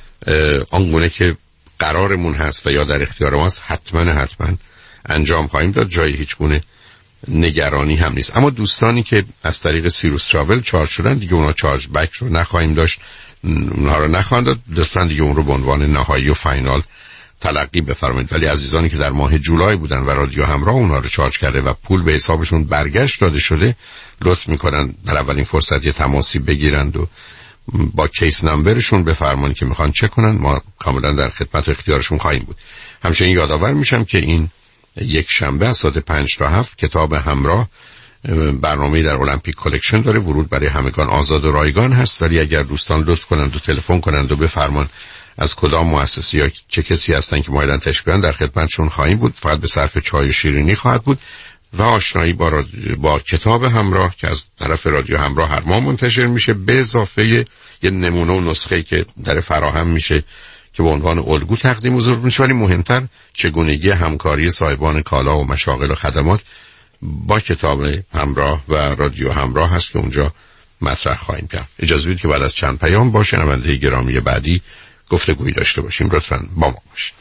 Speaker 1: آنگونه که قرارمون هست و یا در اختیار ما هست حتما حتما انجام خواهیم داد. جای هیچ گونه نگرانی هم نیست. اما دوستانی که از طریق سیروس تراول چارج شدن دیگه اونا چارج بک رو نخواهیم داشت، اونها رو نخواهند داد. دوستان دیگه اون رو به عنوان نهایی و فاینال تلقی بفرمایید. ولی عزیزانی که در ماه جولای بودن و رادیو همراه اونها رو چارج کرده و پول به حسابشون برگشت داده شده، لطف میکنن در اولین فرصت یه تماسی بگیرند و با کیس نمبرشون بفرمایید که میخوان چک کنن. ما کاملا در خدمت و اختیارشون خواهیم بود. همچنین یادآور میشم که این یک شنبه از ساعت پنج تا هفت کتاب همراه برنامه‌ای در المپیک کلکشن داره. ورود برای همگان آزاد و رایگان هست، ولی اگر دوستان لطف کنند و تلفن کنند و بفرمان از کدام مؤسسه یا چه کسی هستن که مایلن تشریف بیارن در خدمتشون خواهیم بود. فقط به صرف چای و شیرینی خواهد بود و آشنایی با, راد... با کتاب همراه که از طرف رادیو همراه هر ماه منتشر میشه، به اضافه یه نمونه و نسخه که در فراهم میشه که به عنوان الگو تقدیم حضور میشه. ولی مهمتر چگونگی همکاری صاحبان کالا و مشاغل و خدمات با کتاب همراه و رادیو همراه هست که اونجا مطرح خواهیم کرد. اجازه بدید که بعد از چند پیام با شنونده گرامی بعدی گفتگویی داشته باشیم. لطفاً با ما باشید.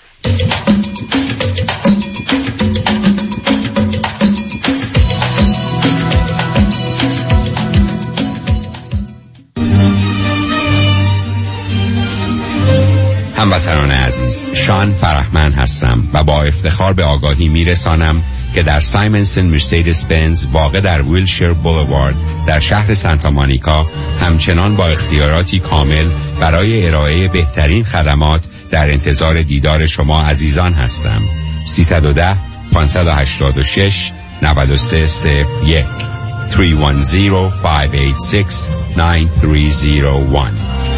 Speaker 7: هموطنان عزیز، شان فرحمند هستم و با افتخار به آگاهی میرسانم که در سایمنسن مرسیدس بنز واقع در ویلشیر بولوارد در شهر سانتا مونیکا همچنان با اختیاراتی کامل برای ارائه بهترین خدمات در انتظار دیدار شما عزیزان هستم. سیصد و ده پانصد و هشتاد و شش نود و سه صفر یک سه یک صفر پنج هشت شش نه سه صفر یک.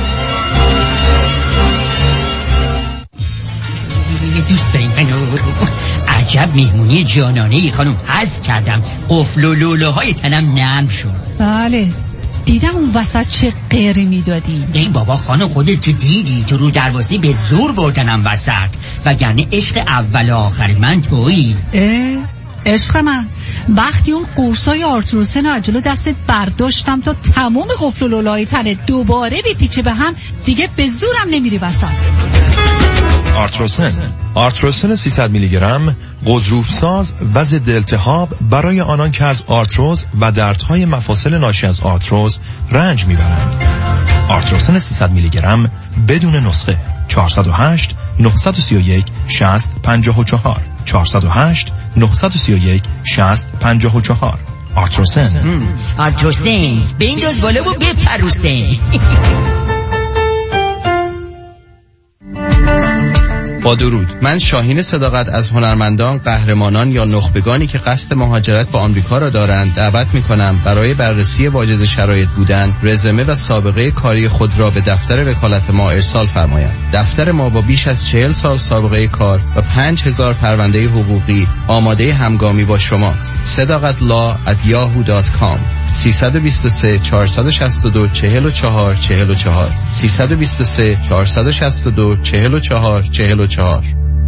Speaker 9: دوست داریم عجب مهمونی جانانه ای خانم. حس کردم قفل و لوله های تنم نرم شد.
Speaker 18: بله دیدم اون وسط چه قیری میدادی.
Speaker 9: ای بابا خانم خودت که دیدی تو رو دروازه به زور بردنم وسط، وگرنه عشق اول و آخر من تویی.
Speaker 18: اه عشق من وقتی اون قرصای آرتروسن از جلو دستت برداشتم تا تمام قفل و لوله های تنت دوباره بپیچه به هم، دیگه به زورم نمیری وسط.
Speaker 16: آرتروسن آرتروسن سیصد میلی گرم غضروف ساز و ضد التهاب برای آنان که از آرتروز و دردهای مفاصل ناشی از آرتروز رنج میبرند. آرتروسن سیصد میلی گرم بدون نسخه. چهارصد و هشت نه سه یک شصت پنجاه و چهار چهارصد و هشت نه سه یک شصت پنجاه و چهار. آرتروسن
Speaker 9: آرتروسن بنداز بالا و بپروسن.
Speaker 12: با درود، من شاهین صداقت از هنرمندان، قهرمانان یا نخبگانی که قصد مهاجرت به آمریکا را دارند دعوت می‌کنم برای بررسی واجد شرایط بودن، رزومه و سابقه کاری خود را به دفتر وکالت ما ارسال فرمایند. دفتر ما با بیش از چهل سال سابقه کار و پنج هزار پرونده حقوقی آماده همگامی با شماست. صداقت لا ات یاهو دات کام سه دو سه چهار شش دو چهار چهار چهار چهار سه دو سه چهار شش دو چهار چهار چهار چهار.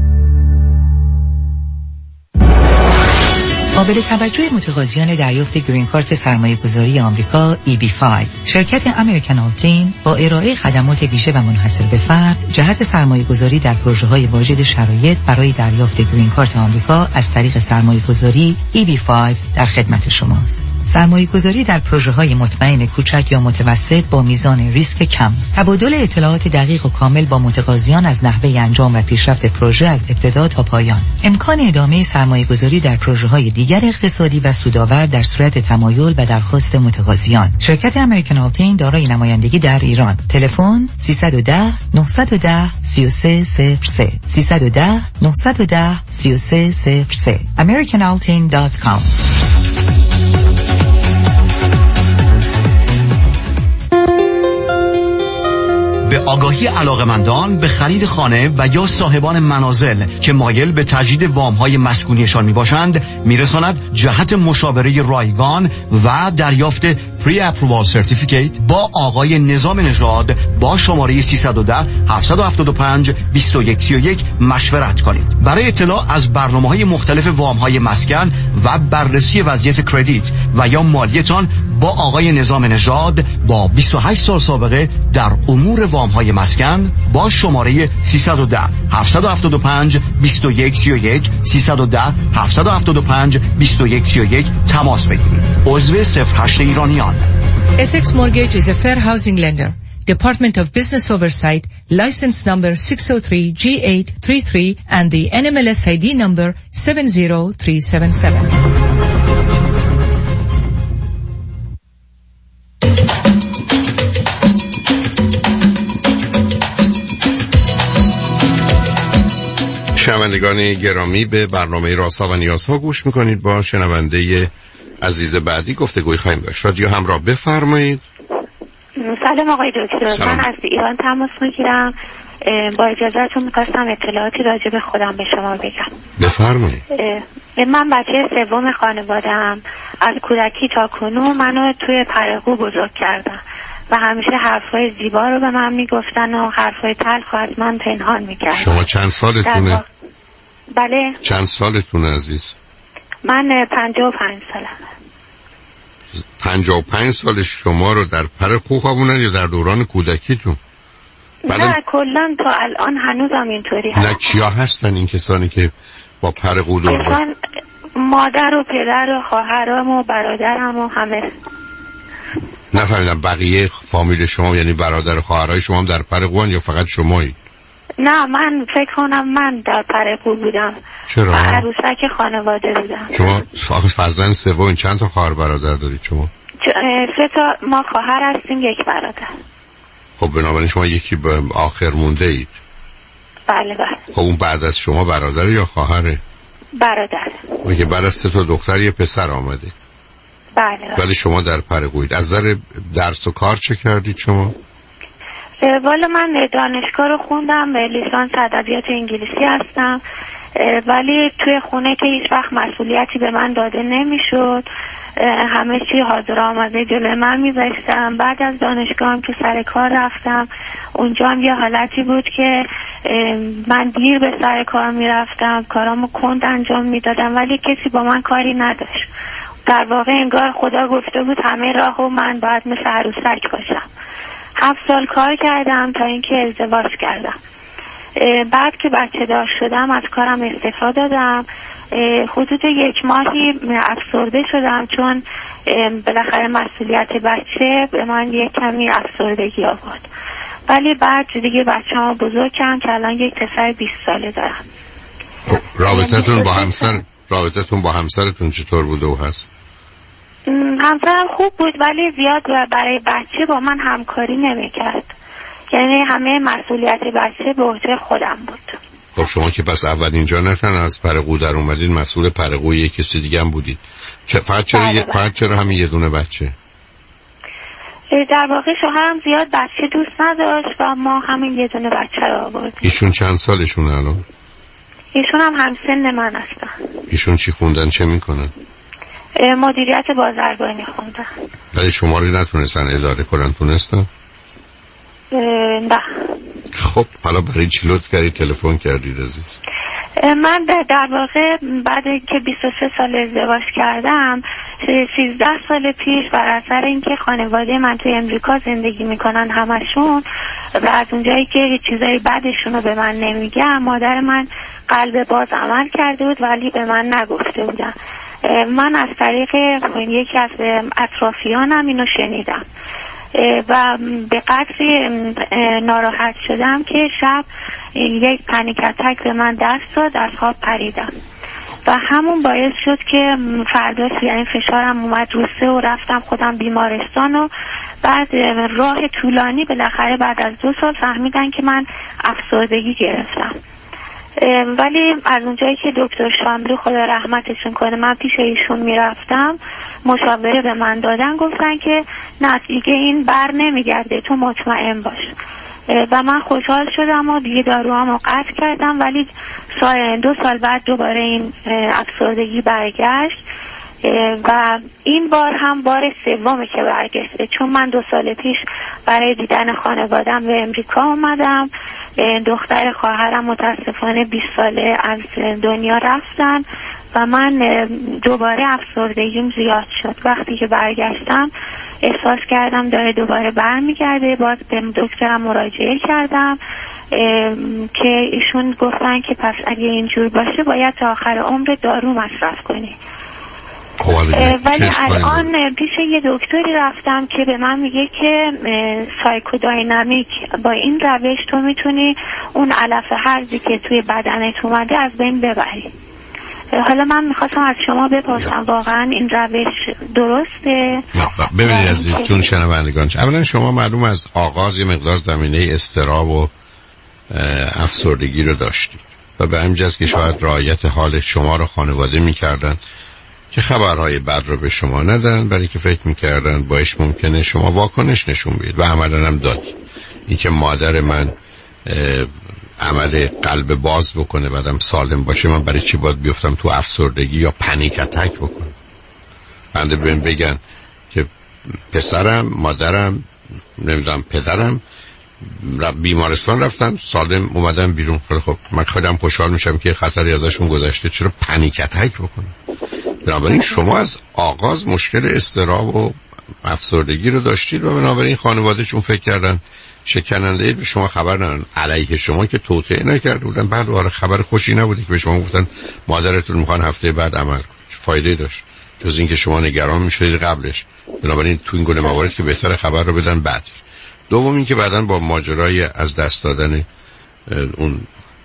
Speaker 6: قابل توجه متقاضیان دریافت گرین کارت سرمایه‌گذاری آمریکا ای بی پنج، شرکت امریکن آلتین با ارائه خدمات ویژه و منحصر به فرد جهت سرمایه‌گذاری در پروژه‌های واجد شرایط برای دریافت گرین کارت آمریکا از طریق سرمایه‌گذاری ای بی پنج در خدمت شماست. سرمایه‌گذاری در پروژه‌های مطمئن کوچک یا متوسط با میزان ریسک کم، تبادل اطلاعات دقیق و کامل با متقاضیان از نحوه انجام و پیشرفت پروژه از ابتدا تا پایان، امکان ادامه سرمایه‌گذاری در پروژه‌های دیگر اقتصادی و سودآور در صورت تمایل و درخواست متقاضیان. شرکت امریکن آلتین دارای نمایندگی در ایران. تلفن سیصد و ده نهصد و ده سی و سه صفر سه سیصد و ده نهصد و ده سی و سه صفر سه american altin dot com.
Speaker 10: به آگاهی علاقمندان به خرید خانه و یا صاحبان منازل که مایل به تجدید وام‌های مسکونیشان میباشند میرساند جهت مشاوره رایگان و دریافت پری اپرووال سرتیفیکیت با آقای نظام نژاد با شماره سیصد و ده هفتصد و هفتاد و پنج بیست و یک سی و یک مشورت کنید. برای اطلاع از برنامه‌های مختلف وام‌های مسکن و بررسی وضعیت کردیت و یا مالیتان با آقای نظام نژاد با بیست و هشت سال سابقه در امور وام‌های مسکن با شماره سیصد و ده هفتصد و هفتاد و پنج بیست و یک سی و یک سیصد و ده هفتصد و هفتاد و پنج بیست و یک سی و یک تماس بگیرید. عضو صفر هشت ایرانیان.
Speaker 13: Essex Mortgage is a fair housing lender. Department of Business Oversight, license number six oh three G eight three three and the N M L S I D number seven zero three seven seven.
Speaker 1: شنوندگان گرامی، به برنامه رازها و نیازها گوش میکنید. با شنونده عزیز بعدی گفتگوی خواهیم داشت. رادیو همراه، بفرمایید.
Speaker 2: سلام آقای دکتر، من از ایران تماس میگیرم. با اجازهتون میخواستم اطلاعاتی راجع به خودم به شما بگم.
Speaker 1: بفرمایید.
Speaker 2: من بچه سوم خانواده‌ام. از کودکی تا کنون منو توی پرقو بزرگ کردم و همیشه حرفای زیبا رو به من میگفتن و حرفای تلخ از من پنهان میکردن.
Speaker 1: شما چند سالتونه؟
Speaker 2: با... بله.
Speaker 1: چند سالتونه عزیز؟
Speaker 2: من پنجاه و پنج سالم.
Speaker 1: پنجاه و پنج سال شما رو در پرقو خوابوندن یا در دوران کودکیتون؟
Speaker 2: بله. نه کلا تا الان هنوزم اینطوری هست.
Speaker 1: نه کیا هستن این کسانی که با پرقو دور؟
Speaker 2: من مادر و پدر و خواهرام و برادرم و همه.
Speaker 1: نفهمیدم بقیه فامیل شما یعنی برادر و خواهرای شما هم در پرقوان یا فقط شمایی؟
Speaker 2: نه من فکر کنم من در پرقو بودم.
Speaker 1: چرا؟
Speaker 2: عروسک خانواده بودم.
Speaker 1: شما فرزند سوم، چند تا خواهر برادر دارید شما؟
Speaker 2: سه تا ما خواهر هستیم، یک برادر.
Speaker 1: خب بنابراین شما یکی به آخر مونده اید.
Speaker 2: بله بله.
Speaker 1: خب اون بعد از شما برادر یا خواهره؟
Speaker 2: برادر.
Speaker 1: و که بعد از سه تا دختر یه پسر آمده.
Speaker 2: بله بله.
Speaker 1: ولی شما در پرقوید. از نظر درس و کار چه کردید شما؟
Speaker 2: والا من دانشگاه رو خوندم، لیسانس ادبیات انگلیسی هستم، ولی توی خونه که هیچ وقت مسئولیتی به من داده نمیشد، همه چی حاضر آمده جلوی من میذاشتم. بعد از دانشگاه هم که سر کار رفتم، اونجا هم یه حالتی بود که من دیر به سر کار میرفتم، کارامو کند انجام میدادم ولی کسی با من کاری نداشت. در واقع انگار خدا گفته بود همه راهو من باید مثل عروسک باشم. هفت سال کار کردم تا اینکه ازدواج کردم. بعد که بچه دار شدم از کارم استعفا دادم. حدود یک ماهی افسرده شدم چون بالاخره مسئولیت بچه به من یک کمی افسردگی آورد. ولی بعد دیگه بچه‌مو بزرگ کردم که الان یک پسر بیست ساله دارم.
Speaker 1: رابطتون با همسر رابطتون با همسرتون چطور بوده و هست؟
Speaker 2: همسرم خوب بود ولی زیاد برای بچه با من همکاری نمی‌کرد. یعنی همه مسئولیت بچه به عهده خودم بود.
Speaker 1: خب شما که پس اول اینجا نه تنها از پرقو در اومدین، مسئول پرقوی یک کسی دیگه هم بودید. چه فقط چرا
Speaker 21: بله
Speaker 1: یه
Speaker 21: بله.
Speaker 1: فقط چرا همین یه دونه بچه؟
Speaker 21: در واقع شوهرم زیاد بچه دوست نداشت و ما همین یه دونه بچه رو آوردیم.
Speaker 1: ایشون چند سالشونه الان؟
Speaker 21: ایشون هم همسن من هستن.
Speaker 1: ایشون چی خوندن، چه میکنن؟
Speaker 21: مدیریت بازرگانی خوندن.
Speaker 1: ولی شما رو نتونستن اداره کنن، تونستن؟
Speaker 21: نه.
Speaker 1: خب حالا برای چی لطف کردید تلفن کردید عزیز؟
Speaker 21: من در واقع بعد که بیست و سه سال ازدواج کردم، سیزده سال پیش بر اثر اینکه خانواده من توی امریکا زندگی میکنن همشون و از اونجایی که چیزای بدشون رو به من نمیگم، مادر من قلب باز عمل کرده بود ولی به من نگفته بودن. من از طریق یکی از اطرافیانم اینو شنیدم و به قدری ناراحت شدم که شب یک پنیک اتک به من دست داد، از خواب پریدم و همون باعث شد که فردا یعنی فشارم اومد رو سه و رفتم خودم بیمارستان و بعد راه طولانی بالاخره بعد از دو سال فهمیدن که من افسردگی گرفتم. ولی از اونجایی که دکتر شاملو خدا رحمتشون کنه من پیش ایشون میرفتم، مشاوره به من دادن، گفتن که نه دیگه این بر نمیگرده، تو مطمئن باش. و من خوشحال شدم و دیگه داروامو قطع کردم، ولی سال دو سال بعد دوباره این افسردگی برگشت و این بار هم بار سومه که برگشته، چون من دو سال پیش برای دیدن خانوادم به امریکا اومدم. دختر خواهرم متاسفانه بیست ساله از دنیا رفتن و من دوباره افسردگیم زیاد شد. وقتی که برگشتم احساس کردم داره دوباره برمیگرده. باز به دکترم مراجعه کردم که ایشون گفتن که پس اگه اینجور باشه باید تا آخر عمر دارو مصرف کنی. ولی الان پیش یه دکتری رفتم که به من میگه که سایکوداینامیک با این روش تو میتونی اون علف هرزی که توی بدنت اومده از بین ببری. حالا من میخواستم از شما بپرسم واقعا این روش درسته؟
Speaker 1: ببینید عزیز چون شنوندگان، اولا شما معلوم از آغاز یه مقدار زمینه اضطراب و افسردگی رو داشتید و به همین جاست که شاید رعایت حال شما رو خانواده میکردن که خبرهای بد رو به شما ندن، برای که فکر میکردن باعث ممکنه شما واکنش نشون بدید و عملا هم داد. این که مادر من عمل قلب باز بکنه بعدم سالم باشه، من برای چی باید بیفتم تو افسردگی یا پنیک اتک بکنم؟ بنده بهم بگن که پسرم، مادرم، نمیدونم پدرم بیمارستان رفتن سالم اومدن بیرون، خب من خودم خوشحال میشم که خطری ازشون گذشته، چرا پنیک اتک بکنم؟ بنابراین شما از آغاز مشکل اضطراب و افسردگی رو داشتید و بنابراین خانواده چون فکر کردن شکننده به شما خبر ندارن، علیه شما که توطئه نکرده بودن، بعد وارد خبر خوشی نبوده که به شما گفتن مادرتون میخوان هفته بعد عمل کنه، چه فایده داشت جز اینکه شما نگران میشدید قبلش. بنابراین تو این گونه موارد که بهتر خبر رو بدن بعدش. دوم این که بعداً با ماجرای از دست دادن اون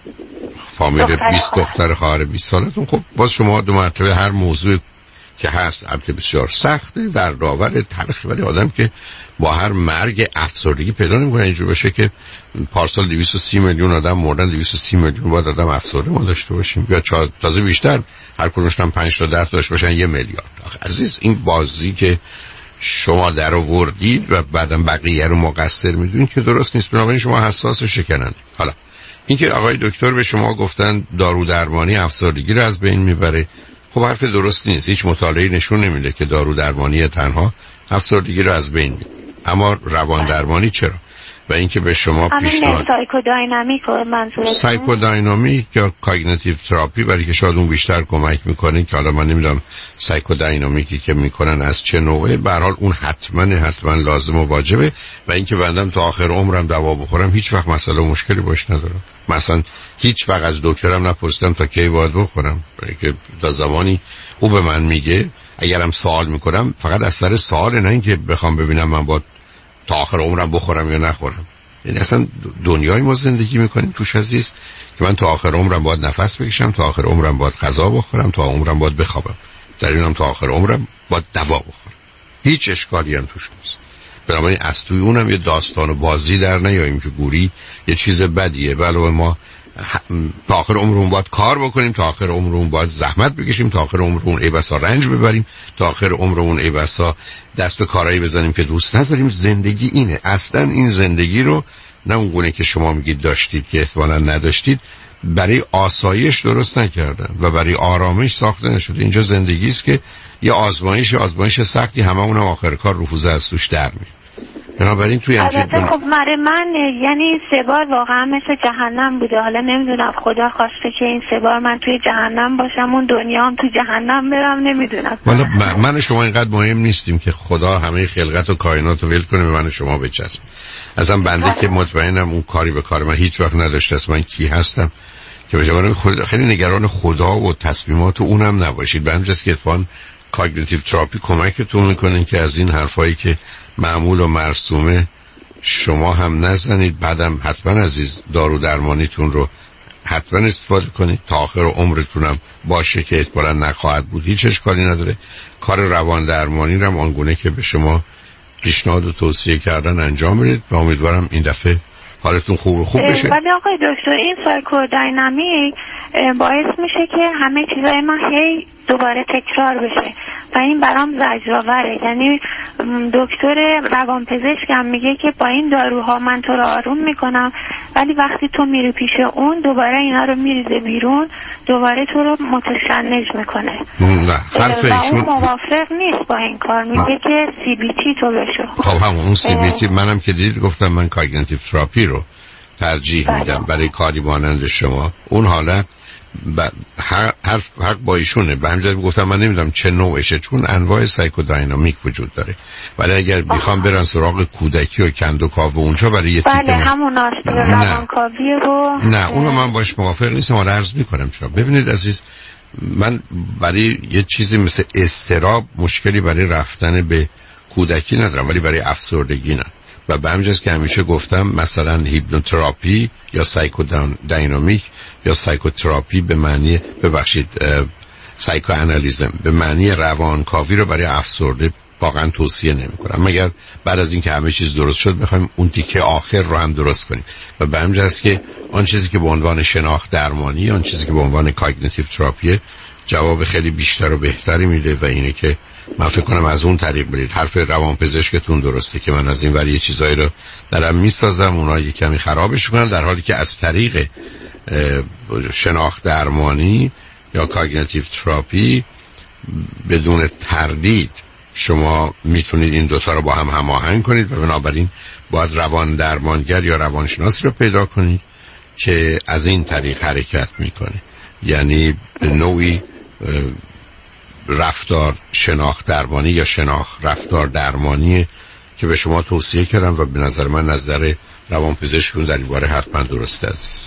Speaker 1: فامیل بیست دختر خواهر بیست سالتون، خب باز شما دو مرتبه هر موضوع که هست البته بسیار سخته در داور تلخی، ولی آدم که با هر مرگ افسردگی پیدا نمی‌کنه اینجور بشه که پارسال دویست و سی میلیون آدم مردن، دویست و سی میلیون باید آدم افسرده ما داشته باشیم یا تازه بیشتر، هر کدومشون پنج تا ده داشته باشن یه میلیارد. عزیز این بازی که شما در آوردید و بعدم بقیه رو مقصر میدونید که درست نیست. بنابراین شما حساس و شکنند. حالا اینکه آقای دکتر به شما گفتن دارو درمانی افسردگی رو از بین میبره، خب حرف درست نیست. هیچ مطالعه‌ای نشون نمیده که دارو درمانی تنها افسردگی رو از بین میبره. اما روان درمانی چرا؟ و اینکه به شما پیشنهاد
Speaker 21: سایکوداینامیک منظورم
Speaker 1: سایکوداینامیک یا کاگنیتیو تراپی، برای که شاید اون بیشتر کمک میکنه که حالا من نمیدونم سایکوداینامیکی که میکنن از چه نوعه، به هر حال اون حتما حتما لازم و واجبه و اینکه بندم تا آخر عمرم دوا بخورم هیچ وقت مسئله و مشکلی باش ندارم. مثلا هیچ وقت از دکترم نپرسیدم تا کی باید بخورم، برای که تا زمانی او به من میگه اگرم سوال میکنم فقط از سر سوال، نه اینکه بخوام ببینم من باید تا آخر عمرم بخورم یا نخورم. یعنی اصلا دنیای ما زندگی میکنیم توش عزیز که من تا آخر عمرم باید نفس بکشم، تا آخر عمرم باید غذا بخورم، تا عمرم باید بخوابم، در اینم تا آخر عمرم باید دوا بخورم. هیچ اشکالی هم توش نیست. بنابراین از توی اونم یه داستان و بازی در نیاییم که گوری یه چیز بدیه. علاوه ما تا آخر عمرمون باید کار بکنیم، تا آخر عمرمون باید زحمت بکشیم، تا آخر عمرمون ای بسا رنج ببریم، تا آخر عمرمون ای بسا دست به کارهایی بزنیم که دوست نداریم. زندگی اینه. اصلا این زندگی رو نه اون گونه که شما میگید داشتید که احتمالاً نداشتید برای آسایش درست نکردن و برای آرامش ساخته نشده. اینجا زندگی است که یه آزمایش آزمایش سختی، همه اونم آخر کار رفوزه از توش در میاد. بنابراین توی همچین
Speaker 2: البته خب مره من یعنی سه بار واقعا مثل جهنم بوده. حالا نمیدونم خدا خواسته که این سه بار من توی جهنم باشم، اون دنیا هم توی جهنم برم، نمیدونم.
Speaker 1: والا من شما اینقدر مهم نیستیم که خدا همه خلقت و کائنات رو ول کنه به من شما بچسب. اصلا بنده که مطمئنم اون کاری به کار من هیچ وقت نداشته است. من کی هستم که بجای خود خیلی نگران خدا و تصمیمات اونم نباشید. به همین که اتفاقاً کاگنیتیو تراپی کمکتون میکنه که از این حرفایی که معمول و مرسومه شما هم نزنید. بعدم حتما عزیز دارو درمانیتون رو حتما استفاده کنید تا آخر عمرتونم باشه که احتمالاً نخواهد بود. هیچ اشکالی نداره. کار روان درمانی رو هم آنگونه که به شما پیشنهاد و توصیه کردن انجام بدید و امیدوارم این دفعه حالتون خوب خوب بشه.
Speaker 2: ولی آقای دکتر این سایکودینامیک باعث میشه که همه چیزای من هی دوباره تکرار بشه و این برام زجرآوره. یعنی دکتر روانپزشک هم میگه که با این داروها من تو رو آروم میکنم، ولی وقتی تو میری پیش اون دوباره اینا رو میریزه بیرون، دوباره تو رو متشنج میکنه.
Speaker 1: نه حرف ایشون
Speaker 2: موافق نیست با این کار. میگه که سی بی تی تو بشو.
Speaker 1: خب همون اون سی بی تی منم که دید گفتم من کاگنیتیو تراپی رو ترجیح میدم برای کاری مانند شما. اون حالت هر حرف حق با ایشونه. به همین گفتم من نمیدونم چه نوعشه، چون انواع سایکودینامیک وجود داره. ولی اگر بخوام برن سراغ کودکی و کندوکاو و اونجا برای یه تیپ
Speaker 2: بله همون است روانکاوی رو
Speaker 1: نه اونو من باش موافق نیستم. حالا عرض میکنم چرا. ببینید عزیز، من برای یه چیزی مثل اضطراب مشکلی برای رفتن به کودکی ندارم، ولی برای افسردگی نه. و به همین که همیشه گفتم مثلا هیپنوتراپی یا سایکودینامیک یا سایکوتراپی به معنی ببخشید سایکوانالیزم به معنی روانکاوی رو برای افسرده واقعا توصیه نمی‌کنم، مگر بعد از اینکه همه چیز درست شد بخوایم اون تیکه آخر رو هم درست کنیم. و به همین جهت که آن چیزی که به عنوان شناخت درمانی، آن چیزی که به عنوان کاگنیتیو تراپی جواب خیلی بیشتر و بهتری میده و اینه که من فکر کنم از اون طریق برید. حرف روانپزشکتون درسته که من از این ور یه چیزایی رو دارم میسازم، اونها یه کمی خرابش کنن، در حالی که از طریق شناخت درمانی یا کاگنیتیو تراپی بدون تردید شما میتونید این دوتا رو با هم هماهنگ کنید و بنابراین باید روان درمانگر یا روانشناسی رو پیدا کنید که از این طریق حرکت میکنه. یعنی به نوعی رفتار شناخت درمانی یا شناخت رفتار درمانی که به شما توصیه کردم و به نظر من نظر روانپزشکتون در این باره حتما درسته عزیز.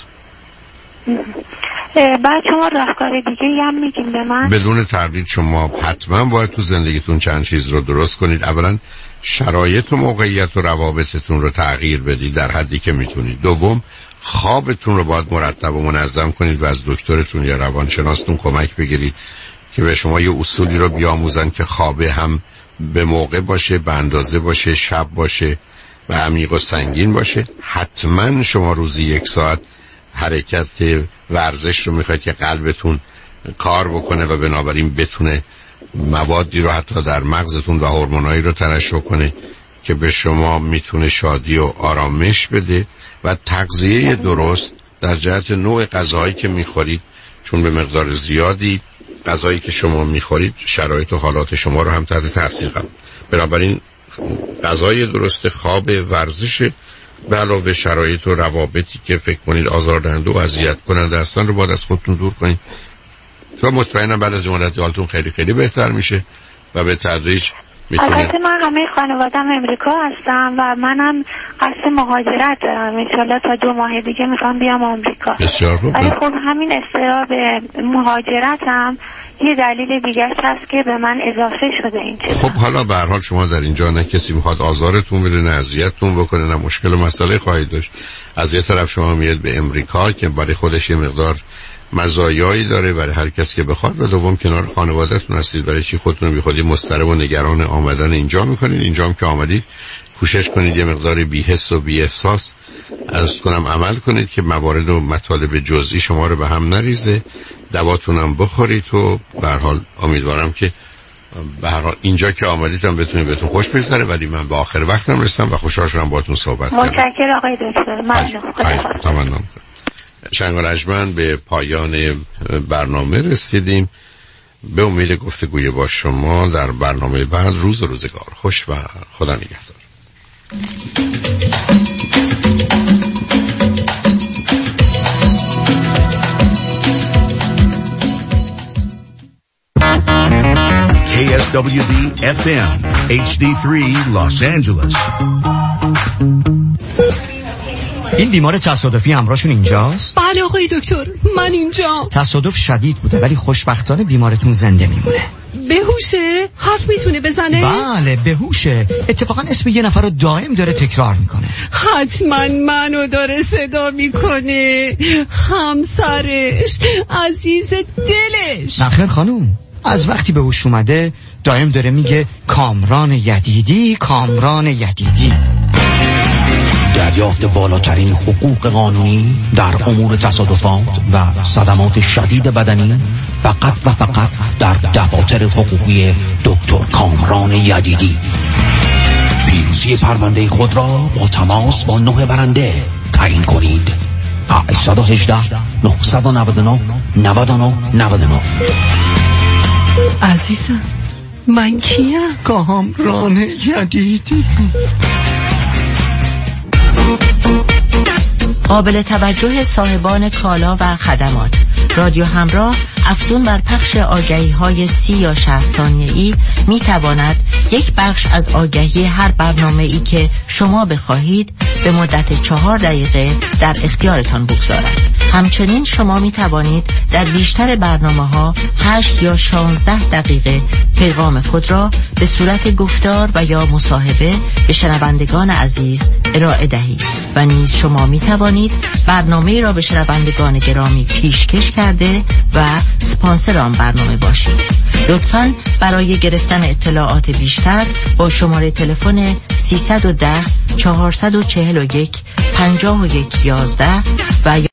Speaker 2: بعد شما راهکار دیگه هم میگیم به من؟
Speaker 1: بدون تردید شما حتما باید تو زندگیتون چند چیز رو درست کنید. اولا شرایط و موقعیت و روابطتون رو تغییر بدید در حدی که میتونید. دوم خوابتون رو باید مرتب و منظم کنید و از دکترتون یا روانشناستون کمک بگیرید که به شما یه اصولی رو بیاموزن که خوابه هم به موقع باشه، به اندازه باشه، شب باشه و عمیق و سنگین باشه. حتما شما روزی یک ساعت حرکت ورزش رو میخواید که قلبتون کار بکنه و بنابراین بتونه موادی رو حتی در مغزتون و هورمونایی رو ترشح کنه که به شما میتونه شادی و آرامش بده. و تغذیه درست در جهت نوع غذاهایی که میخورید، چون به مقدار زیادی غذایی که شما میخورید شرایط و حالات شما رو هم تحت تاثیر قرار. بنابراین غذای درست، خواب، ورزش به علاوه شرایط و روابطی که فکر کنید آزاردهنده و اذیت کننده هستن رو باید از خودتون دور کنید تا مطمئنم بعد از مدت حالتون خیلی خیلی بهتر میشه و به تدریج میتونید.
Speaker 2: البته من همه خانوادم امریکا هستم و منم قصد مهاجرت دارم. انشالله تا دو ماه دیگه میخوام بیام آمریکا.
Speaker 1: بسیار خوب.
Speaker 2: ولی خب همین اضطراب مهاجرتم یه دلیل دیگه هست که به من اضافه شده این چیزا.
Speaker 1: خب حالا به هر حال شما در اینجا نه کسی میخواد آزارتون بده، نه اذیتتون بکنه، نه مشکل و مسئله خواهید داشت. از یه طرف شما میاد به امریکا که برای خودش یه مقدار مزایایی داره برای هر کسی که بخواد، و دوم کنار خانواده‌تون هستید. برای چی خودتون رو بیخودی مضطرب و نگران آمدن اینجا میکنید؟ اینجا هم که آمدید کوشش کنید یه مقدار بی‌حس و بی‌احساس از کنم عمل کنید که موارد و مطالب جزئی شما رو به هم نریزه. دواتونم بخورید و به هر حال امیدوارم که به هر حال اینجا که آمدیدم بتونید بهتون خوش بگذره. ولی من به آخر وقتم رسیدم و خوشحال شدم باهاتون صحبت کردم.
Speaker 2: متشکرم آقای دکتر. ممنون.
Speaker 1: تمام. شنگ رجمن به پایان برنامه رسیدیم. به امید گفتگوی با شما در برنامه بعد. روز و روزگار خوش و خدا نگهدار.
Speaker 3: کی اس دبلیو دی اف ام اچ دی سه Los Angeles.
Speaker 14: این بیمار تصادفی همراهشون اینجاست؟
Speaker 18: بله آقای دکتر، من اینجا.
Speaker 14: تصادف شدید بوده ولی خوشبختانه بیمارتون زنده میمونه.
Speaker 18: بهوشه؟ حرف میتونه بزنه؟
Speaker 14: بله بهوشه. اتفاقا اسم یه نفر رو دائم داره تکرار میکنه.
Speaker 18: حتما منو داره صدا میکنه. همسرش، عزیز دلش.
Speaker 14: نخیر خانوم، از وقتی به هوش اومده دائم داره میگه کامران یدیدی، کامران یدیدی.
Speaker 3: دریافت بالاترین حقوق قانونی در امور تصادفات و صدمات شدید بدنی فقط و فقط در دفاتر حقوقی دکتر کامران یدیدی. پیروزی پرونده خود را با تماس با نه برنده تعیین کنید. هشت یک هشت نه نه نه نه نه نه.
Speaker 18: عزیزم من کیم؟
Speaker 14: کامران یدیدی.
Speaker 6: قابل توجه صاحبان کالا و خدمات، رادیو همراه افزون بر پخش آگهی های سی یا شصت ثانیه‌ای می تواند یک بخش از آگهی هر برنامه ای که شما بخواهید به مدت چهار دقیقه در اختیارتان بگذارد. همچنین شما می توانید در بیشتر برنامه ها هشت یا شانزده دقیقه پیغام خود را به صورت گفتار و یا مصاحبه به شنوندگان عزیز ارائه دهید و نیز شما می توانید برنامه را به شنوندگان گرامی پیشکش کرده و سپانسر آن برنامه باشید. لطفاً برای گرفتن اطلاعات بیشتر با شماره تلفن سیصد و ده چهارصد و چهل و یک پنجاه و یک یازده و